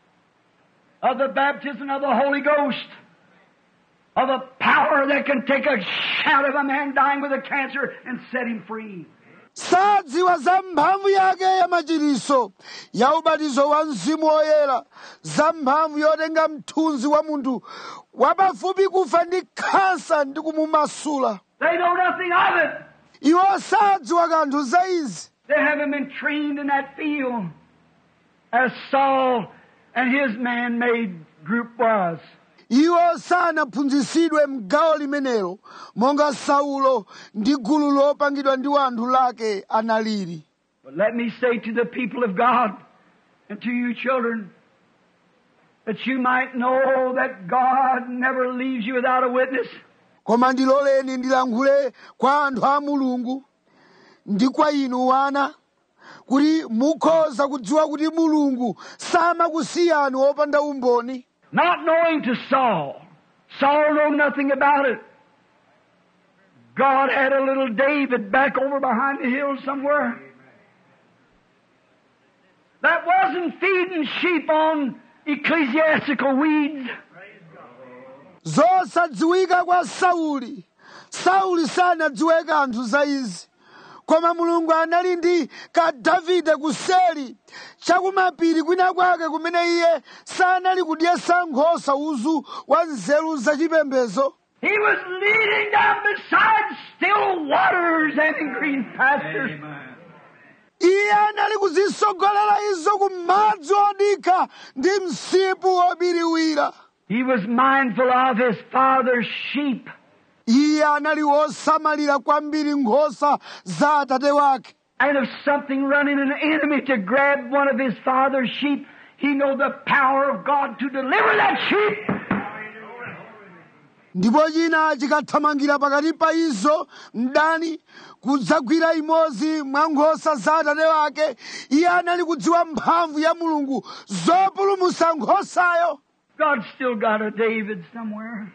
of the baptism of the Holy Ghost, of the power that can take a shout of a man dying with a cancer and set him free. Sadziwa za mphamvu yake ya machiritso, ya ubatizo wa Mzimu Woyera, za mphamvu yotenga mthunzi wa munthu wapafupi kufa ndi khansa ndi kumumasula. They know nothing of it. Iwo sadziwa kanthu za izi. They haven't been trained in that field as Saul and his man-made group was. Iwo sanaphunzitsidwe mgawo limenelo monga Saulo ndi gulu lopangidwa ndi wanthu lake analili. But let me say to the people of God and to you children that you might know that God never leaves you without a witness. Koma ndiloleni ndilankhule kwa anthu a Mulungu ndi kwa inu wana kuti mukhoza kudziwa kuti Mulungu samakusiyani wopanda umboni. not knowing to Saul. Saul knew nothing about it. God had a little David back over behind the hill somewhere that wasn't feeding sheep on ecclesiastical weeds. zosadziwika kwa Sauli. Sauli sanadziwe kanthu za izi. Koma Mulungu anali ndi ka Davide kuseli chakumapiri kwina kwake kumene iye sanali kudyesa nkhosa uzu wa nzeru zachipembedzo. He was leading them beside still waters and in green pastures. Iye anali kuzisogolera izo ku madzi odikha ndi msipu wobiriwira. He was mindful of his father's sheep. Iye anali wosamalira kwambiri nkhosa za atate wake. And if something running an enemy to grab one of his father's sheep, he knew the power of God to deliver that sheep. Ndipo china chikathamangira pakati pa izo mdani kudzagwira imodzi mwa nkhosa za atate wake, iye anali kudziwa mphamvu ya Mulungu zopulumutsa nkhosayo. God's still got a David somewhere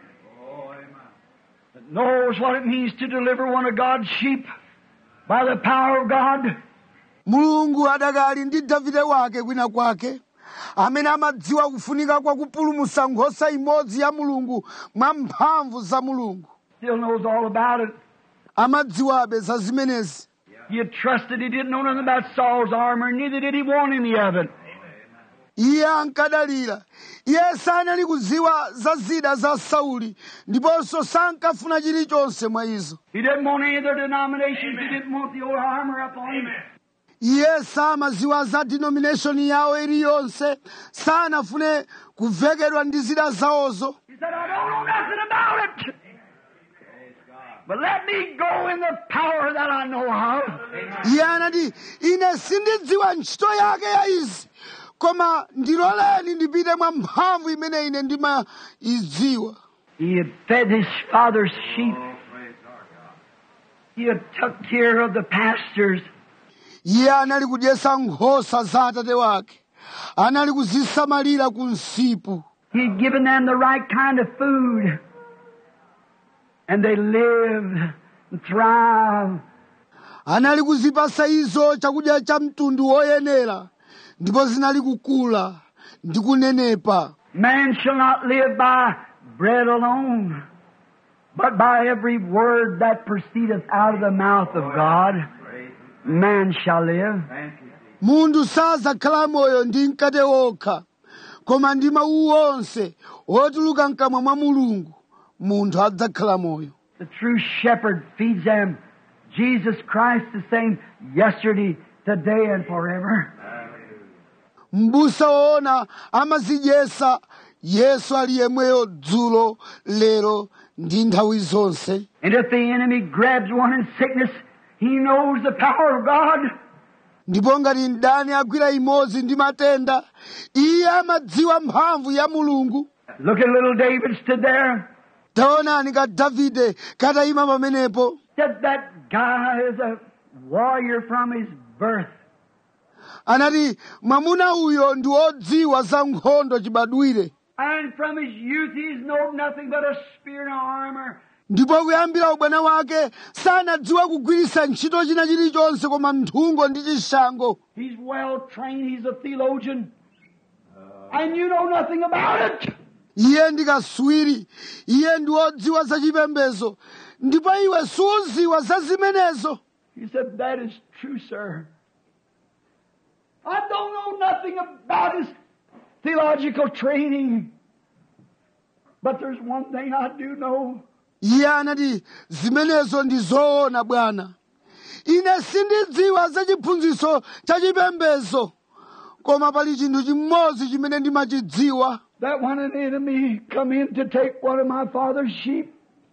that knows what it means to deliver one of God's sheep by the power of God. Mulungu adakali ndi Davide wake kwina kwake amene amadziwa kufunika kwa kupulumutsa nkhosa imodzi ya Mulungu mwa mphamvu za Mulungu. Still knows all about it. Amadziwabe za zimenezi. He had trusted. He didn't know nothing about Saul's armor, neither did he want any of it. Iye ankadalira. Iye sanali kudziwa za zida za Sauli, ndiponso sankafuna chilichonse mwa izo. He didn't want any of their denominations. He didn't want the old armor up on him. Iye samadziwa za denomination yawo iliyonse, sanafune kuvekedwa ndi zida zawozo. He said, I don't know nothing about it. But let me go in the power that I know of. Iye anati, ine sindidziwa ntchito yake ya izi, koma ndiloleni ndipite mwa mphamvu imene ine ndimayidziwa. He had fed his father's sheep. He had took care of the pastures. Iye anali kudyesa nkhosa za atate wake. Anali kuzisamalira ku msipu. He had given them the right kind of food. And they lived and thrived. Anali kuzipasa izo chakudya cha mtundu woyenera, ndipo zinali kukula ndi kunenepa. Man shall not live by bread alone, but by every word that proceedeth out of the mouth of God, man shall live. Munthu sazakhala moyo ndi mkate wokha, koma ndi mawu onse otuluka mkamwa mwa Mulungu, munthu adzakhala moyo. The true shepherd feeds them. Jesus Christ the same yesterday, today, and forever. M'busa woona amazidyesa Yesu ali yemweyo dzulo, lero ndi nthawi zonse. And if the enemy grabs one in sickness, he knows the power of God. Ndipo ngati mdani agwira imodzi ndi matenda, iye amadziwa mphamvu ya Mulungu. Look at little David stood there. Taonani ka Davide katayima pamenepo. Said that guy is a warrior from his birth. Anati mwamuna uyo ndi wodziwa za nkhondo chibadwire. And from his youth he's known nothing but a spear and armor. Ndipo kuyambira ubwana wake sanadziwa kugwiritsa ntchito china chilichonse koma nthungo ndi chishango. He's well trained. He's a theologian. And you know nothing about it. Iye ndi kaswiri, iye ndi wodziwa za chipembedzo, ndipo iwe suziwa za zimenezo. He said, that is true, sir. I don't know nothing about his theological training. But there's one thing I do know. Iye anati zimenezo ndi zoona bwana. Ine sindidziwa za chiphunzitso cha chipembedzo, koma pali chinthu chimodzi chimene ndimachidziwa. That when an enemy come in to take one of my father's sheep,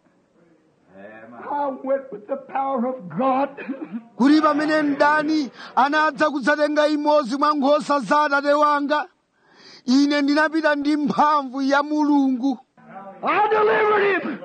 I went with the power of God. Kuti pamene mdani anadza kudzatenga imodzi mwa nkhosa za atate wanga, ine ndinapita ndi mphamvu ya Mulungu. I delivered him.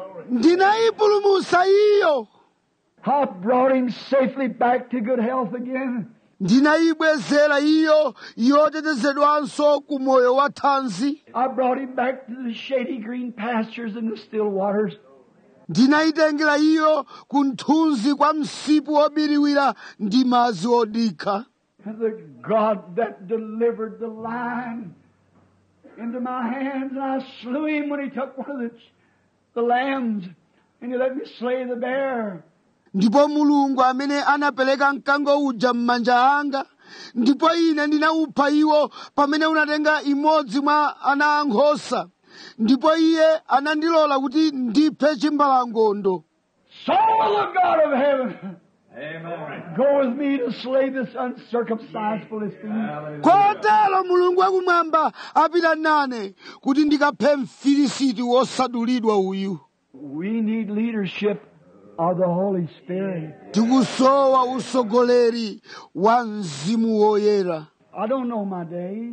Ndinayipulumutsa iyo. I brought him safely back to good health again. ndinayibwezera iyo yotetezedwanso ku moyo wa thanzi. I brought him back to the shady green pastures and the still waters. Ndinayitengera iyo ku nthunzi kwa msipu wobiriwira ndi madzi odikha. The God that delivered the lion into my hands, and I slew him when he took one of the lambs, and he let me slay the bear. Ndipo Mulungu amene anapereka mkango uja m'manja anga, ndipo ine ndinawupha iwo pamene unatenga imodzi mwa ana ankhosa, ndipo iye anandilola kuti ndiphe chimbalangondo. So the God of heaven, amen, go with me to slay this uncircumcised Philistine. Kotero Mulungu wakumwamba apita nane kuti ndikaphe Mfilisiti wosadulidwa uyu. We need leadership of the Holy Spirit. Tikusowa usogoleri wa Mzimu Woyera. I don't know my days.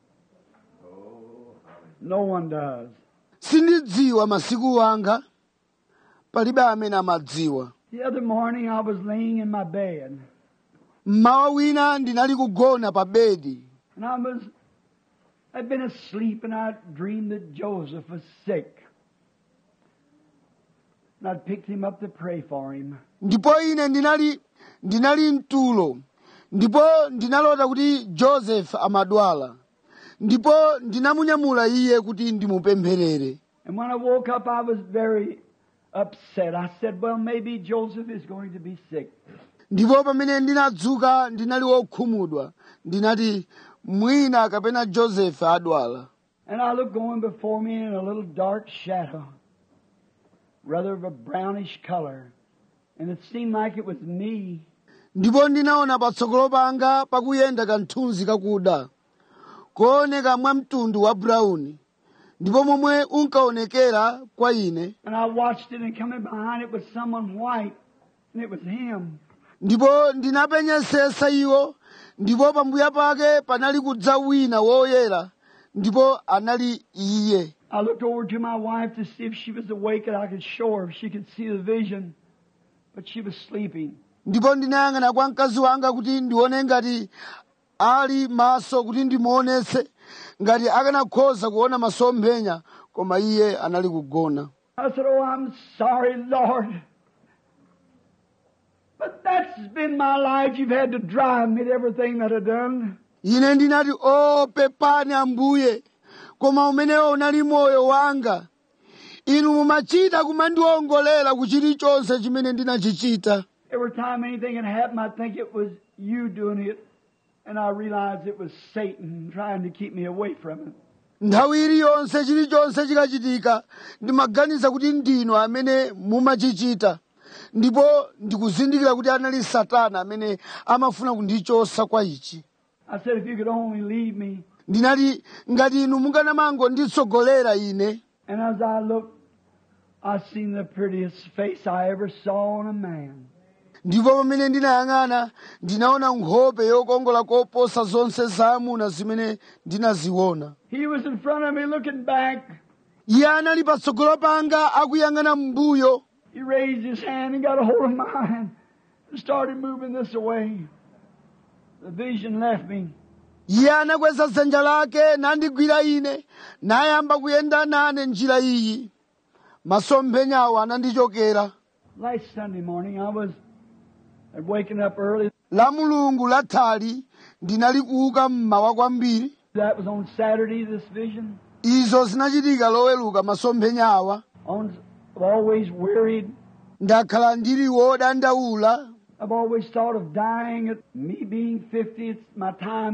No one does. Sindidziwa masiku wanga, palibe amene amadziwa. The other morning I was laying in my bed. Mmawa wina ndinali kugona pa bedi. And I'd been asleep and I dreamed that Joseph was sick. And I'd picked him up to pray for him. Ndipo ine ndinali mtulo. Ndipo ndinalota kuti Joseph amadwala. Ndipo ndinamunyamula iye kuti ndimupempherere. And when I woke up I was very upset. I said, well, maybe Joseph is going to be sick. Ndipo pamene ndinadzuka ndinali wokhumudwa. Ndinati mwina kapena Joseph adwala. And I looked going before me in a little dark shadow, rather of a brownish color. And it seemed like it was me. Ndipo ndinaona patsogolo panga pakuyenda kanthunzi kakuda. Kooneka mwa mtundu wa brown. Ndipo momwe unkaonekera kwa ine. And I watched it, and coming behind it was someone white, and it was him. Ndipo ndinapenyesesa iwo, ndipo pambuya pake panali kudza wina woyera, ndipo anali iye. I looked over to my wife to see if she was awake and I could show her if she could see the vision, but she was sleeping. Ndipo ndinayang'ana kwa mkazi wanga kuti ndione ngati ali maso kuti ndimuonese ngati akanakhoza kuona masomphenya, koma iye anali kugona. I said, oh, I'm sorry, Lord. But that's been my life. You've had to drive me to everything that I've done. Ine ndinati pepani Ambuye, koma umenewo unali moyo wanga. Inu mumachita kumandiongolera ku chilichonse chimene ndinachichita. Every time anything had happened, I'd think it was you doing it. And I realized it was Satan trying to keep me away from it. Nthawi iliyonse chilichonse chikachitika, ndimaganiza kuti ndinu amene mumachichita. Ndipo ndikuzindikira kuti anali Satana amene amafuna kundichosa kwa ichi. I said, if you could only leave me. Ndinati ngati inu mukanamango nditsogolera ine. And as I looked, I seen the prettiest face I ever saw on a man. Ndipo pamene ndinayang'ana, ndinaona nkhope yokongola koposa zonse zaamuna zimene ndinaziona. He was in front of me looking back. Iye anali patsogolo panga akuyang'ana m'mbuyo. He raised his hand and got a hold of mine and started moving this away. The vision left me. Iye anakweza dzanja lake nandigwira ine, nayamba kuyenda nane njira iyi. Masomphenyawo anandichokera. Last Sunday morning I'd waken up early. La Mulungu lathali ndinali kuuka mmawa kwambiri. That was on Saturday, this vision. Izo zinachitika loweruka masomphenyawa. I've always worried. Ndakhala ndili wodandaula. I've always thought of dying at me being 50. My time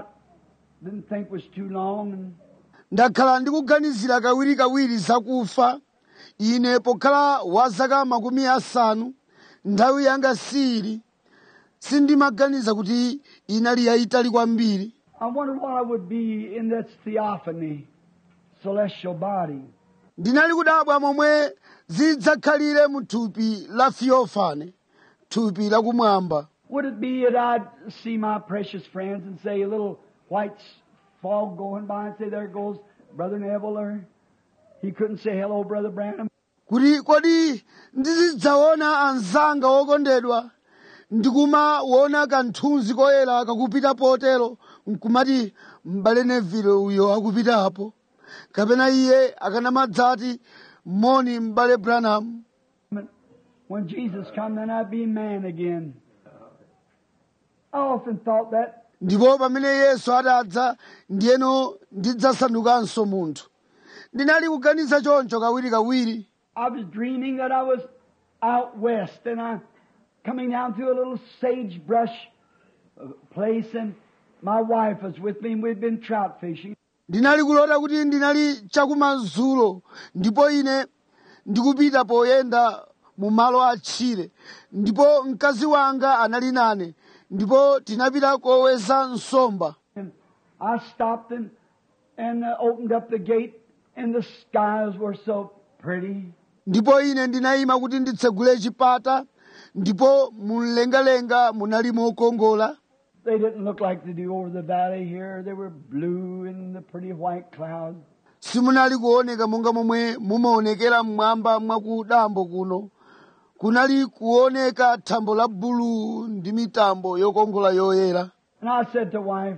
didn't think was too long. And Ndakhala ndikuganizira kawiri zakufa. Ine pokhala wa zaka makumi asanu, nthawi yanga sili. Sindimaganiza kuti inali yayitali kwambiri. I wondered what I would be in that theophany, celestial body. Ndinali kudabwa momwe zidzakhalire mu thupi la Theophane, thupi la kumwamba. Would it be that I'd see my precious friends and say a little white fog going by and say, there goes Brother Neville, or he couldn't say hello, Brother Branham. Kodi ndizidzaona anzanga okondedwa, ndikumaona kanthunzi koyera kakupita potero nkumati m'bale Neville uyo akupitapo, kapena iye akanamadzati moni m'bale Branham. When Jesus come, then I'd be man again. I often thought that. Ndipo pamene Yesu atadza ndiyeno ndidzasandukanso munthu. Ndinali kuganiza choncho kawirikawiri. I was dreaming that I was out west and I'm coming down through a little sagebrush place and my wife was with me and we'd been trout fishing. Ndinali kulota kuti ndinali chakumadzulo ndipo ine ndikupita poyenda mu malo atchire ndipo mkazi wanga anali nane ndipo tinapita koweza nsomba. And I stopped and opened up the gate and the skies were so pretty. Ndipo ine ndinayima kuti nditsegule chipata ndipo mumlengalenga munali mokongola. They didn't look like they do over the valley here. They were blue in the pretty white clouds. Simunali kuoneka monga momwe mumaonekera mmwamba mwakudambo kuno. Kunali kuoneka thambo la bulu ndi mitambo yokongola yoyera. And I said to wife,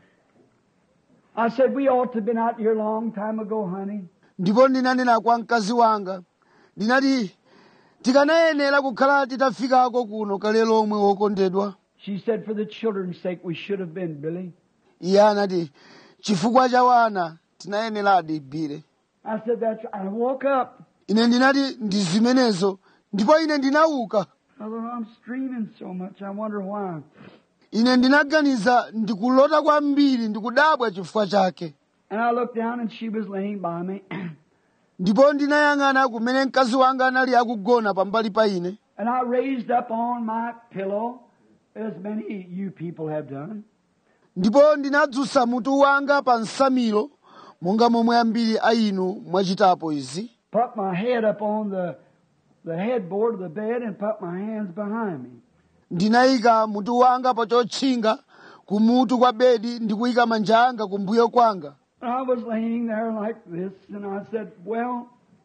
I said, we ought to have been out here a long time ago, honey. Ndipo ndinanena kwa mkazi wanga, ndinati tikanayenera kukhala titafikako kuno kale lomwe wokondedwa. She said, for the children's sake, we should have been, Billy. Iye anati chifukwa cha wana tinayeneradi Bile. I said, that's right. I woke up. Ine ndinati ndi zimenezo ndipo ine ndinauka. I thought, I'm streaming so much. I wonder why. Ine ndinaganiza ndikulota kwambiri ndikudabwa chifukwa chake. And I looked down and she was laying by me. Ndipo ndinayang'ana kumene mkazi wanga anali akugona pambali pa ine. And I raised up on my pillow, as many you people have done. Ndipo ndinadzutsa mutu wanga pa nsamiro monga momwe ambiri a inu mwachitapo izi. Put my head up on the headboard of the bed and put my hands behind me. Ndinayika mutu wanga pa chotchinga kumutu kwa bedi ndikuyika manja anga kumbuyo kwanga. And I was laying there like this, and I said, well,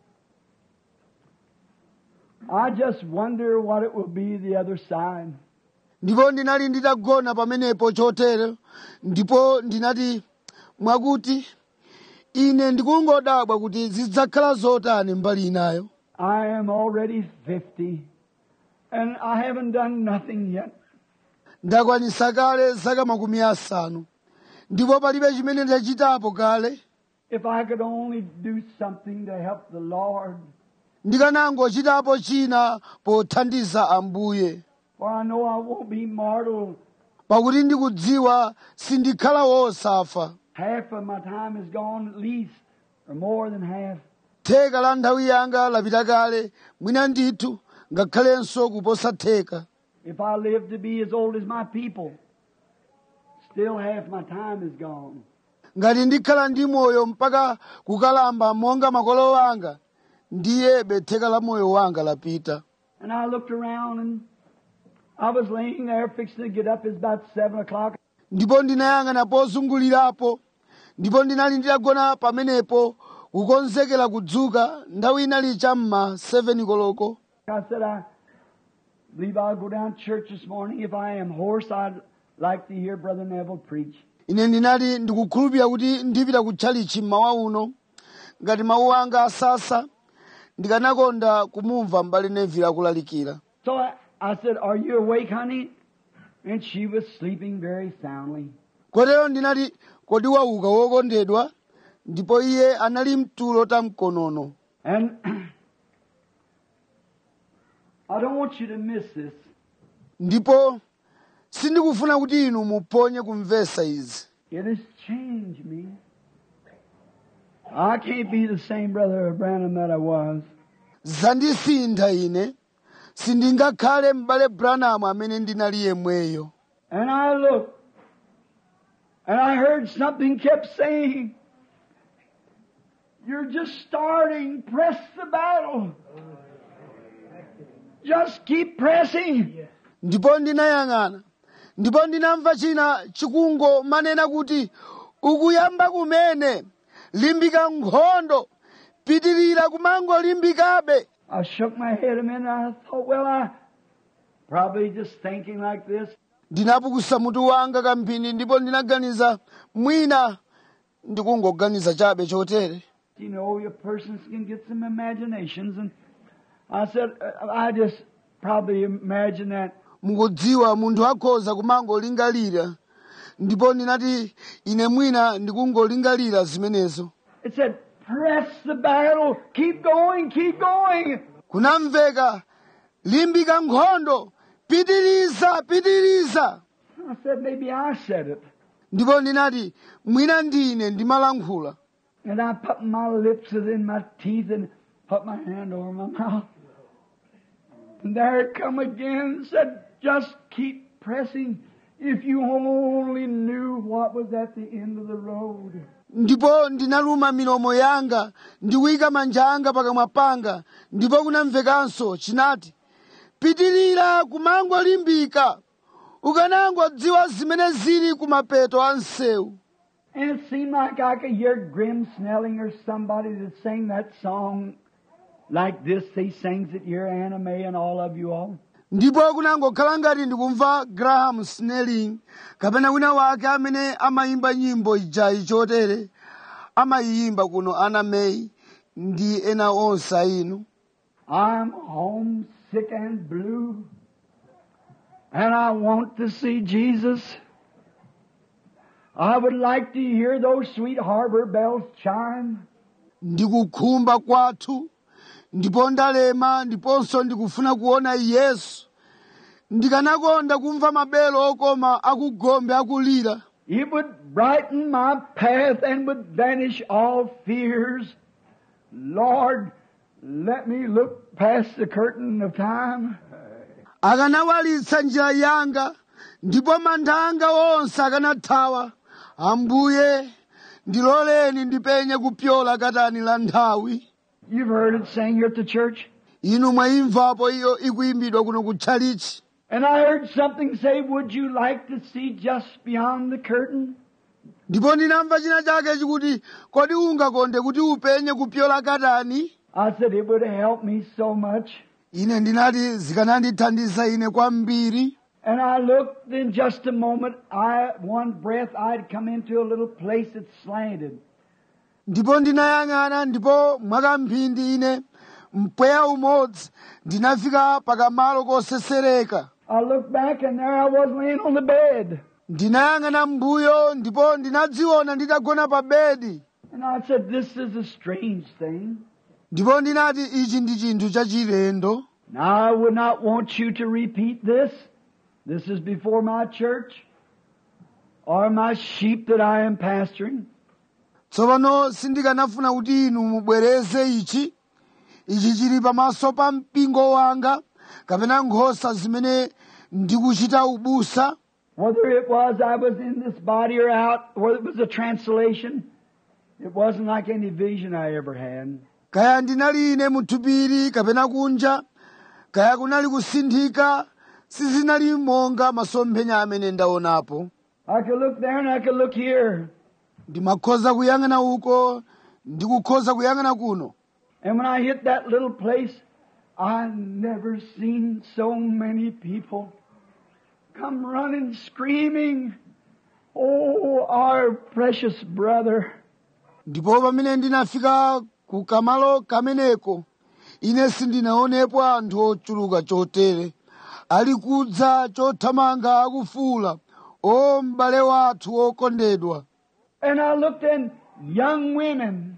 I just wonder what it will be the other side. Ndipo ndinali nditagona pamenepo chotere ndipo ndinati mwakuti ine ndikungodabwa kuti zidzakhala zotani mbali inayo. I am already 50, and I haven't done nothing yet. Ndakwanisa kale zaka 50 ndipo palibe chimene ndachitapo kale. If I could only do something to help the Lord. Ndikanangochitapo china pothandiza Ambuye. For I know I won't be mortal. Pakuti ndikudziwa sindikhala wosafa. Half of my time is gone at least, or more than half. Theka la nthawi yanga lapita kale, mwina ndithu ngakhalenso kuposa theka. If I live to be as old as my people, still half my time is gone. Ngati ndikhala ndi moyo mpaka kukalamba monga makolo wanga, ndiyebe theka la moyo wanga lapita. And I looked around and I was laying there fixing to get up. It's about 7 o'clock. Ndipo ndinayang'ana pozungulirapo, ndipo ndinali nditagona pamenepo kukonzekera kudzuka, nthawi inali cham'ma 7 koloko. I said, I believe I'll go down to church this morning. If I am hoarse, I'd like to hear Brother Neville preach. Ine ndinali ndikukhulupirira kuti ndipita ku tchalichi mmawa uno. Ngati mawu anga asasa, ndikanakonda kumumva m'bale Neville akulalikira. So I said, are you awake, honey? And she was sleeping very soundly. Kotero ndinati, kodi wauka wokondedwa? Ndipo iye anali mtulo tamkonono. And I don't want you to miss this. Ndipo sindikufuna kuti inu muponye kumvesa izi. It has changed me. I can't be the same Brother Branham that I was. Zandisintha ine. Sindingakhale m'bale Branham amene ndinali yemweyo. And I looked, and I heard something kept saying, you're just starting. Press the battle. Just keep pressing. Ndipo ndinayang'ana. Ndipo ndinamva china chikungo manena kuti ukuyamba kumene. Limbika nkhondo. Pitirira kumangolimbikabe. I shook my head a minute and I thought, well, probably just thinking like this. ndinapukusa mutu wanga kamphindi ndipo ndinaganiza mwina ndikungoganiza chabe chotere. You know, your persons can get some imaginations. And I said, I just probably imagine that. mukudziwa munthu akhoza kumangolingalira, ndipo ndinati ine mwina ndikungolingalira zimenezo. It said, press the battle, keep going, keep going. kunamveka limbika nkhondo, pitiriza pitiriza. I said, maybe I said it. ndipo ndinati mwina ndine ndimalankhula. And I put my lips within my teeth and put my hand over my mouth. And there it come again and said, just keep pressing. If you only knew what was at the end of the road. ndipo ndinaluma milomo yanga ndikuyika manja anga pakamwa panga, ndipo kunamvekanso chinati, pitirira kumangolimbika, ukanangodziwa zimene zili kumapeto a msewu. And it seemed like I could hear Grim Snelling or somebody that sang that song like this. He sings it here, Anna Mae and all of you all. ndipo kunangokhala ngati ndikumva Graham Snelling kapena wina wake amene amayimba nyimbo ijayi chotere, amayiyimba kuno Anna Mae ndi ena onse inu. I'm homesick and blue, and I want to see Jesus. I would like to hear those sweet harbor bells chime. Ndikukhumba kwathu, ndipo ndalema, ndiponso ndikufuna kuona Yesu. Ndikanakonda kumva mabelo okoma akugombe akulira. It would brighten my path and would vanish all fears. Lord, let me look past the curtain of time. Akanawalitsa njira yanga, ndipo mantha anga onse akanathawa. Ambuye, ndiloleni ndipenye kupyola katani la nthawi. You've heard it sang here at the church. Inu mwayimvapo iyo ikuyimbidwa kuno kutchalichi. And I heard something say, would you like to see just beyond the curtain? Ndipo ndinamva china chake chikuti, kodi ungakonde kuti upenye kupyola katani? I said, it would help me so much. Ine ndinati zikanandithandiza ine kwambiri. And I looked, in just a moment, one breath, I'd come into a little place that slanted. Ndipo ndinayang'ana, ndipo mwakamphindi ine mpweya umodzi ndinafika pakamalo kosesereka. I looked back and there I was laying on the bed. Ndinayang'ana mbuyo, ndipo ndinadziona nditagona pa bedi. And I said, this is a strange thing. Ndipo ndinati ichi ndi chinthu chachilendo. Now I would not want you to repeat this. This is before my church or my sheep that I am pastoring. Tsopano sindikanafuna kuti inu mubwereze ichi. Ichi chili pamaso pa mpingo wanga, kapena nkhosa zimene ndikuchita ubusa. Whether it was I was in this body or out, whether it was a translation, it wasn't like any vision I ever had. Kaya ndinali ine muthupiri kapena kunja, kaya kunali kusinthika, sizinali monga masomphenya amene ndaonapo. I could look there and I could look here. Ndimakhoza kuyang'ana uko, ndikukhoza kuyang'ana kuno. And when I hit that little place, I never seen so many people come running, screaming, oh, our precious brother. Ndipo pamene ndinafika ku kamalo kameneko, ine sindinaonepo anthu ochuluka chotere. Ali kudza chothamanga akufuula, o m'bale wathu okondedwa. And I looked in young women,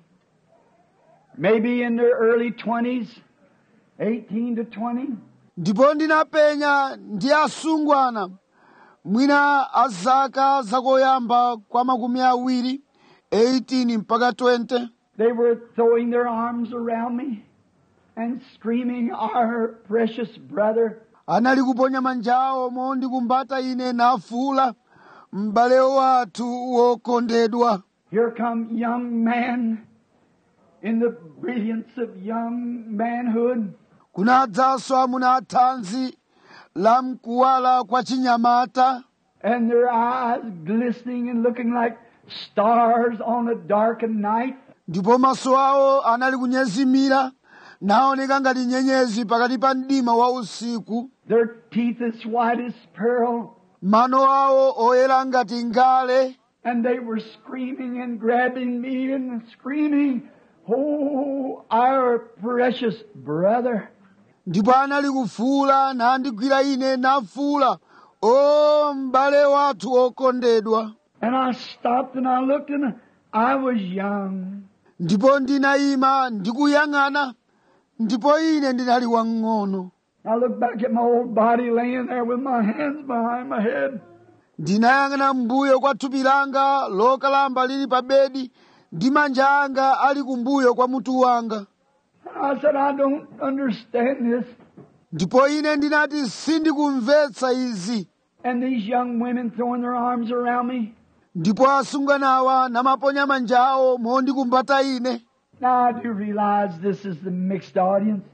maybe in their early 20s, 18 to 20. Ndipo ndinapenya ndi asungwana, mwina azaka zakoyamba kwa makumi awiri, 18 mpaka 20. They were throwing their arms around me and screaming, our precious brother. Anali kuponya manja awo mondikumbata ine nafuula, m'bale wathu wokondedwa. Here come young man in the brilliance of young manhood. Kunadzanso amuna athanzi la mkuwala kwa chinyamata. And their eyes glistening and looking like stars on a darkened night. Ndipo maso awo anali kunyezimira naoneka ngati nyenyezi pakati pa mdima wa usiku. Their teeth as white as pearl. Mano awo oyera ngati ngale. And they were screaming and grabbing me and screaming, "Oh, our precious brother." Ndipo anali kufuula nandigwira ine nafuula, "O m'bale wathu okondedwa." And I stopped and I looked and I was young. Ndipo ndinayima ndikuyang'ana, ndipo ine ndinali wang'ono. I looked back at my old body laying there with my hands behind my head. Ndinayang'ana mbuyo kwa thupi langa lokalamba lili pa bedi ndi manja anga ali kumbuyo kwa mutu wanga. I said, "I don't understand this." Ndipo ine ndinati sindikumvetsa izi. And these young women throwing their arms around me. Ndipo asunganawa namaponya manja awo mondikumbata ine. Now I do realize this is the mixed audience.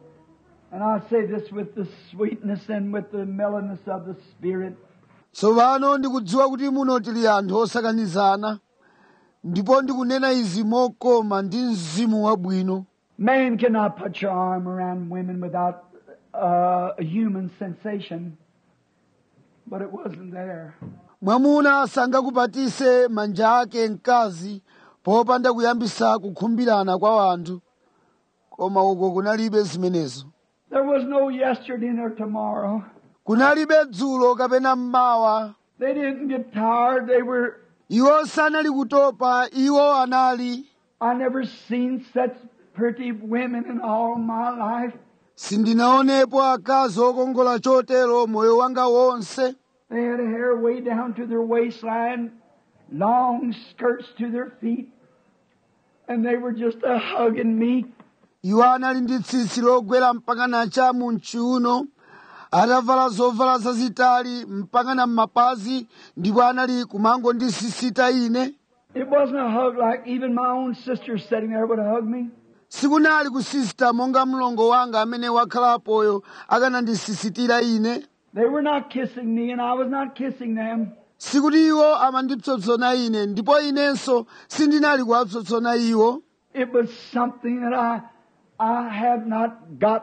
And I say this with the sweetness and with the mellowness of the Spirit. Tsopano ndikudziwa kuti muno tili anthu osakanizana. Ndipo ndikunena izi mokoma ndi mzimu wabwino. Man cannot put your arm around women without a human sensation. But it wasn't there. Mwamuna sangakupatise manja ake mkazi popanda kuyambisa kukhumbirana kwa anthu. Koma uko kunalibe zimenezo. There was no yesterday nor tomorrow. Kunalibe dzulo kapena mmawa. They didn't get tired. They were... Iwo sanali kutopa, iwo anali. I never seen such pretty women in all my life. Sindinaonepo akazi okongola chotero moyo wanga wonse. They had hair way down to their waistline, long skirts to their feet, and they were just hugging me. Iwo anali ndi tsitsi logwera mpaka nacha mu mchiuno, atavala zovala zazitali mpaka na m'mapazi, ndipo anali kumango ndisisita ine. It wasn't a hug like even my own sister sitting there would hug me. Sikunali kusisita monga mlongo wanga amene wakhalapoyo akanandisisitira ine. They were not kissing me and I was not kissing them. Sikuti iwo amandipsotsona ine, ndipo inenso sindinali kuwapsotsona iwo. It was something that I have not got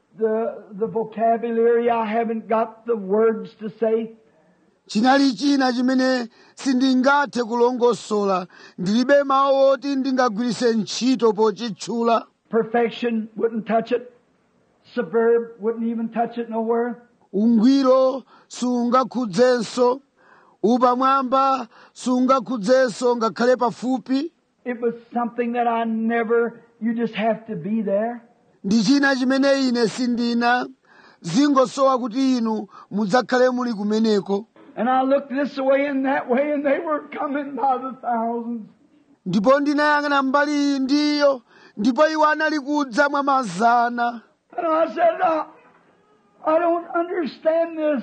the vocabulary, I haven't got the words to say. Chinali china chimene sindingathe kulongosola, ndilibe mawu oti ndingagwirise ntchito pochitchula. Perfection wouldn't touch it. Suburb wouldn't even touch it nowhere. Ungwiro sungakhudzenso, upamwamba sungakhudzenso ngakhale pafupi. It was something that I never, you just have to be there. Ndi china chimene ine sindina, zingosowa kuti inu mudzakhale muli kumeneko. And I looked this way and that way and they were coming by the thousands. Ndipo ndinayang'ana mbali iyi ndiyo, ndipo iwo anali kudza mwa mazana. And I said, I don't understand this.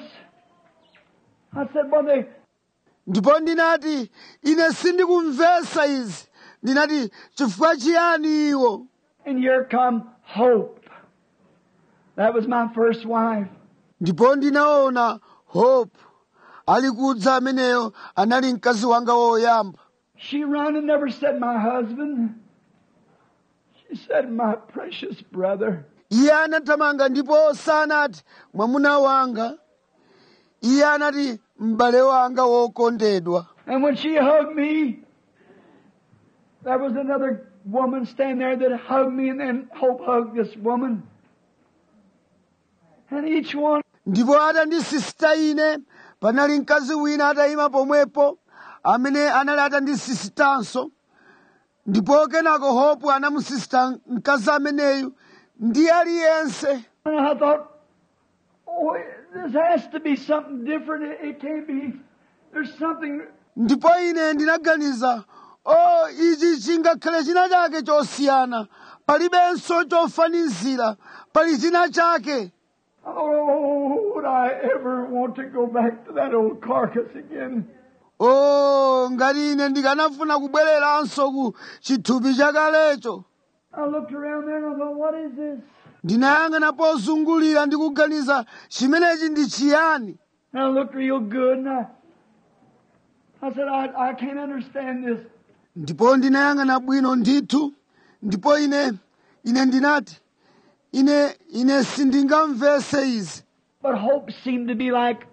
I said, well, they... Ndipo ndinati, ine sindikumvetsa izi. Ndinati, chifukwa chiyani iwo? And here come Hope. That was my first wife. Ndipo ndinaona Hope. Ali kudza ameneyo anali mkazi wanga woyamba. She ran and never said my husband. She said my precious brother. Iye anathamanga ndipo sanati mwamuna wanga. Iye anati m'bale wanga wokondedwa. And when she hugged me, there was another woman standing there that hugged me, and then Hope hugged this woman. And each one... Ndipo atandisisita ine, panali mkazi wina atayima pomwepo, amene anali atandisisitanso. Ndipo kenako Hope anamusisita mkazi ameneyu, ndi aliyense. And I thought, oh, this has to be something different. It can't be. There's something... Ndipo ine ndinaganiza, ichi chingakhale china chake chosiyana, palibenso chofanizira, pali china chake. Oh, would I ever want to go back to that old carcass again? Ngati ine ndikanafuna kubwereranso ku chithupi chakalecho. I looked around there and I thought, what is this? Ndinayang'ana pozungulira ndi kuganiza, chimenechi ndi chiyani? And I looked real good and I said, I can't understand this. Ndipo ndinayang'ana bwino ndithu, ndipo ine ndinati, ine sindingamvese izi. But Hope seemed to be like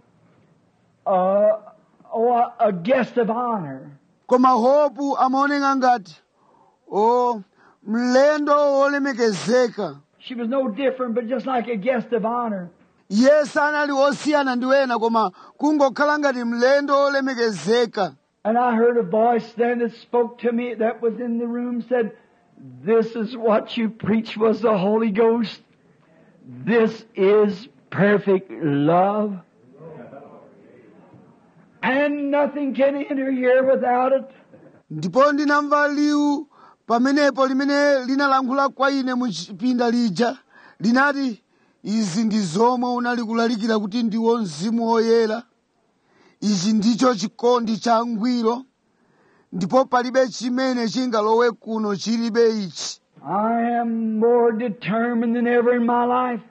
a guest of honor. Koma Hope amaoneka ngati mlendo wolemekezeka. She was no different, but just like a guest of honor. Yes, anali osiyana ndi wena koma kungokhala ngati mlendo wolemekezeka. And I heard a voice then that spoke to me that was in the room, said, "This is what you preached was the Holy Ghost. This is perfect love. And nothing can enter here without it." Ndipo ndinamva liwu pamenepo limene linalankhula kwa ine mu chipinda lija linati, izi ndi zomwe unali kulalikira kuti ndiwo mzimu woyera. Ichi ndicho chikondi cha ngwiro, ndipo palibe chimene chingalowe kuno chilibe ichi. I am more determined than ever in my life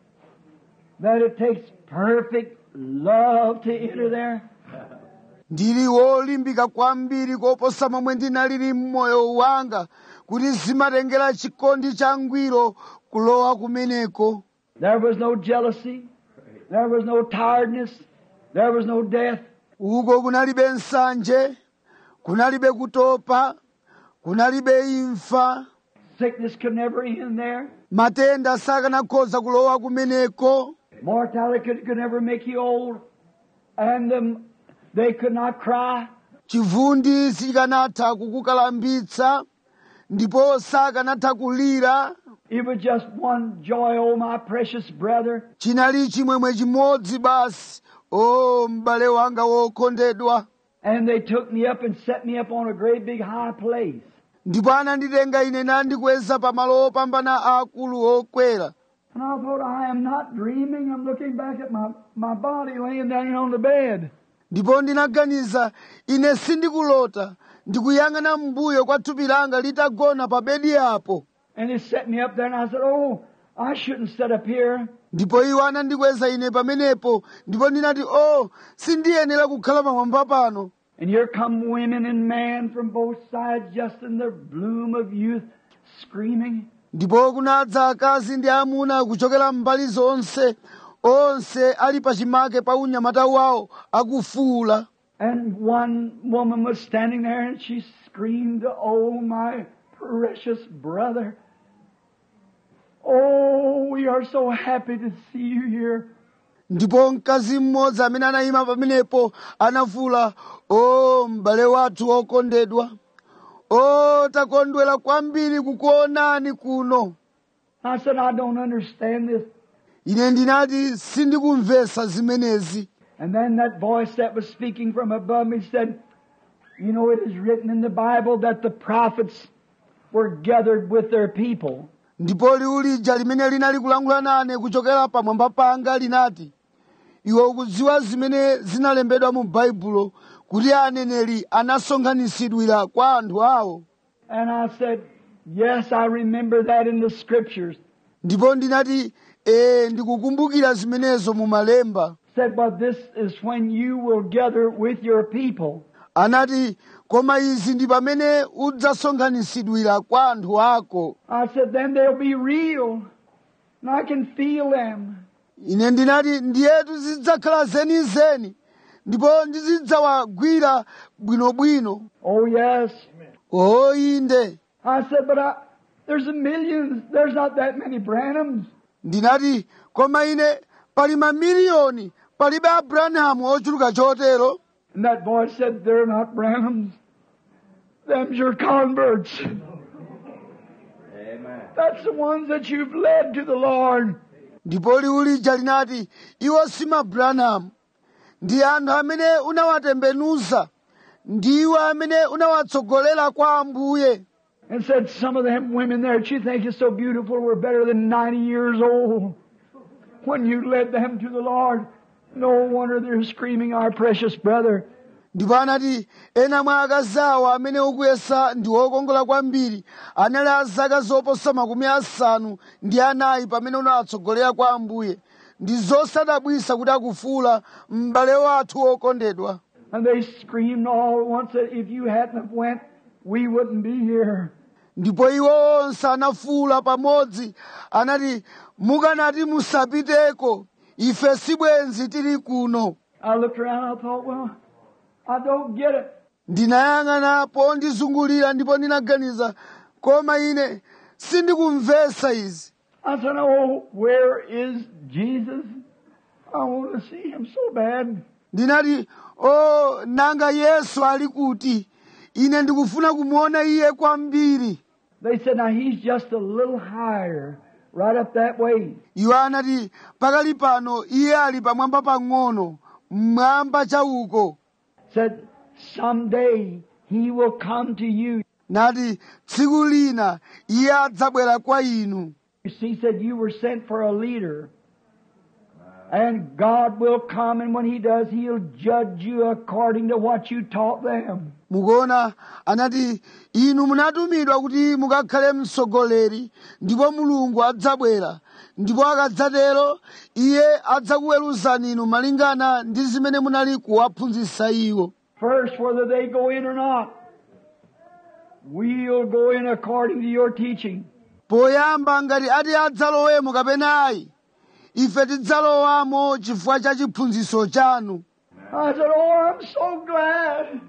that it takes perfect love to enter there. Ndili wolimbika kwambiri koposa momwe ndinalili mmoyo wanga kuti zimatengera chikondi cha ngwiro kulowa kumeneko. There was no jealousy. There was no tiredness. There was no death. Uko kunalibe nsanje, kunalibe kutopa, kunalibe imfa. Sickness could never end there. Matenda sakanakhoza kulowa kumeneko. Mortality could never make you old. And they could not cry. Chivundi sikanatha kukukalambitsa, ndipo sakanatha kulira. It was just one joy, oh my precious brother. Chinali chimwemwe chimodzi basi, m'bale wanga wokondedwa. And they took me up and set me up on a great big high place. Ndipo ananditenga ine nandikweza pamalo opambana akulu okwera. And I thought, I am not dreaming. I'm looking back at my body laying down on the bed. Ndipo ndinaganiza, ine sindikulota, ndikuyang'ana mbuyo kwa thupi langa litagona pa bedi apo. And they set me up there, and I said, "Oh, I shouldn't sit up here." Ndipo iwo anandikweza ine pamenepo, ndipo ndinati, sindiyenera kukhala pamwamba pano. And here come women and men from both sides, just in the bloom of youth, screaming. Ndipo kunadza akazi ndi amuna kuchokera mbali zonse, onse ali pachimake pa unyamata wawo akufuula. And one woman was standing there, and she screamed, "Oh, my precious brother. Oh, we are so happy to see you here." Ndipo mkazi mmodzi amene anayima pamenepo anafuula, m'bale wathu wokondedwa. Takondwera kwambiri kukuonani kuno. I said, "I don't understand this." Ine ndinati sindikumvesa zimenezi. And then that voice that was speaking from above me said, "You know, it is written in the Bible that the prophets were gathered with their people." Ndipo liwu lija limene linali kulankhula nane kuchokera pamwamba panga linati, iwe ukudziwa zimene zinalembedwa mu Baibulo kuti aneneri anasonkhanitsidwira kwa anthu awo. And I said, "Yes, I remember that in the scriptures." Ndipo ndinati, ndikukumbukira zimenezo mu malemba. Said, "But this is when you will gather with your people." Anati, koma izi ndi pamene udzasonkhanitsidwira kwa anthu ako. I said, "Then they'll be real, and I can feel them." Ine ndinati, ndiyetu zidzakhala zenizeni, ndipo ndizidzawagwira bwinobwino. Oh, yes. Inde. I said, "But there's a millions. There's not that many Branhams." Ndinati, koma ine pali mamiliyoni, palibe Abrahamu ochuluka chotero. And that voice said, "They're not Branhams. Them's your converts." Amen. That's the ones that you've led to the Lord. Ndipo liwu lija linati, iwo si Abrahamu, ndi anthu amene unawatembenuza, ndiwo amene unawatsogolera kwa Ambuye. And said, "Some of them women there that you think is so beautiful were better than 90 years old when you led them to the Lord. No wonder they're screaming, 'Our precious brother.'" Ndipo anati, ena mwa akazi awo amene ukuyesa ndi okongola kwambiri, anali azaka zoposa 50 pamene unawatsogolera kwa Ambuye. Ndi zosadabwisa kuti akufuula, m'bale wathu wokondedwa. And they screamed all at once that if you hadn't have went, we wouldn't be here. ndipo iwo onse anafuwula pamodzi anati, mukanati musapiteko, ife sibwenzi tili kuno. I looked around, I thought, well, I don't get it. Ndinayang'anapo ndizungulira ndipo ndinaganiza, koma ine sindikumvesa izi. I said, oh, where is Jesus? I want to see him so bad. Ndinati, o nanga Yesu ali kuti? Ine ndikufuna kumuona iye kwambiri. They said, now he's just a little higher, right up that way. Iwo anati, pakali pano iye ali pamwamba pang'ono, mmwamba chauko. Said, someday he will come to you. Nati, tsiku lina iye adzabwera kwa inu. He said, you were sent for a leader. And God will come, and when he does, he'll judge you according to what you taught them. Mukuona, anati, inu munatumidwa kuti mukakhale mtsogoleri, ndipo Mulungu adzabwera. Ndipo akadzatero, iye adzakuweruzani inu malingana ndi zimene munali kuwaphunzitsa iwo. First, whether they go in or not, we'll go in according to your teaching. Poyamba ngati ati adzalowemo kapena ayi, ife tidzalowamo chifukwa cha chiphunzitso chanu. I said, oh, I'm so glad.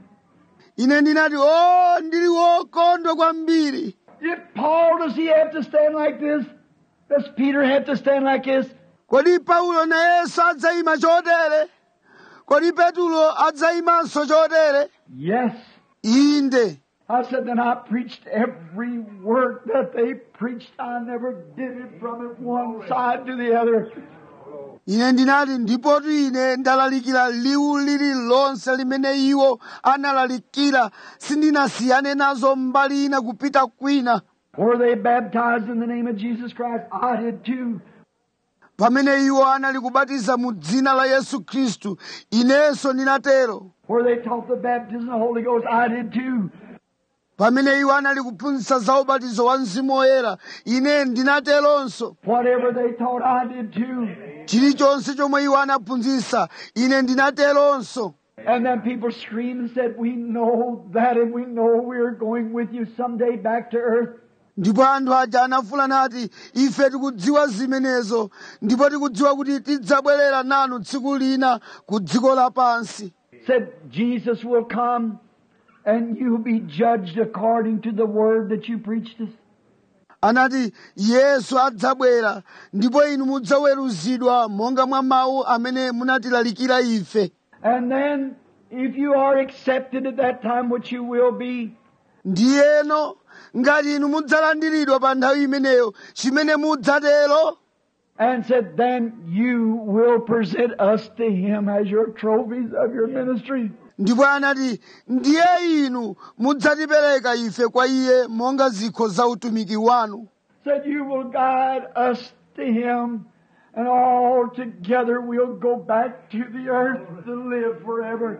Ine ndinati, o ndili wokondwa kwambiri. If Paul, does he have to stand like this? Does Peter have to stand like this? Kodi Paulo nayenso adzayima chotere? Kodi Petulo adzayimanso chotere? Yes. Inde. I said, then I preached every word that they preached. I never did it from it one side to the other. Ine ndinati, ndipotu ine ndalalikira liwu lililonse limene iwo analalikira, sindinasiyane nazo mbali ina kupita kwina. Were they baptized in the name of Jesus Christ? I did too. Pamene iwo anali kubatiza mu dzina la Yesu Khristu, inenso ndinatero. Were they taught the baptism of the Holy Ghost? I did too. Pamene iwo anali kuphunzitsa za ubatizo wa Mzimu Woyera, ine ndinateronso. Whatever they taught, I did too. Chilichonse chomwe iwo anaphunzitsa, ine ndinateronso. And then people screamed and said, we know that, and we know we're going with you someday back to earth. Ndipo anthu aja anafuwula nati, ife tikudziwa zimenezo, ndipo tikudziwa kuti tidzabwerera nanu tsiku lina ku dziko lapansi. Said, Jesus will come, and you'll be judged according to the word that you preached us. Anati, Yesu adzabwera, ndipo inu mudzaweruzidwa monga mwa mawu amene munatilalikira ife. And then, if you are accepted at that time, which you will be, Ndiyeno, ngati inu mudzalandiridwa pa nthawi imeneyo, chimene mudzatero, and said, then you will present us to him as your trophies of your ministry. ndipo anati, ndiye inu mudzatipereka ife kwa iye monga zikho za utumiki wanu. Said you will guide us to him, and all together we'll go back to the earth to live forever.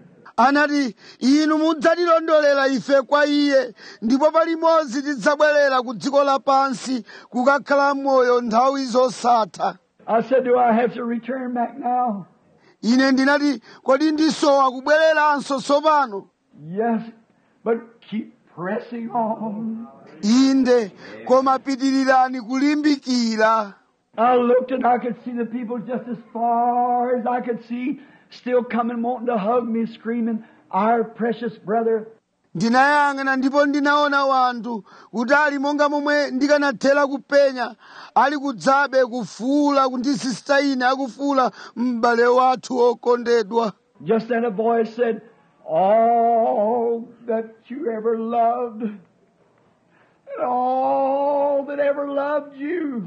Anati, inu mudzatilondolera ife kwa iye, ndipo palimodzi tidzabwerera ku dziko lapansi kukakhala moyo nthawi zosatha. I said, do I have to return back now? Ine ndinati, kodi ndisowa kubwereranso tsopano? Yes, but keep pressing on. Inde, koma pitirirani kulimbikira. I looked and I could see the people just as far as I could see, still coming, wanting to hug me, screaming, our precious brother. Ndinayang'ana ndipo ndinaona wanthu kutali monga momwe ndikanathera kupenya, ali kudzabe kufuula kundisisita ine akufuula m'bale wathu okondedwa. Just then a voice said, all that you ever loved, and all that ever loved you,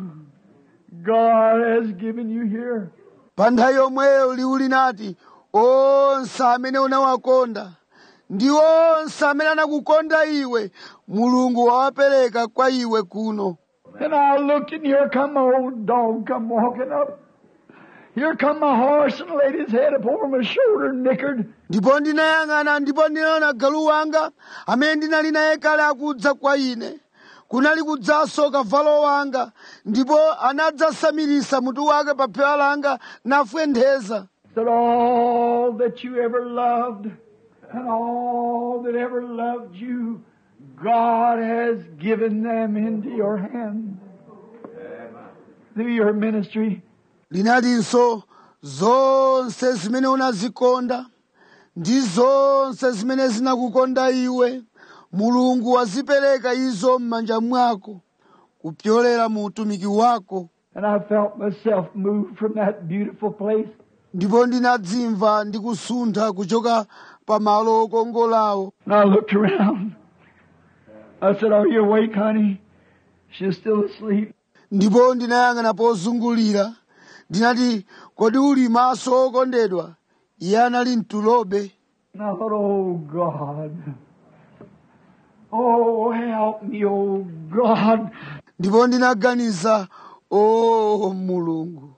God has given you here. Pa nthawi yomweyo liwu linati, onse amene unawakonda ndi onse amene anakukonda iwe, Mulungu wawapereka kwa iwe kuno. And I looked, and here come my old dog come walking up. Here come my horse and laid his head up over my shoulder, nickered. Ndipo ndinayang'ana ndipo ndinaona galu wanga amene ndinali naye kale akudza kwa ine. Kunali kudzanso kavalo wanga, ndipo anadzasamirisa mutu wake pa phewa langa nafwentheza. That all that you ever loved, and all that ever loved you, God has given them into your hand through your ministry. linatinso zonse zimene unazikonda ndi zonse zimene zinakukonda iwe mulungu wazipereka izo m'manja mwako kupyolera mu utumiki wako. And I felt myself move from that beautiful place. Ndipo ndinadzimva ndikusuntha kuchoka pamalo okongolawo. And I looked around. I said, "Are you awake, honey?" She's still asleep. Ndipo ndinayang'ana pozungulira. Ndinati, kodi uli maso okondedwa? Iye anali mtulobe. And I thought, "Oh, God. Oh, help me, oh, God." Ndipo ndinaganiza, o Mulungu,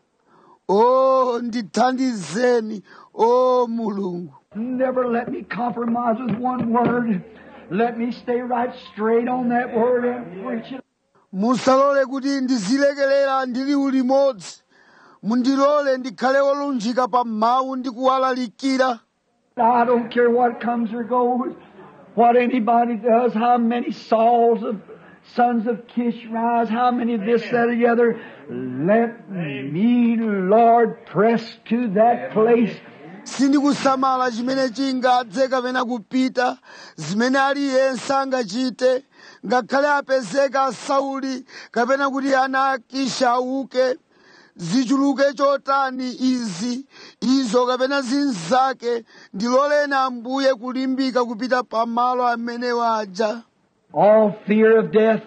o ndithandizeni, o Mulungu. Never let me compromise with one word. Let me stay right straight on that word and preach it. Musalole kuti ndizilekelera ndili ulimodzi. Mundilole ndikhale wolunjika pa mawu ndi kuwalalikira. I don't care what comes or goes, what anybody does, how many Sauls of sons of Kish rise, how many this, that, or the other. Let me, Lord, press to that place. Sindikusamala chimene chingadze kapena kupita, zimene aliyense angachite, ngakhale apezeka Sauli kapena kuti ana Kisha auke, zichuluke chotani izo kapena zinzake, ndiloleni Ambuye kulimbika kupita pamalo amene waja. All fear of death.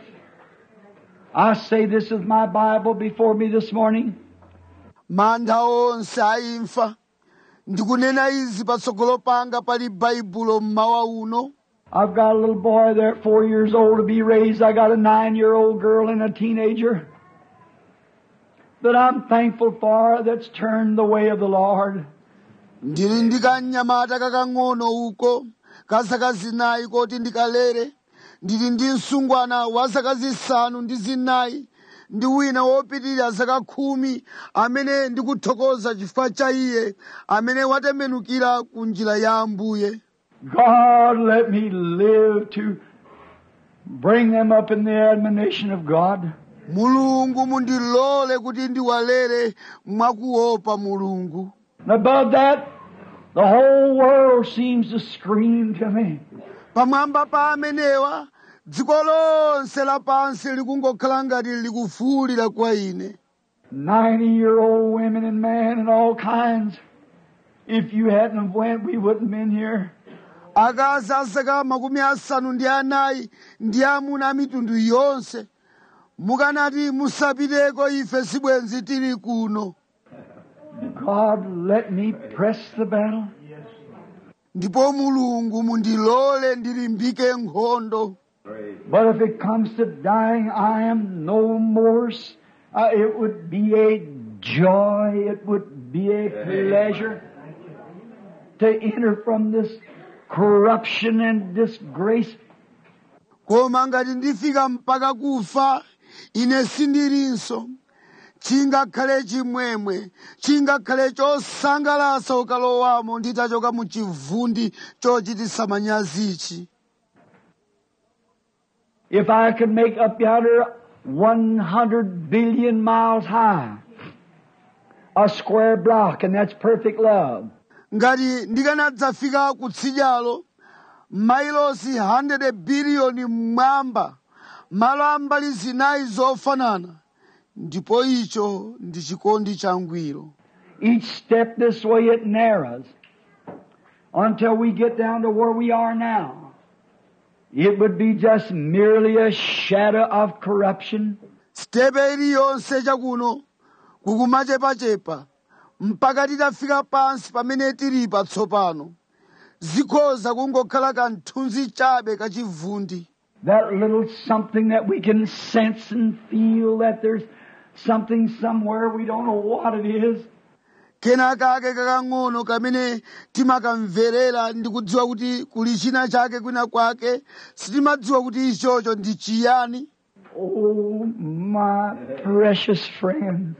I say this with my Bible before me this morning. Mantha onse aimfa. Ndikunena izi patsogolo panga pali Baibulo mmawa uno. I've got a little boy there, 4 years old to be raised. I got a 9-year-old girl and a teenager that I'm thankful for that's turned the way of the Lord. Ndili ndi kanyamata kakang'ono uko, kazaka zinayi koti ndikalere. Ndili ndi msungwana wa zaka zisanu ndi zinayi, ndi wina wopitirira zaka 10 amene ndikuthokoza chifukwa cha iye amene watembenukira ku njira ya Ambuye. God, let me live to bring them up in the admonition of God. Mulungu mundilole kuti ndiwalere mwakuopa Mulungu. And above that, the whole world seems to scream to me. Pamwamba pa amenewa, dziko lonse lapansi likungokhala ngati likufuwulira kwa ine. 90-year-old women and men and all kinds. If you hadn't have went, we wouldn't have been here. Akazi azaka 50 ndi amuna a mitundu yonse. Mukanati musapiteko ife sibwenzi tili kuno. God, let me press the battle. Ndipo Mulungu mundilole ndilimbike nkhondo. But if it comes to dying, I am no more. It would be a joy. It would be a pleasure to enter from this corruption and disgrace. Koma ngati ndifika mpaka kufa, ine sindilinso. Chingakhale chimwemwe, chingakhale chosangalatsa ukalowamo nditachoka mu chivundi chochititsa manyazichi. If I could make up yonder 100 billion miles high, a square block, and that's perfect love. Ngati ndikanadzafika kutsidyalo, mailosi 100 biliyoni mmwamba, malo ambali zinayi zofanana, ndipo icho ndi chikondi changwiro. Each step this way it narrows until we get down to where we are now. It would be just merely a shadow of corruption. Stepe iliyonse chakuno kukumachepachepa mpaka titafika pansi pamene tili patsopano. Zikhoza kungokhala kanthunzi chabe kachivundi. That little something that we can sense and feel that there's something somewhere, we don't know what it is. Kenaka ake kakang'ono kamene timakamverera ndi kudziwa kuti kuli china chake kwina kwake, sitimadziwa kuti ichocho ndi chiyani. Oh, my precious friend.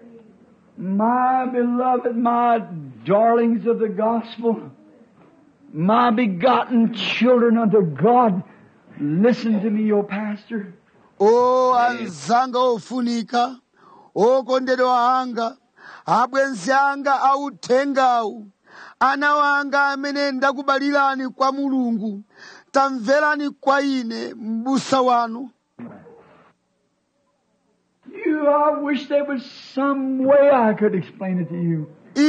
My beloved, my darlings of the gospel, My begotten children unto God, listen to me, O pastor. o anzanga ofunika, okondedwa anga, abwenzi anga authengawu, ana wanga amene ndakubalirani kwa Mulungu, tamverani kwa ine m'busa wanu. I wish there was some way I could explain it to you.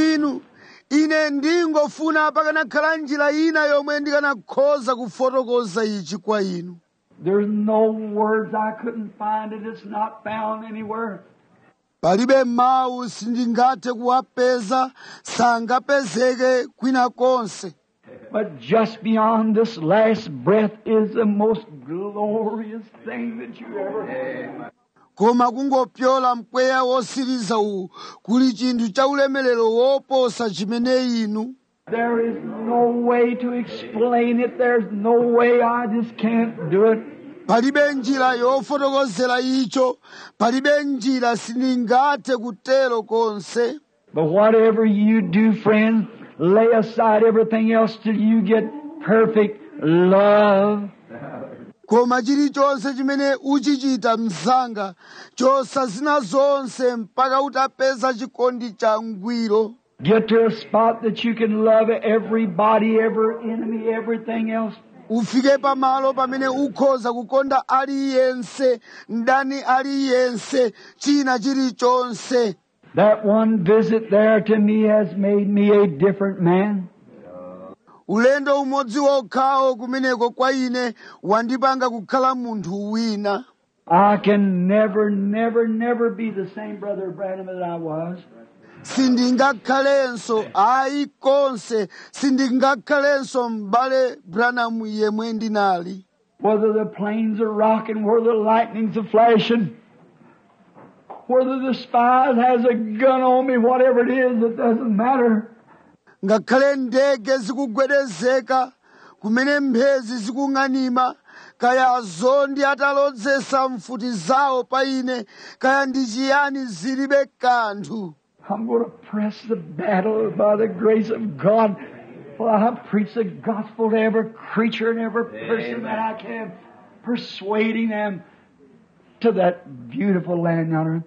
Ine ndingofuna pakanakhala njira ina yomwe ndikanakhoza kufotokoza ichi kwa inu. There's no words, I couldn't find it. It's not found anywhere. Palibe mawu sindingathe kuwapeza, sangapezeke kwina konse. But just beyond this last breath is the most glorious thing that you ever had. Koma kungopyola mpweya wosiriza uwu kuli chinthu cha ulemerero woposa chimene inu. There is no way to explain it. There's no way. I just can't do it. Palibe njira yofotokozera icho, palibe njira sindingathe kutero konse. But whatever you do, friends, lay aside everything else till you get perfect love. Koma chilichonse chimene uchichita msanga, chosa zina zonse mpaka utapeza chikondi cha ngwiro. Get to a spot that you can love everybody, every enemy, everything else. Ufike pamalo pamene ukhoza kukonda aliyense, mdani aliyense, china chilichonse. That one visit there to me has made me a different man. Ulendo umodzi wokhawo kumeneko kwa ine wandipanga kukhala munthu wina. I can never be the same Brother Branham as I was. Sindingakhalenso ayi konse, sindingakhalenso m'bale Branham yemwe ndinali. Whether the planes are rocking, whether the lightnings are flashing, whether the spy has a gun on me, whatever it is, it doesn't matter. Ngakhale ndege zikugwedezeka, kumene mphezi zikung'anima, kaya azondi atalodzesa mfuti zawo pa ine, kaya ndi chiyani zilibe kanthu. I'm going to press the battle by the grace of God. Well, I preach the gospel to every creature and every person that I can, persuading them to that beautiful land yonder.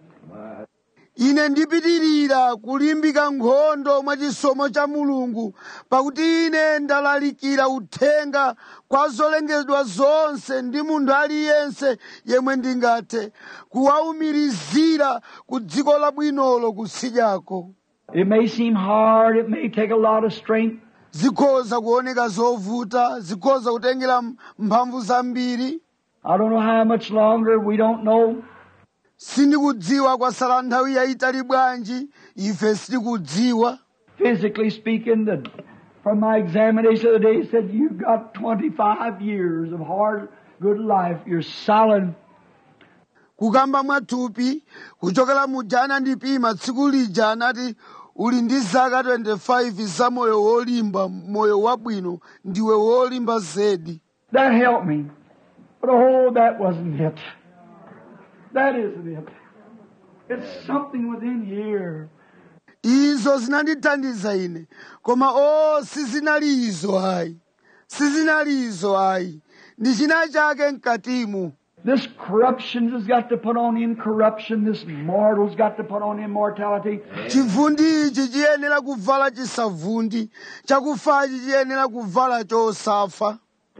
Ine ndipitirira kulimbika nkhondo mwa chisomo cha Mulungu, pakuti ine ndalalikira uthenga kwa zolengedwa zonse ndi munthu aliyense yemwe ndingathe kuwaumirizira ku dziko labwinolo kusidyako. It may seem hard, it may take a lot of strength. Zikhoza kuoneka zovuta, zikhoza kutengera mphamvu zambiri. I don't know how much longer, we don't know. Sindikudziwa kwasala nthawi yayitali bwanji, ife sitikudziwa. Physically speaking, from my examination of the day, it said you've got 25 years of hard, good life. You're solid. Kukamba mwathupi, kuchokera mujana ndipima tsiku lija anati uli ndi zaka 25 za moyo wolimba, moyo wabwino, ndiwe wolimba zedi. That helped me. But oh, that wasn't it. That isn't it. It's something within here. Izo zinandithandiza ine, koma sizinali izo ayi. Sizinali izo ayi. Ndi china chake mkatimu. This corruption has got to put on incorruption. This mortal's got to put on immortality. Chivundi ichi chiyenera kuvala chisavundi, chakufachi chiyenera kuvala chosafa.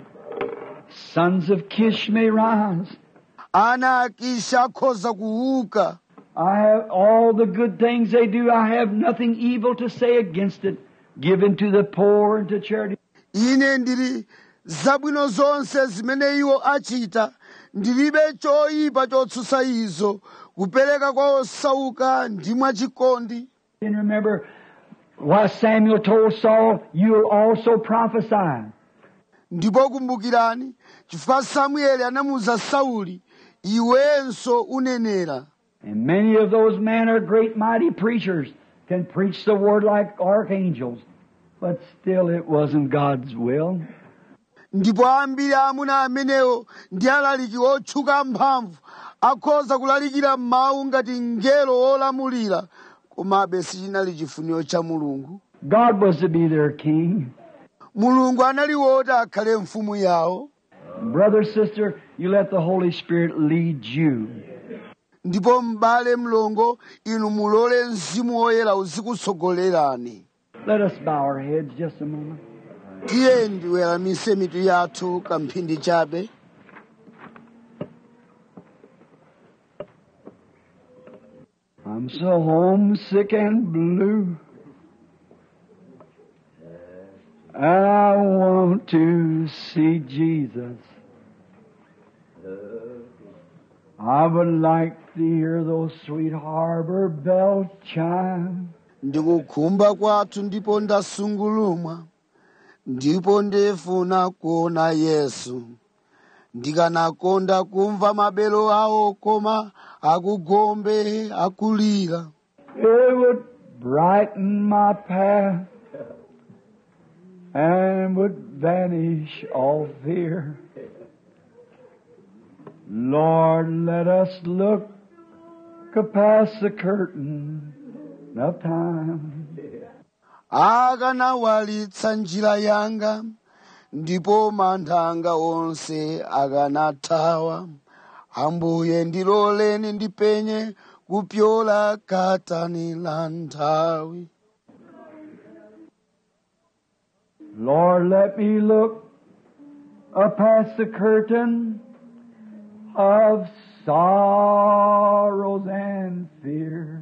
Sons of Kish may rise. Ana akisha akhoza kuuka. I have all the good things they do. I have nothing evil to say against it. Given to the poor and to charity. Ine ndili zabwino zonse zimene iwo achita, ndilibe choyipa chotsutsa izo, kupereka kwa osauka ndi mwachikondi. And remember what Samuel told Saul, you'll also prophesy. Ndipo kumbukirani, chifukwa Samueli anamuwuza Sauli, iwenso unenera. And many of those men are great mighty preachers, can preach the word like archangels, but still it wasn't God's will. Ndipo ambiri amuna amenewo ndi alaliki otchuka mphamvu, akhoza kulalikira mawu ngati ngelo olamulira, komabe sichinali chifuniro cha Mulungu. God was to be their king. mulungu anali woti akhale mfumu yawo. Brother, sister, you let the Holy Spirit lead you. Ndipo m'bale mlongo inu mulole mzimu woyera uzikutsogolerani. Let us bow our heads just a moment. Tiye ndiweramise mitu yathu kamphindi chabe. I'm so homesick and blue, and I want to see Jesus. I would like to hear those sweet harbor bells chime. Ndikukhumba kwathu ndipo ndasungulumwa, ndipo ndifuna kuona Yesu. Ndikanakonda kumva mabelo awo koma akugombe akulira. It would brighten my path and would vanish all fear. Lord, let us look past the curtain of time. Akanawalitsa njira yanga, ndipo manthanga onse akanathawa. Ambuye ndiloleni ndipenye kupyola katani la nthawi. Lord, let me look past the curtain of sorrows and fear.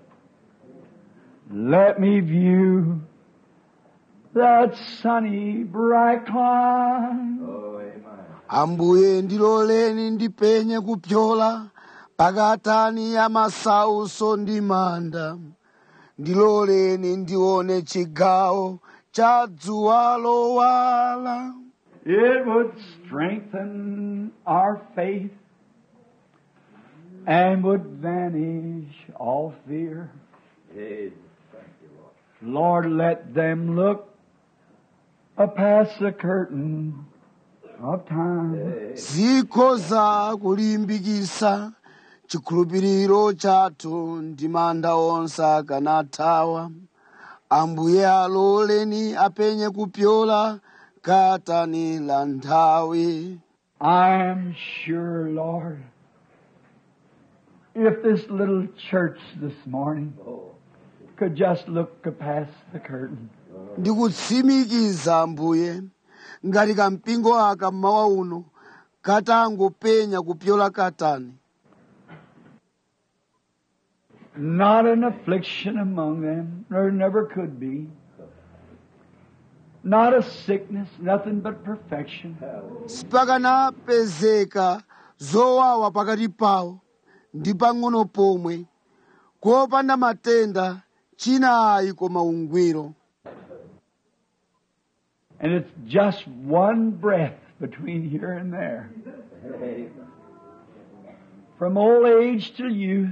Let me view that sunny bright clime. Ambuye ndiloleni ndipenye kupyola pakatani ya masauso ndi manda. Ndiloleni ndione chigawo cha dzuwa lowala. It would strengthen our faith and would vanish all fear. Lord, let them look past the curtain of time. Zikhoza kulimbikitsa chikhulupiriro chathu ndi manda onse akanathawa. Ambuye aloleni apenye kupyola katani la nthawi. I am sure, Lord, if this little church this morning could just look past the curtain. Ndikutsimikiza Ambuye, ngati kampingo aka mmawa uno katangopenya kupyola katani. Not an affliction among them, there never could be. Not a sickness, nothing but perfection. Sipakanapezeka zowawa pakati pawo ndi pang'ono pomwe, kopanda matenda china ayi koma ungwiro. And it's just one breath between here and there. From old age to youth,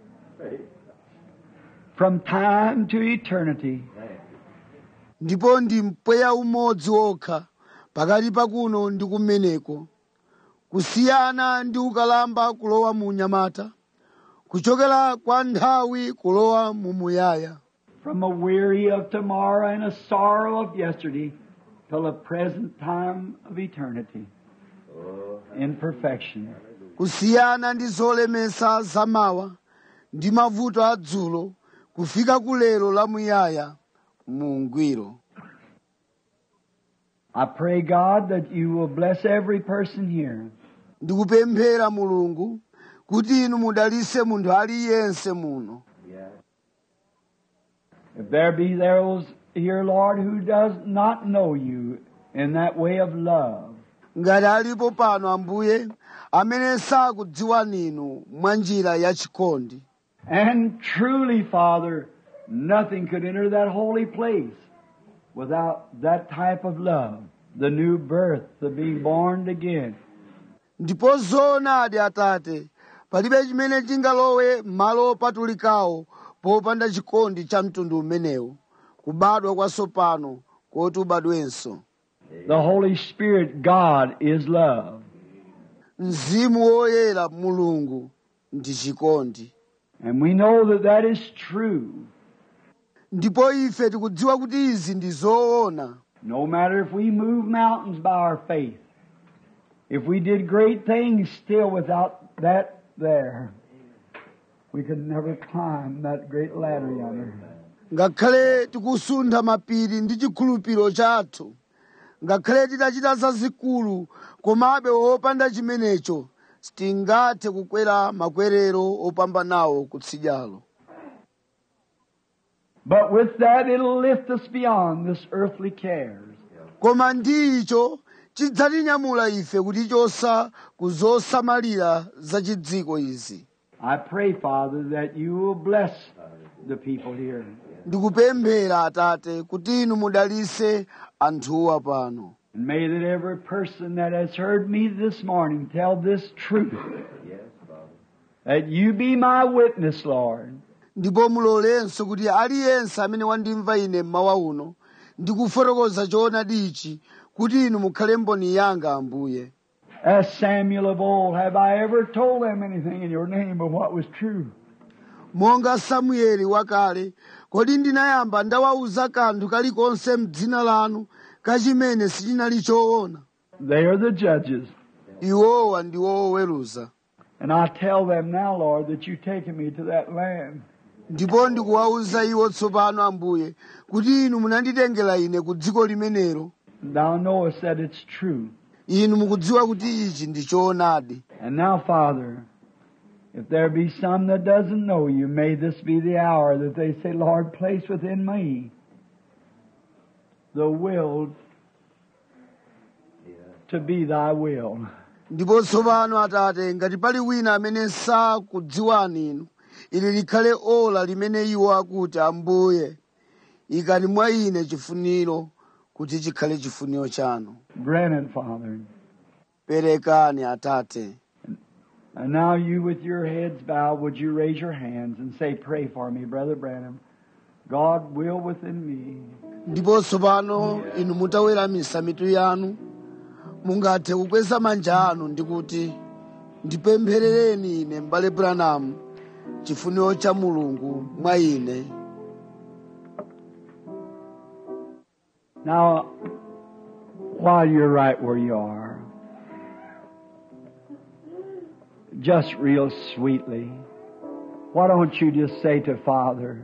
from time to eternity. Ndipo ndi mpweya umodzi wokha pakati pakuno ndi kumeneko, kusiyana ndi ukalamba kulowa mu unyamata, kuchokera kwa nthawi kulowa mu muyaya. From a weary of tomorrow and a sorrow of yesterday till the present time of eternity in perfection. Kusiyana ndi zolemesa zamawa ndi mavuto adzulo kufika kulero la muyaya mu ungwiro. I pray, God, that you will bless every person here. Ndikupemphera Mulungu kuti inu mudalitse munthu aliyense muno. If there be those here, Lord, who does not know you in that way of love, Ngati alipo pano Ambuye amene sakudziwani inu mwa njira ya chikondi. and truly, Father, nothing could enter that holy place without that type of love, the new birth, the being born again. Ndipo zoonadi Atate, palibe chimene chingalowe malo opatulikawo popanda chikondi cha mtundu umenewu, kubadwa kwatsopano koti ubadwenso. The Holy Spirit, God, is love. Mzimu woyera Mulungu ndi chikondi. And we know that that is true. Ndipo ife tikudziwa kuti izi ndi zoona. No matter if we move mountains by our faith, if we did great things still without that there, we could never climb that great ladder yonder. ngakhale tikusuntha mapiri ndi chikhulupiriro chathu, ngakhale titachita zazikulu komabe wopanda chimenecho sitingathe kukwera makwerero opambanawo kutsidyalo. But with that, it'll lift us beyond this earthly cares. Koma ndi icho chidzatinyamula ife kutichosa kuzosamalira za chidziko izi. I pray, Father, that you will bless the people here. Ndikupemphera Atate kuti inu mudalitse anthuwa pano. And may that every person that has heard me this morning tell this truth. That you be my witness, Lord. Ndipo mulolenso kuti aliyense amene wandimva ine mmawa uno ndikufotokoza choonadi ichi kuti inu mukhale mboni yanga Ambuye. As Samuel of old, have I ever told them anything in your name of what was true? Monga Samueli wakale, kodi ndinayamba ndawauza kanthu kalikonse m'dzina lanu kachimene sichinali choona? They are the judges. Iwowa ndiwo oweruza. And I tell them now, Lord, that you've taken me to that land. Ndipo ndikuwauza iwo tsopano Ambuye kuti inu munanditengera ine ku dziko limenelo. Thou knowest that it's true. Inu mukudziwa kuti ichi ndi choonadi. And now, Father, if there be some that doesn't know you, may this be the hour that they say, Lord, place within me the will to be thy will. Ndipo tsopano Atate, ngati pali wina amene sakudziwani inu, ili likhale ola limene iwo akuti, Ambuye, ikani mwa ine chifuniro kuti chikhale chifuniro chanu. Grant it, Father. Perekani Atate. And now you with your heads bowed, would you raise your hands and say, pray for me, Brother Branham. God will within me. Ndipo tsopano inu mutaweramitsa mitu yanu, mungathe kukweza manja anu ndikuti, ndipempherereni ine m'bale Branham, chifuniro cha Mulungu mwa ine. Now, while you're right where you are, just real sweetly, why don't you just say to Father,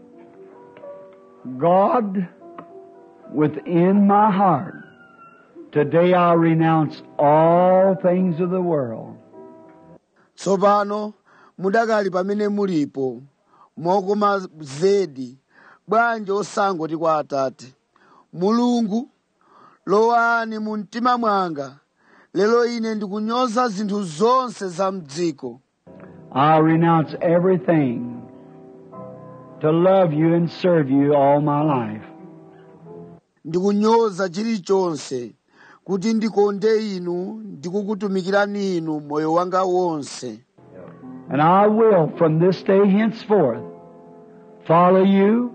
God, within my heart, today I renounce all things of the world. Tsopano mudakali pamene mulipo mokoma zedi bwanji osangoti kwa Atate, Mulungu, lowani mu mtima mwanga, lero ine ndikunyoza zinthu zonse za mdziko. I renounce everything to love you and serve you all my life. Ndikunyoza chilichonse kuti ndikonde inu ndikukutumikirani inu moyo wanga wonse. And I will from this day henceforth follow you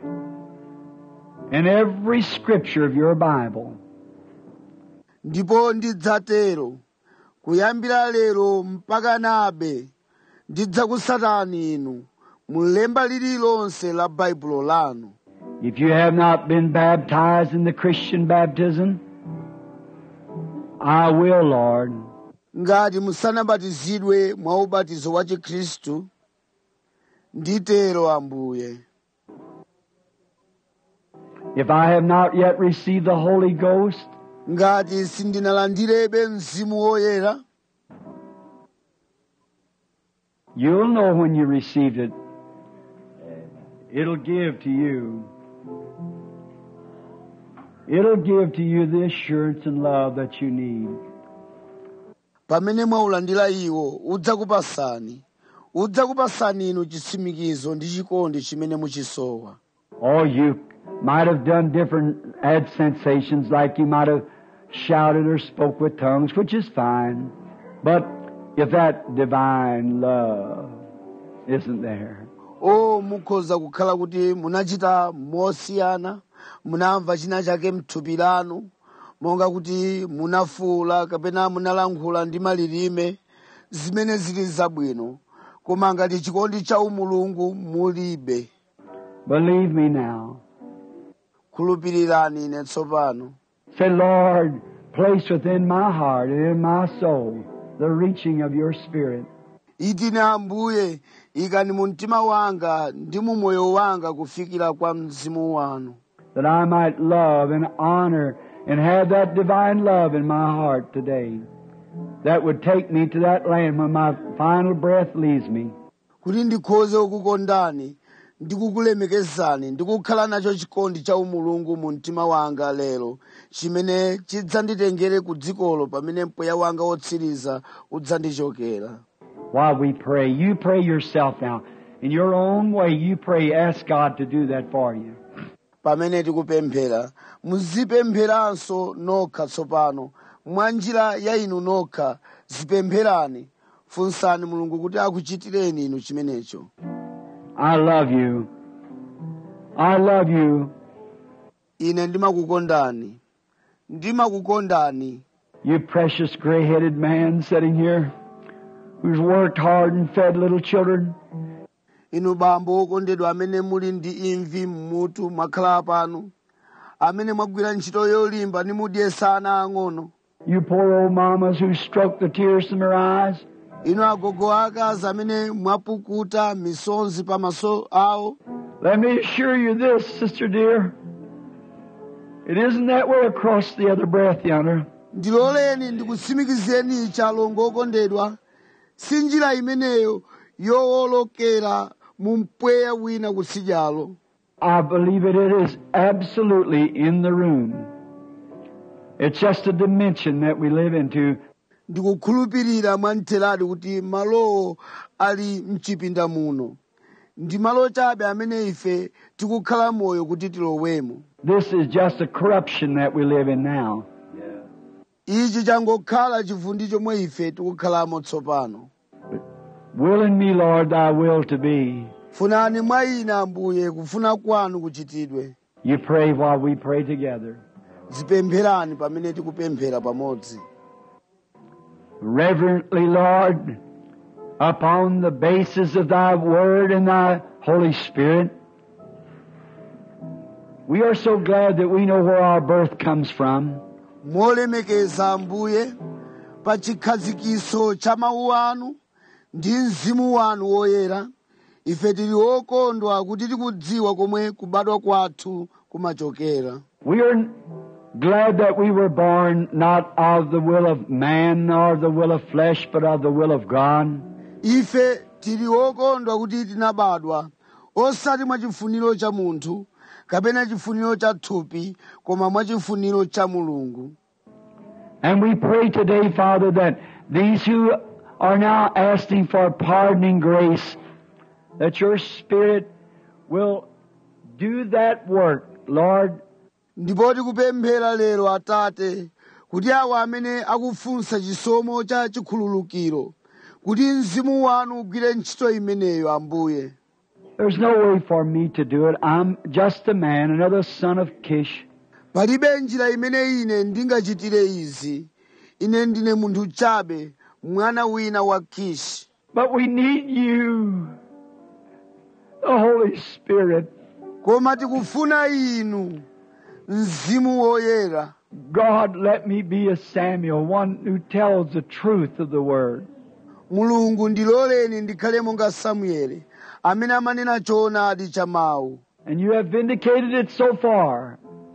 in every scripture of your Bible. Ndipo ndidzatero kuyambira lero mpaka nabe ndidzakusatani inu mulemba lililonse la Baibulo lanu. If you have not been baptized in the Christian baptism, I will, Lord. Ngati musanabatizidwe mwa ubatizo wa Chikhristu, nditero Ambuye. If I have not yet received the Holy Ghost, ngati sindinalandirebe Mzimu Woyera, you'll know when you received it. It'll give to you. It'll give to you the assurance and love that you need. pamene mwaulandira iwo udzakupasani inu chitsimikizo ndi chikondi chimene muchisowa. Oh, you might have done different, had sensations, like you might have shouted or spoke with tongues, which is fine. But if that divine love isn't there, mukhoza kukhala kuti munachita mosiyana, munamva china chake m'thupi lanu, monga kuti munafuula kapena munalankhula ndi malilime, zimene zili zabwino, koma ngati chikondi cha umulungu mulibe. believe me now. ndikhulupirirani ine tsopano. Say, Lord, place within my heart and in my soul the reaching of your Spirit. Itine Ambuye, ikani mu mtima wanga ndi mu moyo wanga kufikira kwa mzimu wanu. That I might love and honor and have that divine love in my heart today that would take me to that land when my final breath leaves me. Kuti ndikhoze kukukondani, ndikukulemekezani, ndikukhala nacho chikondi cha umulungu mu mtima wanga lero, chimene chidzanditengere ku dzikolo pamene mpweya wanga wotsiriza udzandichokera. While we pray, you pray yourself now. In your own way, you pray, ask God to do that for you. Pamene tikupemphera, muzipempheranso nokha tsopano, mwa njira ya inu nokha, zipempherani, funsani Mulungu kuti akuchitireni inu chimenecho. I love you. I love you. Ine ndimakukondani. Ndimakukondani. You precious gray-headed man sitting here who's worked hard and fed little children. Inu bambo wokondedwa amene muli ndi imvi mmutu mwakhala pano, amene mwagwira ntchito yolimba ndi mudyesa ana ang'ono. You poor old mamas who stroke the tears from her eyes. Inu agogo akazi amene mwapukuta misonzi pamaso awo. Let me assure you this, sister dear. It isn't that way across the other breath yonder. Ndiloleni ndikutsimikizeni chalongo okondedwa, si njira imeneyo yowolokera mu mpweya wina kutsidyalo. I believe it is absolutely in the room. It's just a dimension that we live into. Ndikukhulupirira mwantheradi kuti malowo ali mchipinda muno. Ndi malo chabe amene ife tikukhala moyo kuti tilowemo. This is just a corruption that we live in now. Ichi changokhala chivundi chomwe ife tikukhalamo tsopano. Will in me, Lord, thy will to be. Funani mwa ine Ambuye kufuna kwanu kuchitidwe. You pray while we pray together. Zipempherani pamene tikupemphera pamodzi. Reverently, Lord, upon the basis of thy word and thy Holy Spirit, we are so glad that we know where our birth comes from. Molemekeza Ambuye, pa chikhazikiso cha mawu anu ndi mzimu wanu woyera, ife tili okondwa kuti tikudziwa komwe kubadwa kwathu kumachokera. We are glad that we were born not of the will of man nor the will of flesh, but of the will of God. Ife tili okondwa kuti tinabadwa osati mwa chifuniro cha munthu kapena chifuniro cha thupi, koma mwa chifuniro cha Mulungu. And we pray today, Father, that these who are now asking for pardoning grace, that your Spirit will do that work, Lord. Ndipo tikupemphera lero Atate kuti awa amene akufunsa chisomo cha chikhululukiro, kuti mzimu wanu ugwire ntchito imeneyo Ambuye. There's no way for me to do it. I'm just a man, another son of Kish. Palibe njira imene ine ndingachitire izi. Ine ndine munthu chabe, mwana wina wa Kishi. But we need you, the Holy Spirit. Koma tikufuna inu, mzimu woyera. God, let me be a Samuel, one who tells the truth of the word. Mulungu ndiloleni ndikhale monga Samueli, amene amanena choonadi cha mawu. And you have vindicated it so far.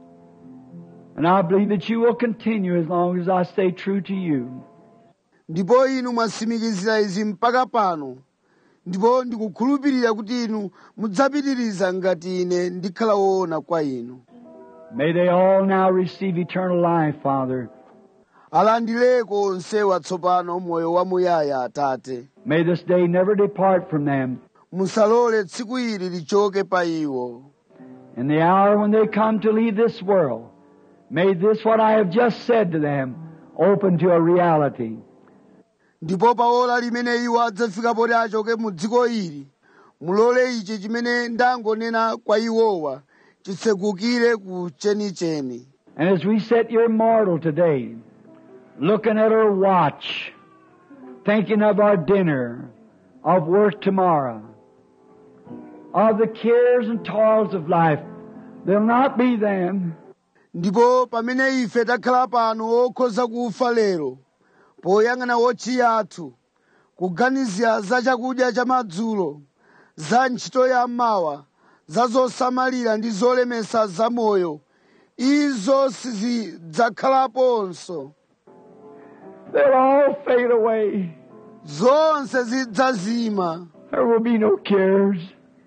And I believe that you will continue as long as I stay true to you. Ndipo inu mwatsimikizira izi mpaka pano. Ndipo ndikukhulupirira kuti inu mudzapitiriza ngati ine ndikhala woona kwa inu. May they all now receive eternal life, Father. Alandireko onsewa tsopano moyo wamuyaya Atate. May this day never depart from them. Musalole tsiku ili lichoke pa iwo. In the hour when they come to leave this world, may this what I have just said to them open to a reality. Ndipo pa ora limene iwo adzafika poti achoke mu dziko ili, mulole ichi chimene ndangonena kwa iwowa chitsegukire ku chenicheni. And as we sit here mortal today, looking at our watch, thinking of our dinner, of work tomorrow, of the cares and toils of life, There'll not be then. ndipo pamene ife takhala pano okhoza kufa lero poyang'ana wotchi yathu kuganizira za chakudya cha madzulo za ntchito ya mmawa za zosamalira ndi zolemesa za moyo izo sizidzakhalaponso. They'll all fade away. Zonse zidzazima. There will be no cares.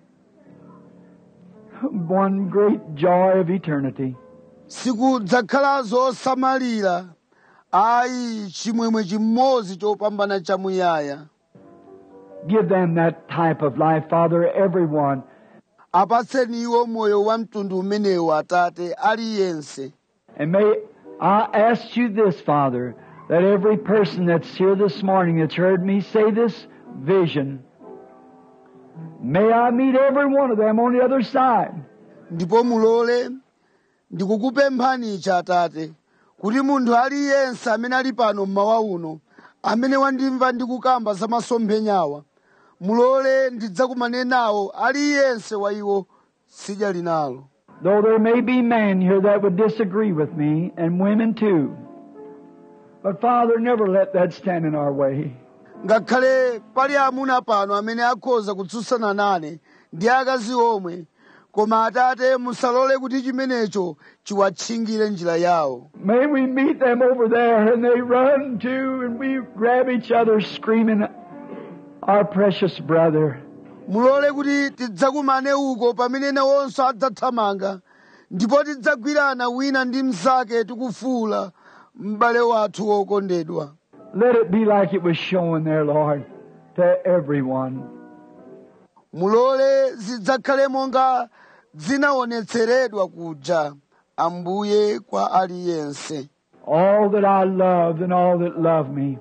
One great joy of eternity. Sikudzakhala zosamalira, ayi chimwemwe chimodzi chopambana chamuyaya. Give them that type of life, Father, everyone. Apatseni iwo moyo wa mtundu umenewu Atate aliyense. And may I ask you this, Father, that every person that's here this morning that's heard me say this vision, may I meet every one of them on the other side. Ndipo mulole ndikukupemphani ichi Atate kuti munthu aliyense amene ali pano mmawa uno amene wandimva ndikukamba za masomphenyawa mulole ndidzakumane nawo aliyense wa iwo sidya linalo. Though there may be men here that would disagree with me, and women too. But Father, never let that stand in our way. Ngakhale pali amuna pano amene akhoza kutsutsana nane ndi akazi omwe, koma Atate musalole kuti chimenecho chiwatchingire njira yawo. May we meet them over there and they run too and we grab each other screaming, our precious brother. Mulole kuti tidzakumane uko pamene nawonso adzathamanga ndipo tidzagwirana wina ndi mnzake tikufuula m'bale wathu wokondedwa. Let it be like it was shown there, Lord, to everyone. Mulole zidzakhale monga zinaonetseredwa kuja Ambuye kwa aliyense. All that I loved and all that love me.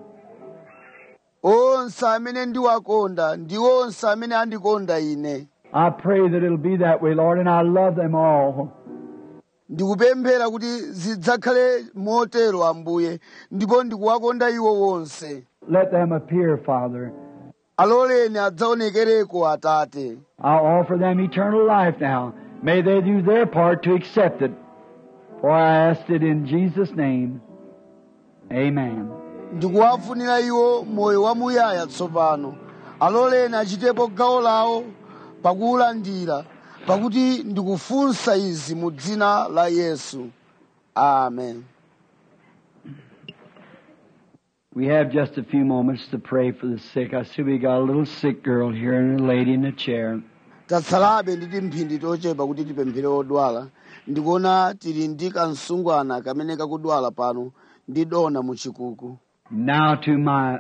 Onse amene ndiwakonda ndi onse amene andikonda ine. I pray that it'll be that way, Lord, and I love them all. Ndikupemphera kuti zidzakhale motero Ambuye ndipo ndikuwakonda iwo wonse. Let them appear, Father. Aloleni adzaonekereko Atate. I'll offer them eternal life now. May they do their part to accept it. For I asked it in Jesus' name. Amen. Ndikuwafunira iwo moyo wamuyaya tsopano. Aloleni achitepo gawo lawo pakulandira pakuti ndikufunsa izi mu dzina la Yesu. Amen. We have just a few moments to pray for the sick. I see we got a little sick girl here and a lady in a chair. Tatsalabe ndi timphindi tochepa kuti tipemphere odwala. Ndikuona tili ndi kamsungwana kamene kakudwala pano ndi dona mu chikuku. Now to my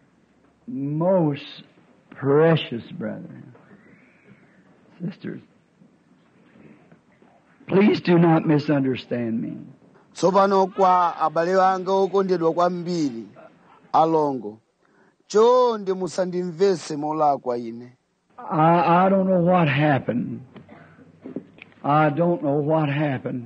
most precious brethren, sisters, please do not misunderstand me. Tsopano kwa abale anga okondedwa kwambiri alongo, chonde musandimvese molakwa ine. I don't know what happened. I don't know what happened.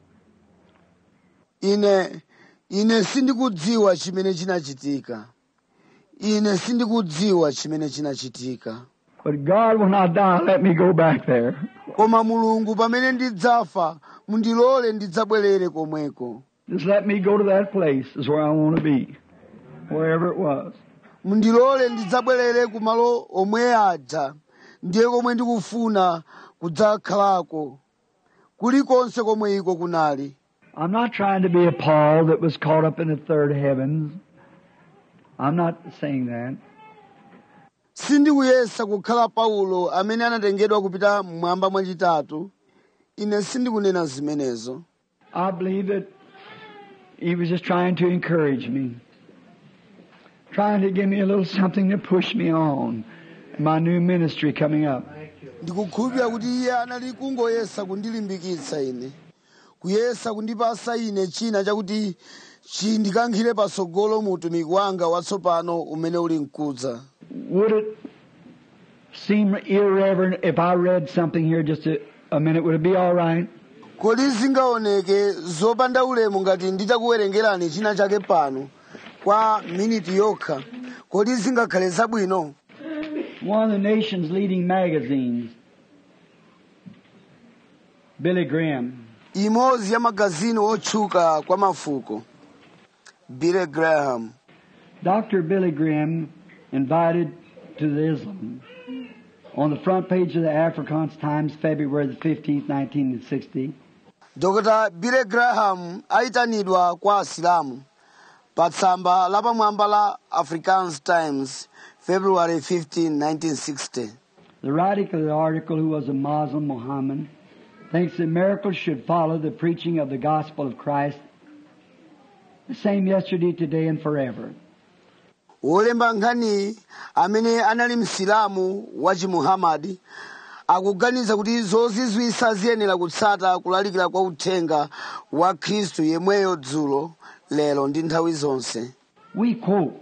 Ine sindikudziwa chimene chinachitika. Ine sindikudziwa chimene chinachitika. But God, when I die, let me go back there. Koma Mulungu pamene ndidzafa, mundilole ndidzabwerere komweko. Just let me go to that place is where I want to be. Wherever it was. Mundilole ndidzabwerere kumalo omwe aja, ndiye komwe ndikufuna kudzakhalako. Kulikonse komwe iko kunali. I'm not trying to be a Paul that was caught up in the third heavens. I'm not saying that. Sindikuyesa kukhala Paulo amene anatengedwa kupita mmwamba mwachitatu. Ine sindikunena zimenezo. I believe that he was just trying to encourage me. Trying to give me a little something to push me on in my new ministry coming up. Ndikukhulupirira kuti iye anali kungoyesa kundilimbikitsa ine. Kuyesa kundipasa ine china chakuti chindikankhire patsogolo mu utumiki wanga watsopano umene uli mkudza. Would it seem irreverent if I read something here just a minute? Would it be all right? Kodi zingaoneke zopanda ulemu ngati nditakuwerengerani china chake pano kwa miniti yokha? Kodi zingakhale zabwino? One of the nation's leading magazines Billy Graham. imodzi ya magazini otchuka kwa mafuko. Billy Graham. Dr. Billy Graham invited to the Islam on the front page of the Afrikaans Times, February the 15th, 1960. Dr. Billy Graham aitanidwa kwa Asilamu pa tsamba la pamwamba la Afrikaans Times, February 15, 1960. The writer of the article, who was a Muslim Mohammedan, thinks that miracles should follow the preaching of the gospel of Christ, the same yesterday, today, and forever. Wolemba nkhani amene anali msilamu wa chimuhamadi akuganiza kuti zozizwisa ziyenera kutsata kulalikira kwa uthenga wa Khristu yemweyo dzulo, lero ndi nthawi zonse. We quote,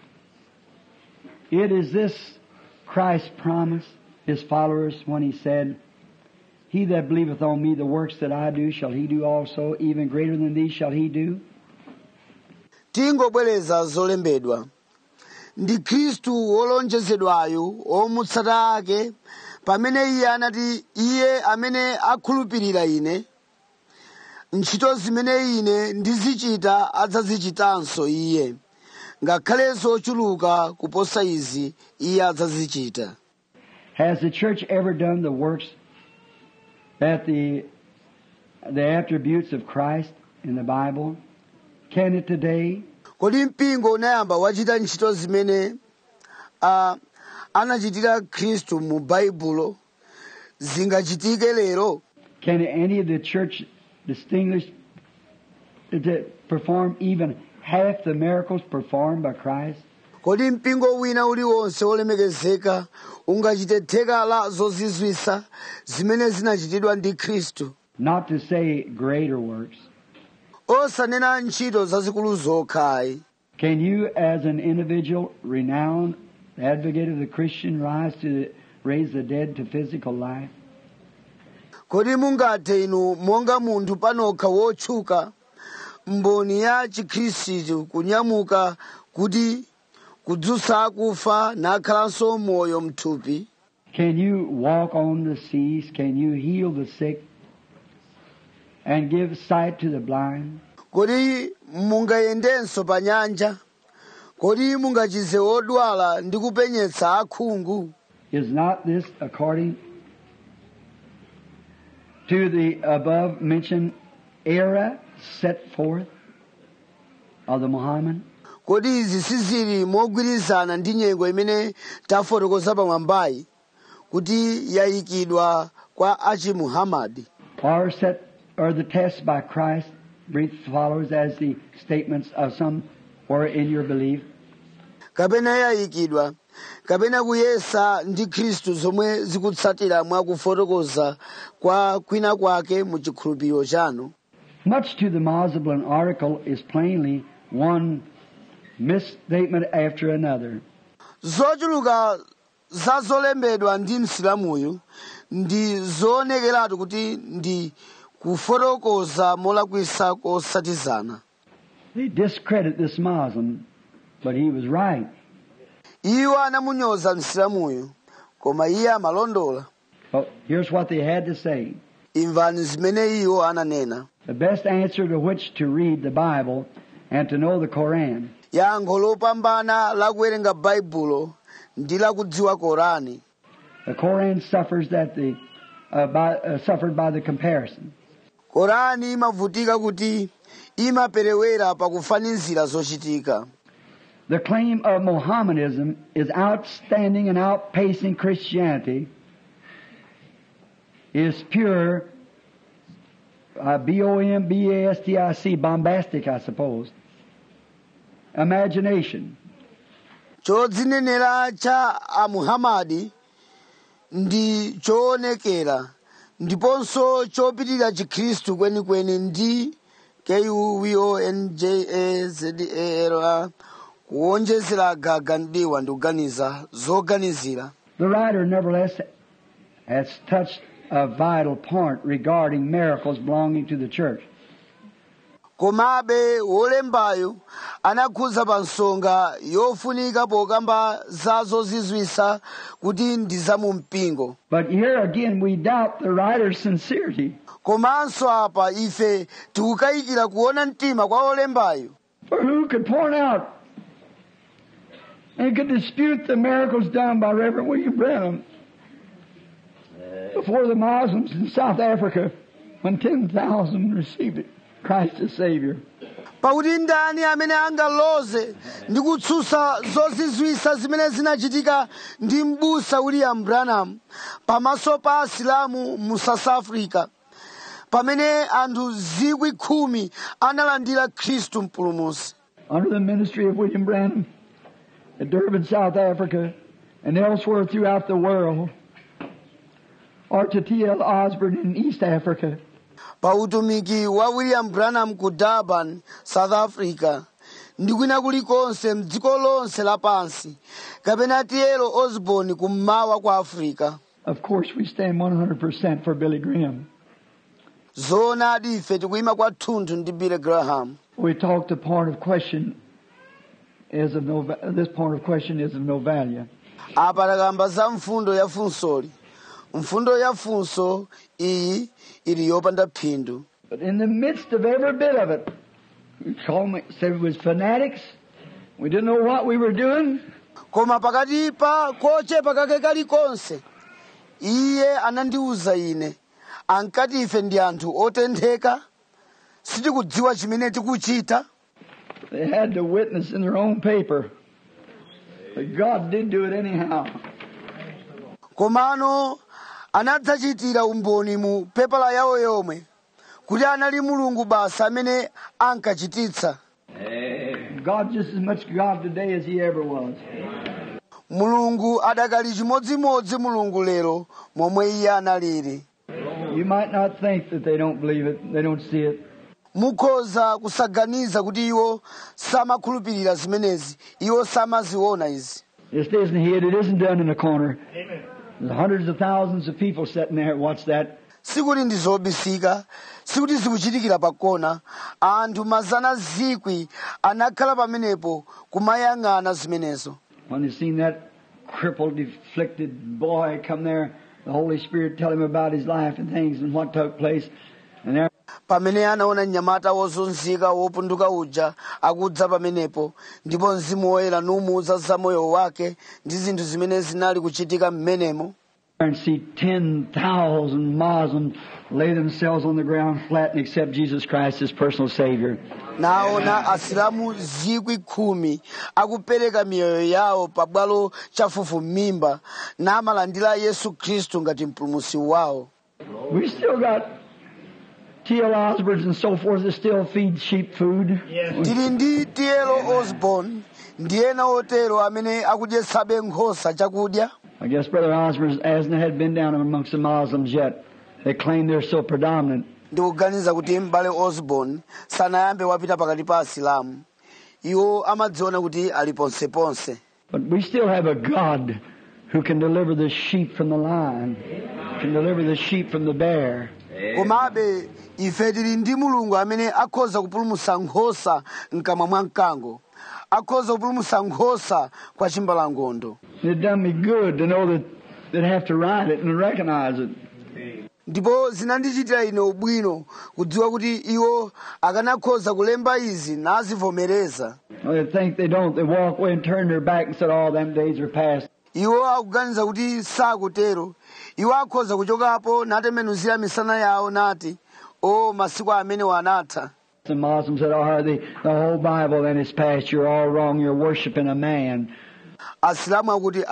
"It is this Christ promised his followers when he said, He that believeth on me, the works that I do shall he do also, even greater than these shall he do." Tingobwereza zolembedwa. Ndi Khristu wolonjezedwayo omutsata ake pamene iye anati, iye amene akhulupirira ine, ntchito zimene ine ndizichita adzazichitanso iye, ngakhalenso ochuluka kuposa izi iye adzazichita. Has the church ever done the works that the attributes of Christ in the Bible? Can it today? Kodi mpingo unayamba wachita ntchito zimene anachitira Khristu mu Baibulo zingachitike lero? Can any of the church distinguish to perform even half the miracles performed by Christ? Kodi mpingo wina uliwonse olemekezeka ungachite theka la zozizwisa zimene zinachitidwa ndi Khristu? Not to say greater works. Osanena ntchito zazikulu zokhayi. Can you, as an individual, renowned advocate of the Christian, rise to raise the dead to physical life? Kodi mungathe inu monga munthu panokha wotchuka mboni ya Chikhristu kunyamuka kuti kudzutsa akufa nakhalanso moyo mthupi? Can you walk on the seas? Can you heal the sick and give sight to the blind? Kodi mungayendenso pa nyanja? Kodi mungachize odwala ndi kupenyetsa akhungu? Is not this according to the above mentioned era set forth of the Muhammad? Kodi izi sizili mogwirizana ndi nyengo imene tafotokoza pamwambayi kuti yayikidwa kwa achimuhamadi? Or the tests by Christ brief followers as the statements of some were in your belief? Kapena yayikidwa, kapena kuyesa ndi Khristu zomwe zikutsatira mwa kufotokoza kwa kwina kwake mu chikhulupiriro chanu? Much to the Muslim article is plainly one misstatement after another. Zochuluka zazolembedwa ndi msilamuyu ndi zoonekeratu kuti ndi kufotokoza molakwisa kosatizana. They discredit this Muslim, but he was right. Iwo anamunyoza msilamuyu, koma iye amalondola. But here's what they had to say. Imvani zimene iwo ananena. The best answer to which to read the Bible and to know the Quran. Yankho lopambana la kuwerenga Baibulo ndi la kudziwa Korani. The Quran suffered by the comparison. Korani imavutika kuti imaperewera pakufanizira zochitika. The claim of Mohammedanism is outstanding and outpacing Christianity is pure bombastic, bombastic, I suppose, imagination. Chodzinenera cha amuhamadi ndi choonekera ndiponso chopitirira Chikhristu kwenikweni ndi KUVONJAZERA kuonjezera gaga ndiwa ndi kuganiza zoganizira. The writer nevertheless has touched a vital point regarding miracles belonging to the church. komabe wolembayo anakhuza pa nsonga yofunika pokamba za zozizwisa kuti ndi za mu mpingo. But here again we doubt the writer's sincerity. Komanso apa ife tikukayikira kuona mtima kwa olembayo. For who could point out and could dispute the miracles done by Reverend William Branham before the Muslims in South Africa when 10,000 received Christ as Savior? Pakuti ndani amene angaloze ndi kutsutsa zozizwisa zimene zinachitika ndi m'busa William Branham pamaso pa Asilamu mu South Africa pamene anthu 10,000 analandira Khristu mpulumutsi. Under the ministry of William Branham at Durban, South Africa, and elsewhere throughout the world, or to T.L. Osborne in East Africa, pa utumiki wa William Branham ku Durban, South Africa, ndi kwina kulikonse m'dziko lonse lapansi, kapena T.L. Osborne kummawa kwa Africa. Of course we stand 100% for Billy Graham. Zoonadi ife tikuyima kwathunthu ndi Billy Graham. We talked the point of question is of no, this point of question is of no value. Apa takamba za mfundo ya funsoli. Mfundo ya funso iyi ili yopanda phindu. But in the midst of every bit of it, we said it was fanatics. We didn't know what we were doing. Koma pakati pa kochepa kake kalikonse, iye anandiuza ine, ankati ife ndi anthu otentheka, sitikudziwa chimene tikuchita. They had to witness in their own paper that God did do it anyhow. Komano anadzachitira umboni mu pepala yawo yomwe kuti anali Mulungu basa amene ankachititsa. God just as much God today as He ever was. Mulungu adakali chimodzimodzi Mulungu lero momwe iye analili. You might not think that they don't believe it, they don't see it. Mukhoza kusaganiza kuti iwo samakhulupirira zimenezi, iwo samaziona izi. This isn't hid, it isn't done in a corner. Amen. There's hundreds of thousands of people sitting there, watch that. Sikuti ndi zobisika, sikuti zikuchitikira pakona, anthu 100,000 anakhala pamenepo kumayang'ana zimenezo. When they seen that crippled, afflicted boy come there, the Holy Spirit tell him about his life and things and what took place. And there, pamene anaona mnyamata wozunzika wopunduka uja akudza pamenepo, ndipo Mzimu Woyera numuwuza za moyo wake ndi zinthu zimene zinali kuchitika m'menemo. and see 10,000 Muslims lay themselves on the ground flat and accept Jesus Christ as personal Savior. Naona Asilamu 10,000 akupereka miyoyo yawo pabwalo chafufumimba na amalandira Yesu Khristu ngati mpulumutsi wawo. We still got T.L. Osborne and so forth that still feed sheep food. Tili ndi T.L. Osborne ndi ena otero amene akudyetsabe nkhosa chakudya. I guess Brother Osborne hasn't had been down amongst the Muslims yet. They claim they're so predominant. Ndikuganiza kuti m'bale Osborne sanayambe wapita pakati pa Asilamu. Iwo amadziona kuti ali ponseponse. But we still have a God who can deliver the sheep from the lion, can deliver the sheep from the bear. Komabe ife tili ndi Mulungu amene akhoza kupulumutsa nkhosa mkamwa mwa mkango. Akhoza kupulumutsa nkhosa kwa chimbalangondo. It done me good to know that they'd have to write it and recognize it. Ndipo zinandichitira ine ubwino kudziwa kuti iwo akanakhoza kulemba izi nazivomereza. Well, they think they don't. They walk away and turn their back and said, "All them days are past." Iwo akuganiza kuti sakutero. Iwo akhoza kuchokapo natembenuzira misana yawo nati, "Oh, masiku amene wanatha." The Muslims said, "Oh, the whole Bible then is past. You're all wrong. You're worshiping a man." Asilamu akuti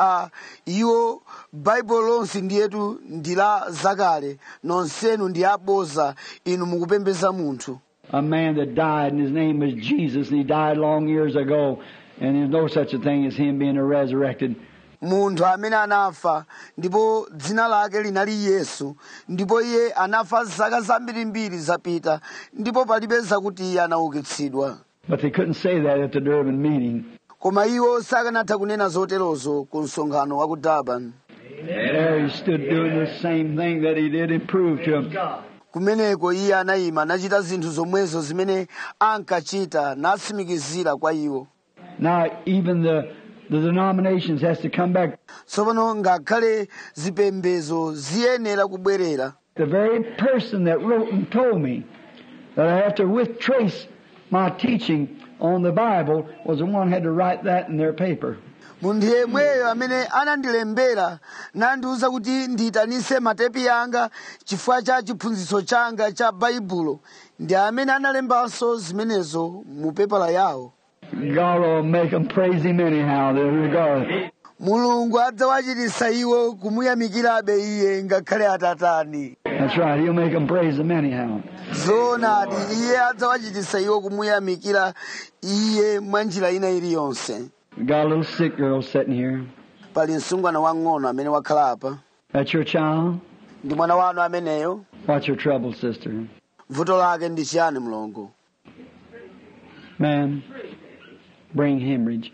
iwo Bible lonse ndiyetu ndila zakale nonsenu ndi aboza inu mukupembeza munthu. A man that died and his name was Jesus and he died long years ago and there's no such a thing as him being resurrected. Munthu amene anafa ndipo dzina lake linali Yesu ndipo iye anafa zaka zambirimbiri zapita ndipo palibe zakuti iye anaukitsidwa. But they couldn't say that at the Durban meeting. Koma iwo sakanatha kunena zoterozo ku msonkhano wa ku Durban. There he stood doing the same thing that he did and proved to him. kumeneko iye anayima nachita zinthu zomwezo zimene ankachita natsimikizira kwa iwo. Now, even the denominations has to come back. Tsopano ngakhale zipembedzo ziyenera kubwerera. The very person that wrote and told me that I have to retrace my teaching on the Bible was the one who had to write that in their paper. Munthu yemweyo amene anandilembera nandiuza kuti ndiyitanise matepi yanga chifukwa cha chiphunzitso changa cha baibulo ndi amene analembanso zimenezo mu pepala yawo. God will make them praise Him anyhow. Regardless. Mulungu adzawachititsa iwo kumuyamikirabe iye ngakhale atatani. That's right. He'll make them praise Him anyhow. Zoonadi iye adzawachititsa iwo kumuyamikira iye mwa njira ina iliyonse. We got a little sick girl sitting here. Pali msungwana wang'ono amene wakhala apa. That's your child? Ndi mwana wanu ameneyo. What's your trouble, sister? Vuto lake ndi chiyani mlongo? Ma'am, brain hemorrhage.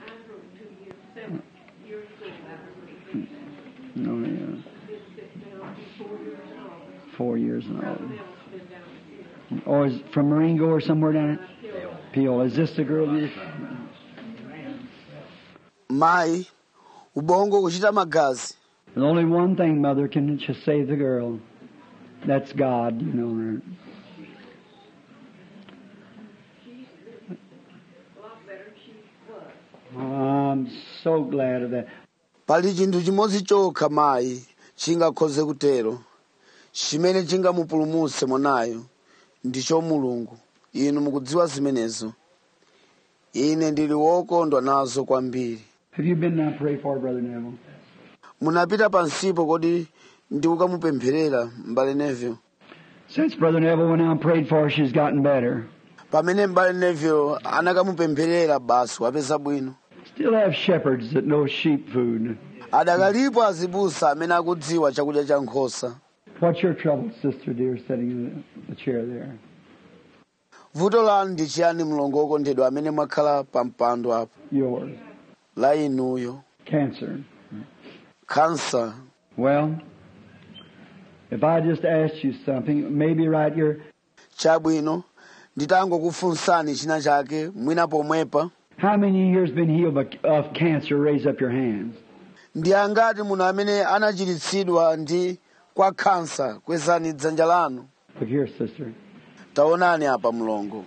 No, yeah. 4 years and all. Or is it from Marengo or somewhere down it? Peel. Is this the girl you... Mai, ubongo kuchita magazi. There's only one thing, Mother, can just save the girl. That's God, you know. Oh, I'm so glad of that. Pali chinthu chimodzi chokha mayi chingakhoze kutero. Chimene chingamupulumutse mwanayo ndicho Mulungu. Inu mukudziwa zimenezo. Ine ndili wokondwa nazo kwambiri. Have you been down to pray for Brother Neville? Munapita pansipo kodi ndikukamupempherera m'bale Neville. Since Brother Neville went out and prayed for her, she's gotten better. Pamene m'bale Neville anakamupempherera basi wapeza bwino. Still have shepherds that know sheep food. Adakalipo azibusa amene akudziwa chakudya cha nkhosa. What's your trouble, sister dear, sitting in the chair there? Vuto lanu ndi chiyani mlongo wokondedwa amene mwakhala pa mpando apo? Yours. La inuyo. Cancer. Cancer. Well, if I just asked you something, maybe right here. Chabwino, nditangokufunsani china chake mwina pomwepa. How many years been healed of cancer? Raise up your hands. Ndi angati muno amene anachiritsidwa ndi kwa kansa kwezani dzanja lanu. Look here, sister. Taonani apa mlongo.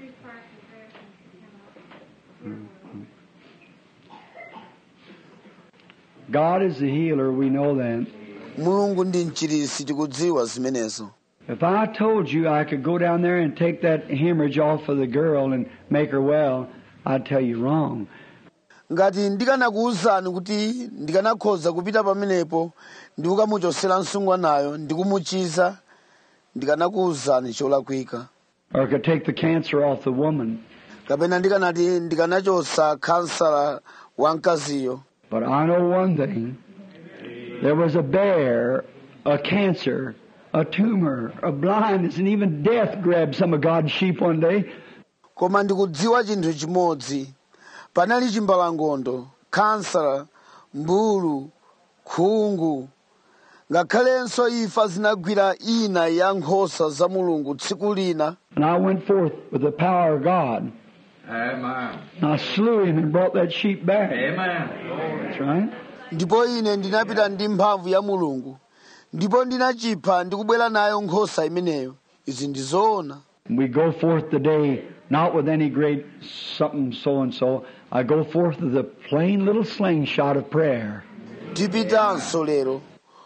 God is the healer, we know that. Mulungu ndi mchiritsi tikudziwa zimenezo. If I told you I could go down there and take that hemorrhage off of the girl and make her well, I'd tell you wrong. Ngati ndikanakuwuzani kuti ndikanakhoza kupita pamenepo ndikukamuchosera msungwanayo ndikumuchiza ndikanakuwuzani cholakwika. Or I could take the cancer off the woman. Kapena ndikanati ndikanachosa kansala wa mkaziyo. But I know one thing. There was a bear, a cancer, a tumor, a blindness, and even death grabbed some of God's sheep one day. Koma ndikudziwa chinthu chimodzi. Panali chimbalangondo, kansala, mbulu, khungu. Ngakhalenso ifa zinagwira ina ya nkhosa za Mulungu tsiku lina. And I went forth with the power of God. Amen. And I slew him and brought that sheep back. Amen. That's right. Ndipo ine ndinapita ndi mphamvu ya Mulungu. Ndipo ndinachipha ndikubwera nayo nkhosa imeneyo. Izi ndizoona. We go forth today not with any great something so and so. I go forth with a plain little slingshot of prayer. Tipitanso lero.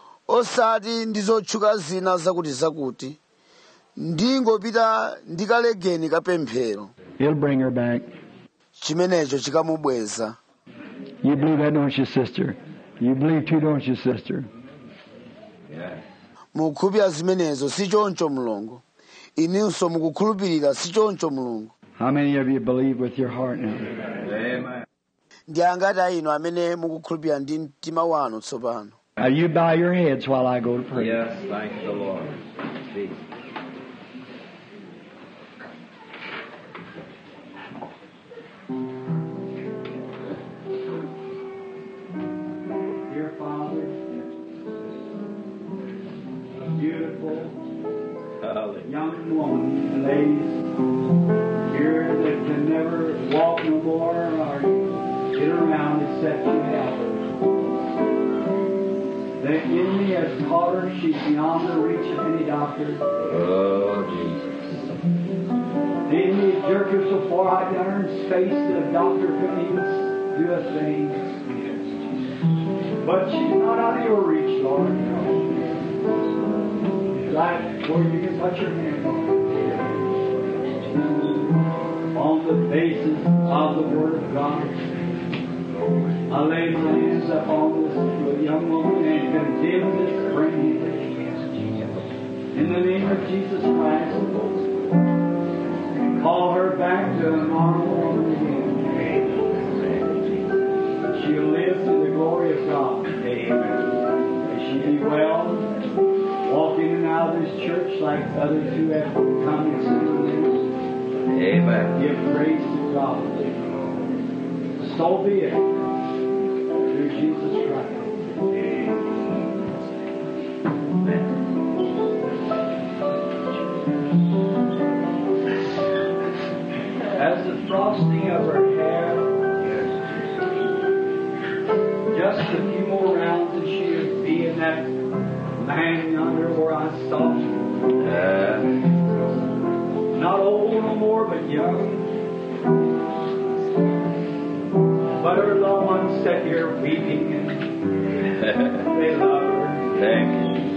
Osati ndizotchuka zina zakuti. Ndingopita ndikalegeni kapemphero. He'll bring her back. Chimenecho chikamubweza. You believe that, don't you, sister? You believe too, don't you, sister? Yes. Mukukhulupirira zimenezo si choncho mlongo. Inunso mukukhulupirira si choncho Mulungu. How many of you believe with your heart now? Amen. Ndi angati inu amene mukukhulupirira ndi mtima wanu tsopano. Now you bow your heads while I go to pray. Yes, thank the Lord. Jesus. Dear Father, beautiful, Hallelujah. young woman, ladies here that can never walk no more or get around except you help her. The enemy has caught her. She's beyond the reach of any doctor. Oh, Jesus. The enemy jerked her so far out down her in space that a doctor couldn't even do a thing. But she's not out of your reach, Lord. Right where you can put your hand on the basis of the Word of God. I lay my hands up on this young woman and condemn this brain. In the name of Jesus Christ, call her back to a normal woman again. She'll live to the glory of God. May she be well, walk in and out of this church like the other two have come and seen. Amen. Give praise to God. So be it. Through Jesus Christ. As the frosting of her hair, just a few more rounds and she would be in that land yonder where I saw her. Not old no more, but young. But her loved ones sat here weeping and they love her. Thank you.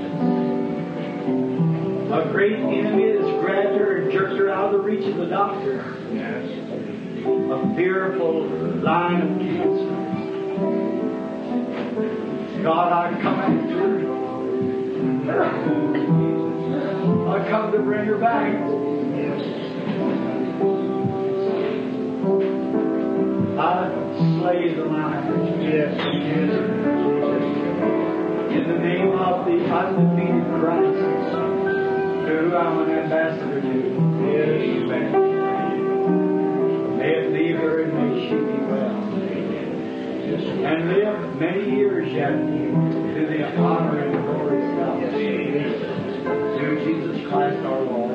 A great enemy has grabbed her and jerked her out of the reach of the doctor. A fearful line of cancer. God, I come after her. I come to bring her back. I slay the line. Yes. In the name of the undefeated Christ, who I'm an ambassador to. Amen. May it leave her and may she be well. And live many years yet to the honor and glory of God. Through Jesus Christ our Lord.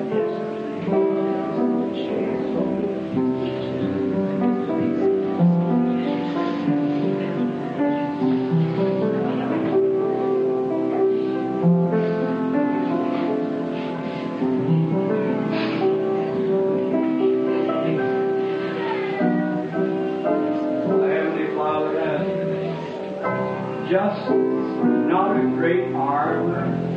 Just not a great arm,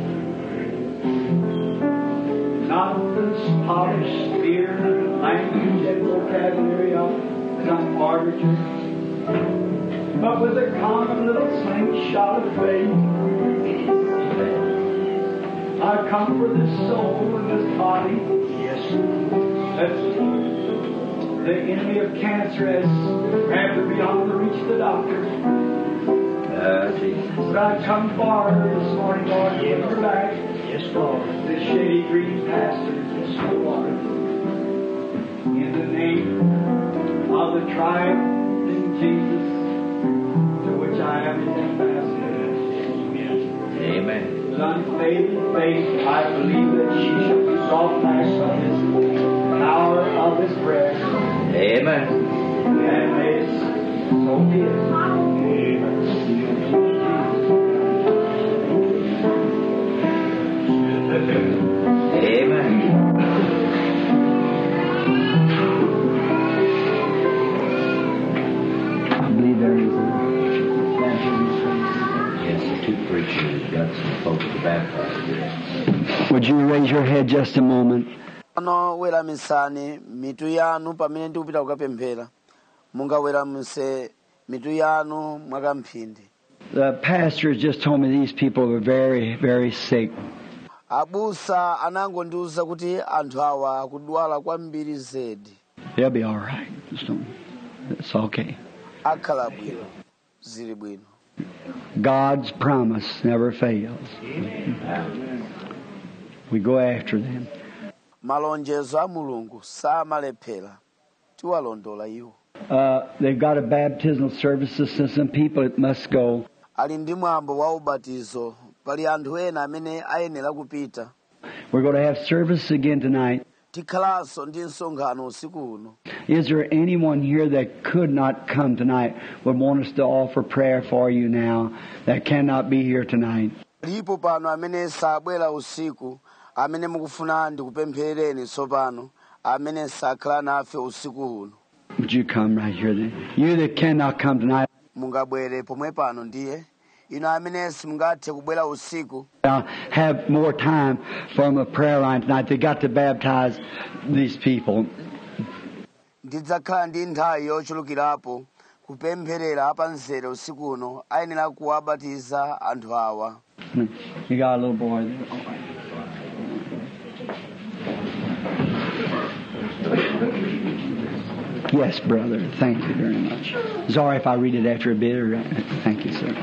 not the polished spear, language and vocabulary of some arbiter, but with a common little slingshot of faith. I come for this soul and this body. Yes. That's the enemy of cancer has grabbed her beyond the reach of the doctor. But I come for her this morning, Lord, give her back. Yes, Lord. This shady green pasture, yes, Lord. In the name of the triumphant Jesus, to which I am his ambassador. Amen. With unfailing faith, I believe that she shall be brought back from this power of his prayer. Amen. And may it so be it. Amen. I believe there is Yes, the two preachers got some folks to baptize. Would you raise your head just a moment? ano weramisani mitu yanu pamene ndikupita kukapemphera mungaweramise mitu yanu mwakamphindi. The pastor has just told me these people were very, very sick. Abusa anangondiuza kuti anthu awa akudwala kwambiri zedi. They'll be all right. It's okay. Akhala bwino, zili bwino. God's promise never fails. We go after them. Malonjezo a Mulungu samalephera. Tiwalondola iwo. They've got a baptismal services and some people that must go. Ali ndi mwambo wa ubatizo, pali anthu ena amene ayenera kupita. We're going to have service again tonight. tikhalanso ndi msonkhano usiku uno. Is there anyone here that could not come tonight would want us to offer prayer for you now that cannot be here tonight? Lipo pano amene sabwera usiku, amene mukufuna ndikupempherereni tsopano, amene sakhala nafe usiku uno. Would you come right here then? You that cannot come tonight, Mungabwere pomwe pano ndiye. Ino amene simungathe kubwera usiku. I'll have more time from a prayer line tonight. They got to baptize these people. Ndidzakhala ndi nthawi yochulukirapo kupempherera apanzere usiku uno ayenera kuwabatiza anthu awa. You got a little boy there? Yes, brother. Thank you very much. It's all right if I read it after a bit. Or, thank you, sir.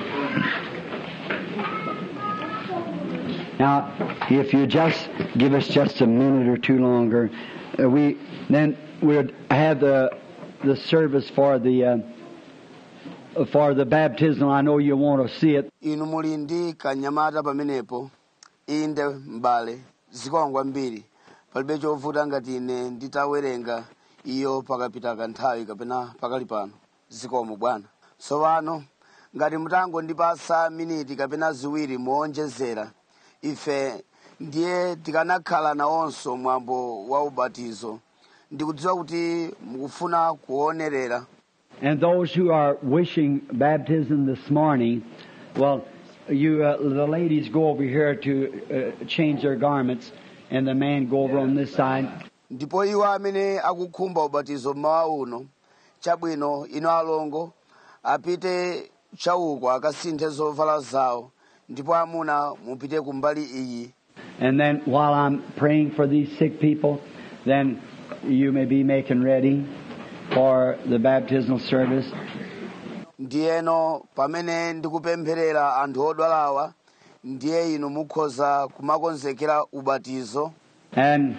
Now, if you just give us just a minute or two longer, we'll have the service for the baptismal. I know you want to see it. Inu muli ndi kanyamata pamenepo, inde mbale, zikongwa mbiri, palibe chovuta ngati ine nditawerenga iyo pakapita kanthawi kapena pakali pano, zikomo bwana. Tsopano, ngati mutango ndipasa miniti kapena ziwiri moonjezera, ife ndiye tikanakhala nawonso mwambo wa ubatizo. Ndikudziwa kuti mukufuna kuonerera. And those who are wishing baptism this morning, well, the ladies go over here to change their garments, and the men go over on this side. Ndipo iwo amene akukhumba ubatizo mmawa uno, chabwino ino alongo, apite chauko akasinthe zovala zawo, ndipo amuna mupite kumbali iyi. And then while I'm praying for these sick people, then you may be making ready for the baptismal service. Ndiyeno pamene ndikupempherera anthu odwalawa, ndiye inu mukhoza kumakonzekera ubatizo. And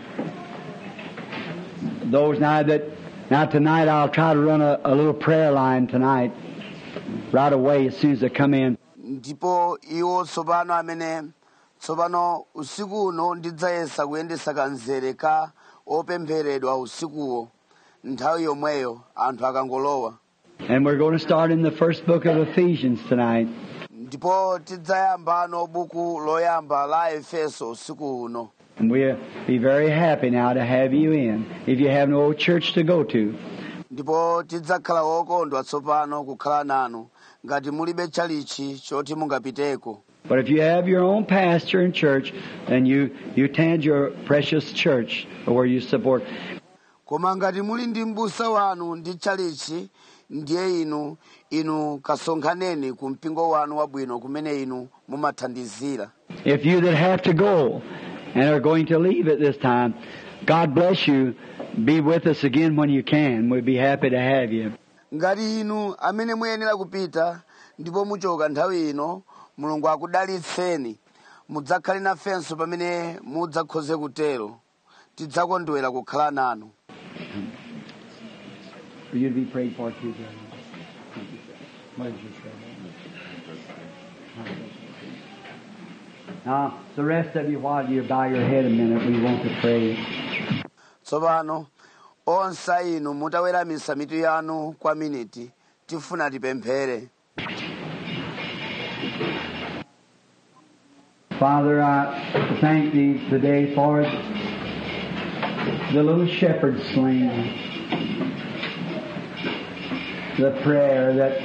those now tonight I'll try to run a little prayer line tonight, right away as soon as they come in. Ndipo iwo tsopano amene tsopano usiku uno ndidzayesa kuyendesa kanzere ka opempheredwa usikuwo nthawi yomweyo anthu akangolowa. And we're going to start in the first book of Ephesians tonight. Ndipo tidzayambano buku loyamba la Efeso usiku uno. And we'll be very happy now to have you in, if you have no church to go to. Ndipo tidzakhala wokondwa tsopano kukhala nanu ngati mulibe chalichi choti mungapiteko. But if you have your own pastor and church, then you attend your precious church where you support. Koma ngati muli ndi mbusa wanu ndi chalichi, ndiye inu kasonkhaneni ku mpingo wanu wabwino kumene inu mumathandizira. If you that have to go and are going to leave at this time, God bless you. Be with us again when you can. We'll be happy to have you. Ngati inu amene muyenera kupita ndipo muchoka nthawi ino, Mulungu akudalitseni. Mudzakhale nafenso pamene mudzakhoze kutero. Tidzakondwera kukhala nanu. For you to be prayed for too, brother. Now, the rest of you, while you bow your head a minute, we want to pray. Tsopano, onse inu mutaweramisa mitu yanu kwa miniti, tifuna tipemphere. Father, I thank Thee today for the little shepherd sling, the prayer that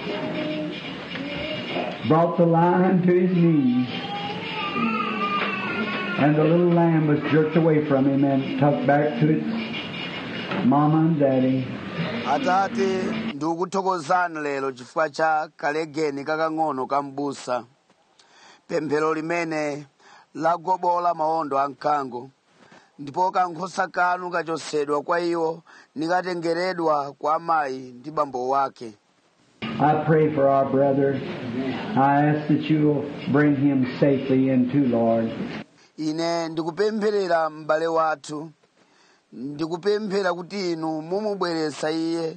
brought the lion to his knees, and the little lamb was jerked away from him and tucked back to its mama and daddy. Atate, ndikuthokozani lero chifukwa cha kalegeni kakang'ono kambusa. Pemphero limene lagobola mawondo amkango, ndipo kankhosa kanu kachosedwa kwa iwo nikatengeredwa kwa amayi ndi bambo wake. I pray for our brother. I ask that you will bring him safely into, Lord. Ine ndikupempherera m'bale wathu, ndikupemphera kuti inu mumubweretsa iye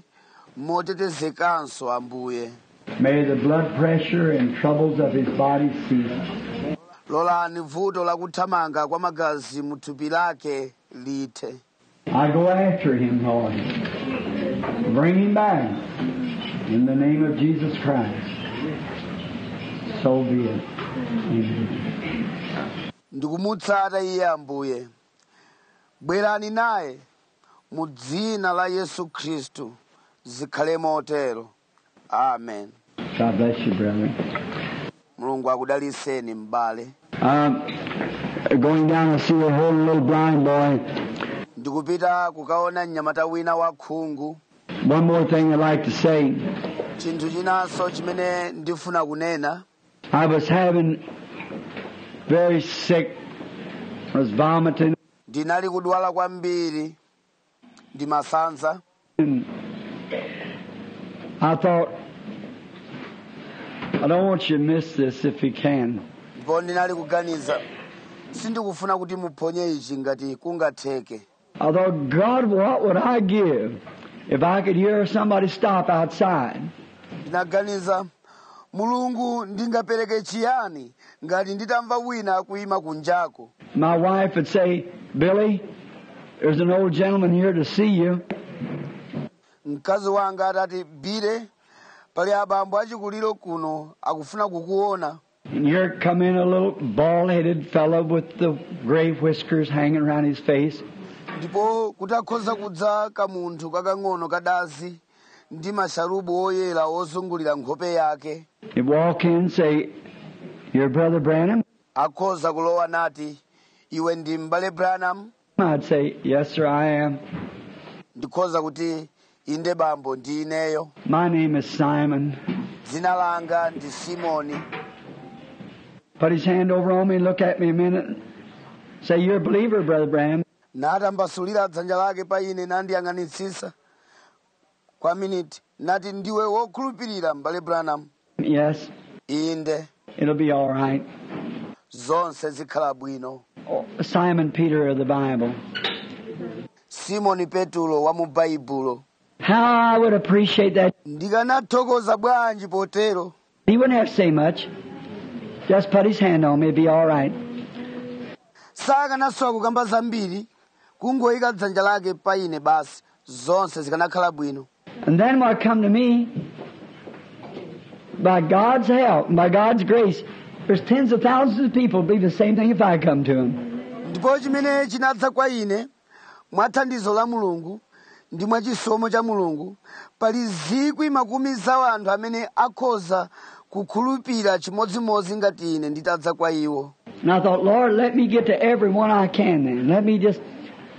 motetezekanso Ambuye. May the blood pressure and troubles of his body cease. lolani vuto lakuthamanga kwa magazi muthupi lake lithe. I go after him, Lord. Bring him back in the name of Jesus Christ. So be it. Amen. Ndikumutsata iye Ambuye. Bwerani naye mu dzina la Yesu Khristu. Zikhale motero. Amen. God bless you, brother. Mulungu akudaliseni m'bale. Going down to see a whole little blind boy. Ndikupita kukaona mnyamata wina wakhungu. One more thing I'd like to say. Chinthu chinanso chimene ndifuna kunena. I was having very sick. I was vomiting. Ndinali kudwala kwambiri. Ndi masanza. And I thought, I don't want you to miss this if you can. Ndipo ndinali kuganiza. Sindikufuna kuti muphonye ichi ngati kungatheke. I thought, God, what would I give if I could hear somebody stop outside? Ndinaganiza, Mulungu ndingapereke chiyani ngati nditamva wina kuyima kunjako. My wife would say, Billy, there's an old gentleman here to see you. Mkazi wanga atati, Bile, pali abambo achikuliro kuno akufuna kukuona. And here come in a little bald-headed fellow with the gray whiskers hanging around his face. Ndipo kutakhoza kudza kamunthu kakang'ono kadazi ndi masharubu oyera ozungulira nkhope yake. He'd walk in and say, "Your brother Branham?" Akhoza kulowa nati, iwe ndi m'bale Branham? I'd say, "Yes, sir, I am." Ndikhoza kuti, inde bambo ndi ineyo. My name is Simon. Dzina langa ndi Simoni. Put his hand over on me and look at me a minute. Say, "You're a believer, brother Branham." Natambasulira dzanja lake pa ine nandiyang'anitsitsa kwa minute. Nati, ndiwe wokhulupirira m'bale Branham? Yes. Inde. It'll be all right. Zonse zikhala bwino. Oh, Simon Peter of the Bible. Simoni Petulo wa mu Baibulo. How I would appreciate that. Ndikanathokoza bwanji potero. He wouldn't have to say much. Just put his hand on me, it'd be all right. Sakanasowa kukamba zambiri, kungoyika dzanja lake pa ine basi, zonse zikanakhala bwino. And then what come to me, by God's help, by God's grace, there's tens of thousands of people who believe the same thing if I come to them. Ndipo chimene chinadza kwa ine, mwa thandizo la Mulungu, ndi mwa chisomo cha Mulungu, pali zikwi makumi za anthu amene akhoza kukhulupirira chimodzimodzi ngati ine nditadza kwa iwo. And I thought, Lord, let me get to everyone I can then. Let me just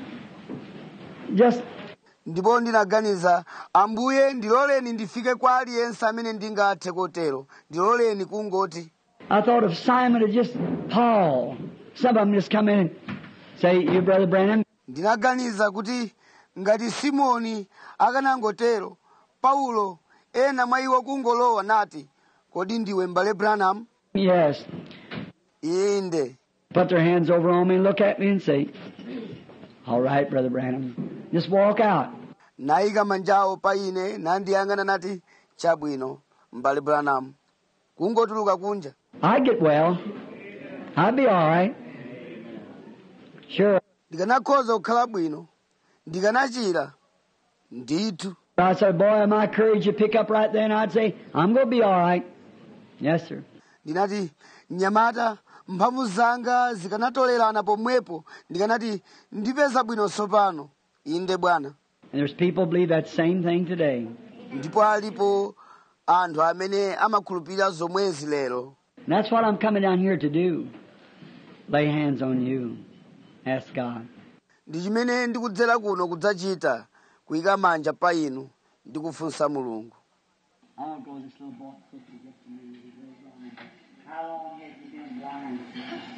Ndipo ndinaganiza, Ambuye ndiloleni ndifike kwa aliyense amene ndingathe kotero. Ndiloleni kungoti. I thought if Simon had just Paul, some of them just come in and say, "You brother Branham?" Ndinaganiza kuti ngati Simoni akanangotero, Paulo ena mwa iwo kungolowa nati, kodi ndiwe m'bale Branham? Yes. Inde. Put their hands over on me and look at me and say, "All right, brother Branham." Just walk out. Naika manjawo pa ine nandiyang'ana nati, chabwino, m'bale Branham. Kungotuluka kunja. I'd get well. I'd be all right. Sure. Ndikanakhoza kukhala bwino. Ndikanachira. Ndithu. I said, boy, my courage to pick up right then, I'd say, "I'm going to be all right." Yes, sir. Ndinati, mnyamata, mphamvu zanga zikanatolerana pomwepo. Ndikanati, ndipeza bwino tsopano. Inde bwana. And there's people who believe that same thing today. Ndipo alipo anthu amene amakhulupirira zomwezi lero. And that's what I'm coming down here to do. Lay hands on you. Ask God. Ndi chimene ndikudzera kuno kudzachita, kuyika manja pa inu ndi kufunsa Mulungu. I'll go this little boy. How long has he been blind?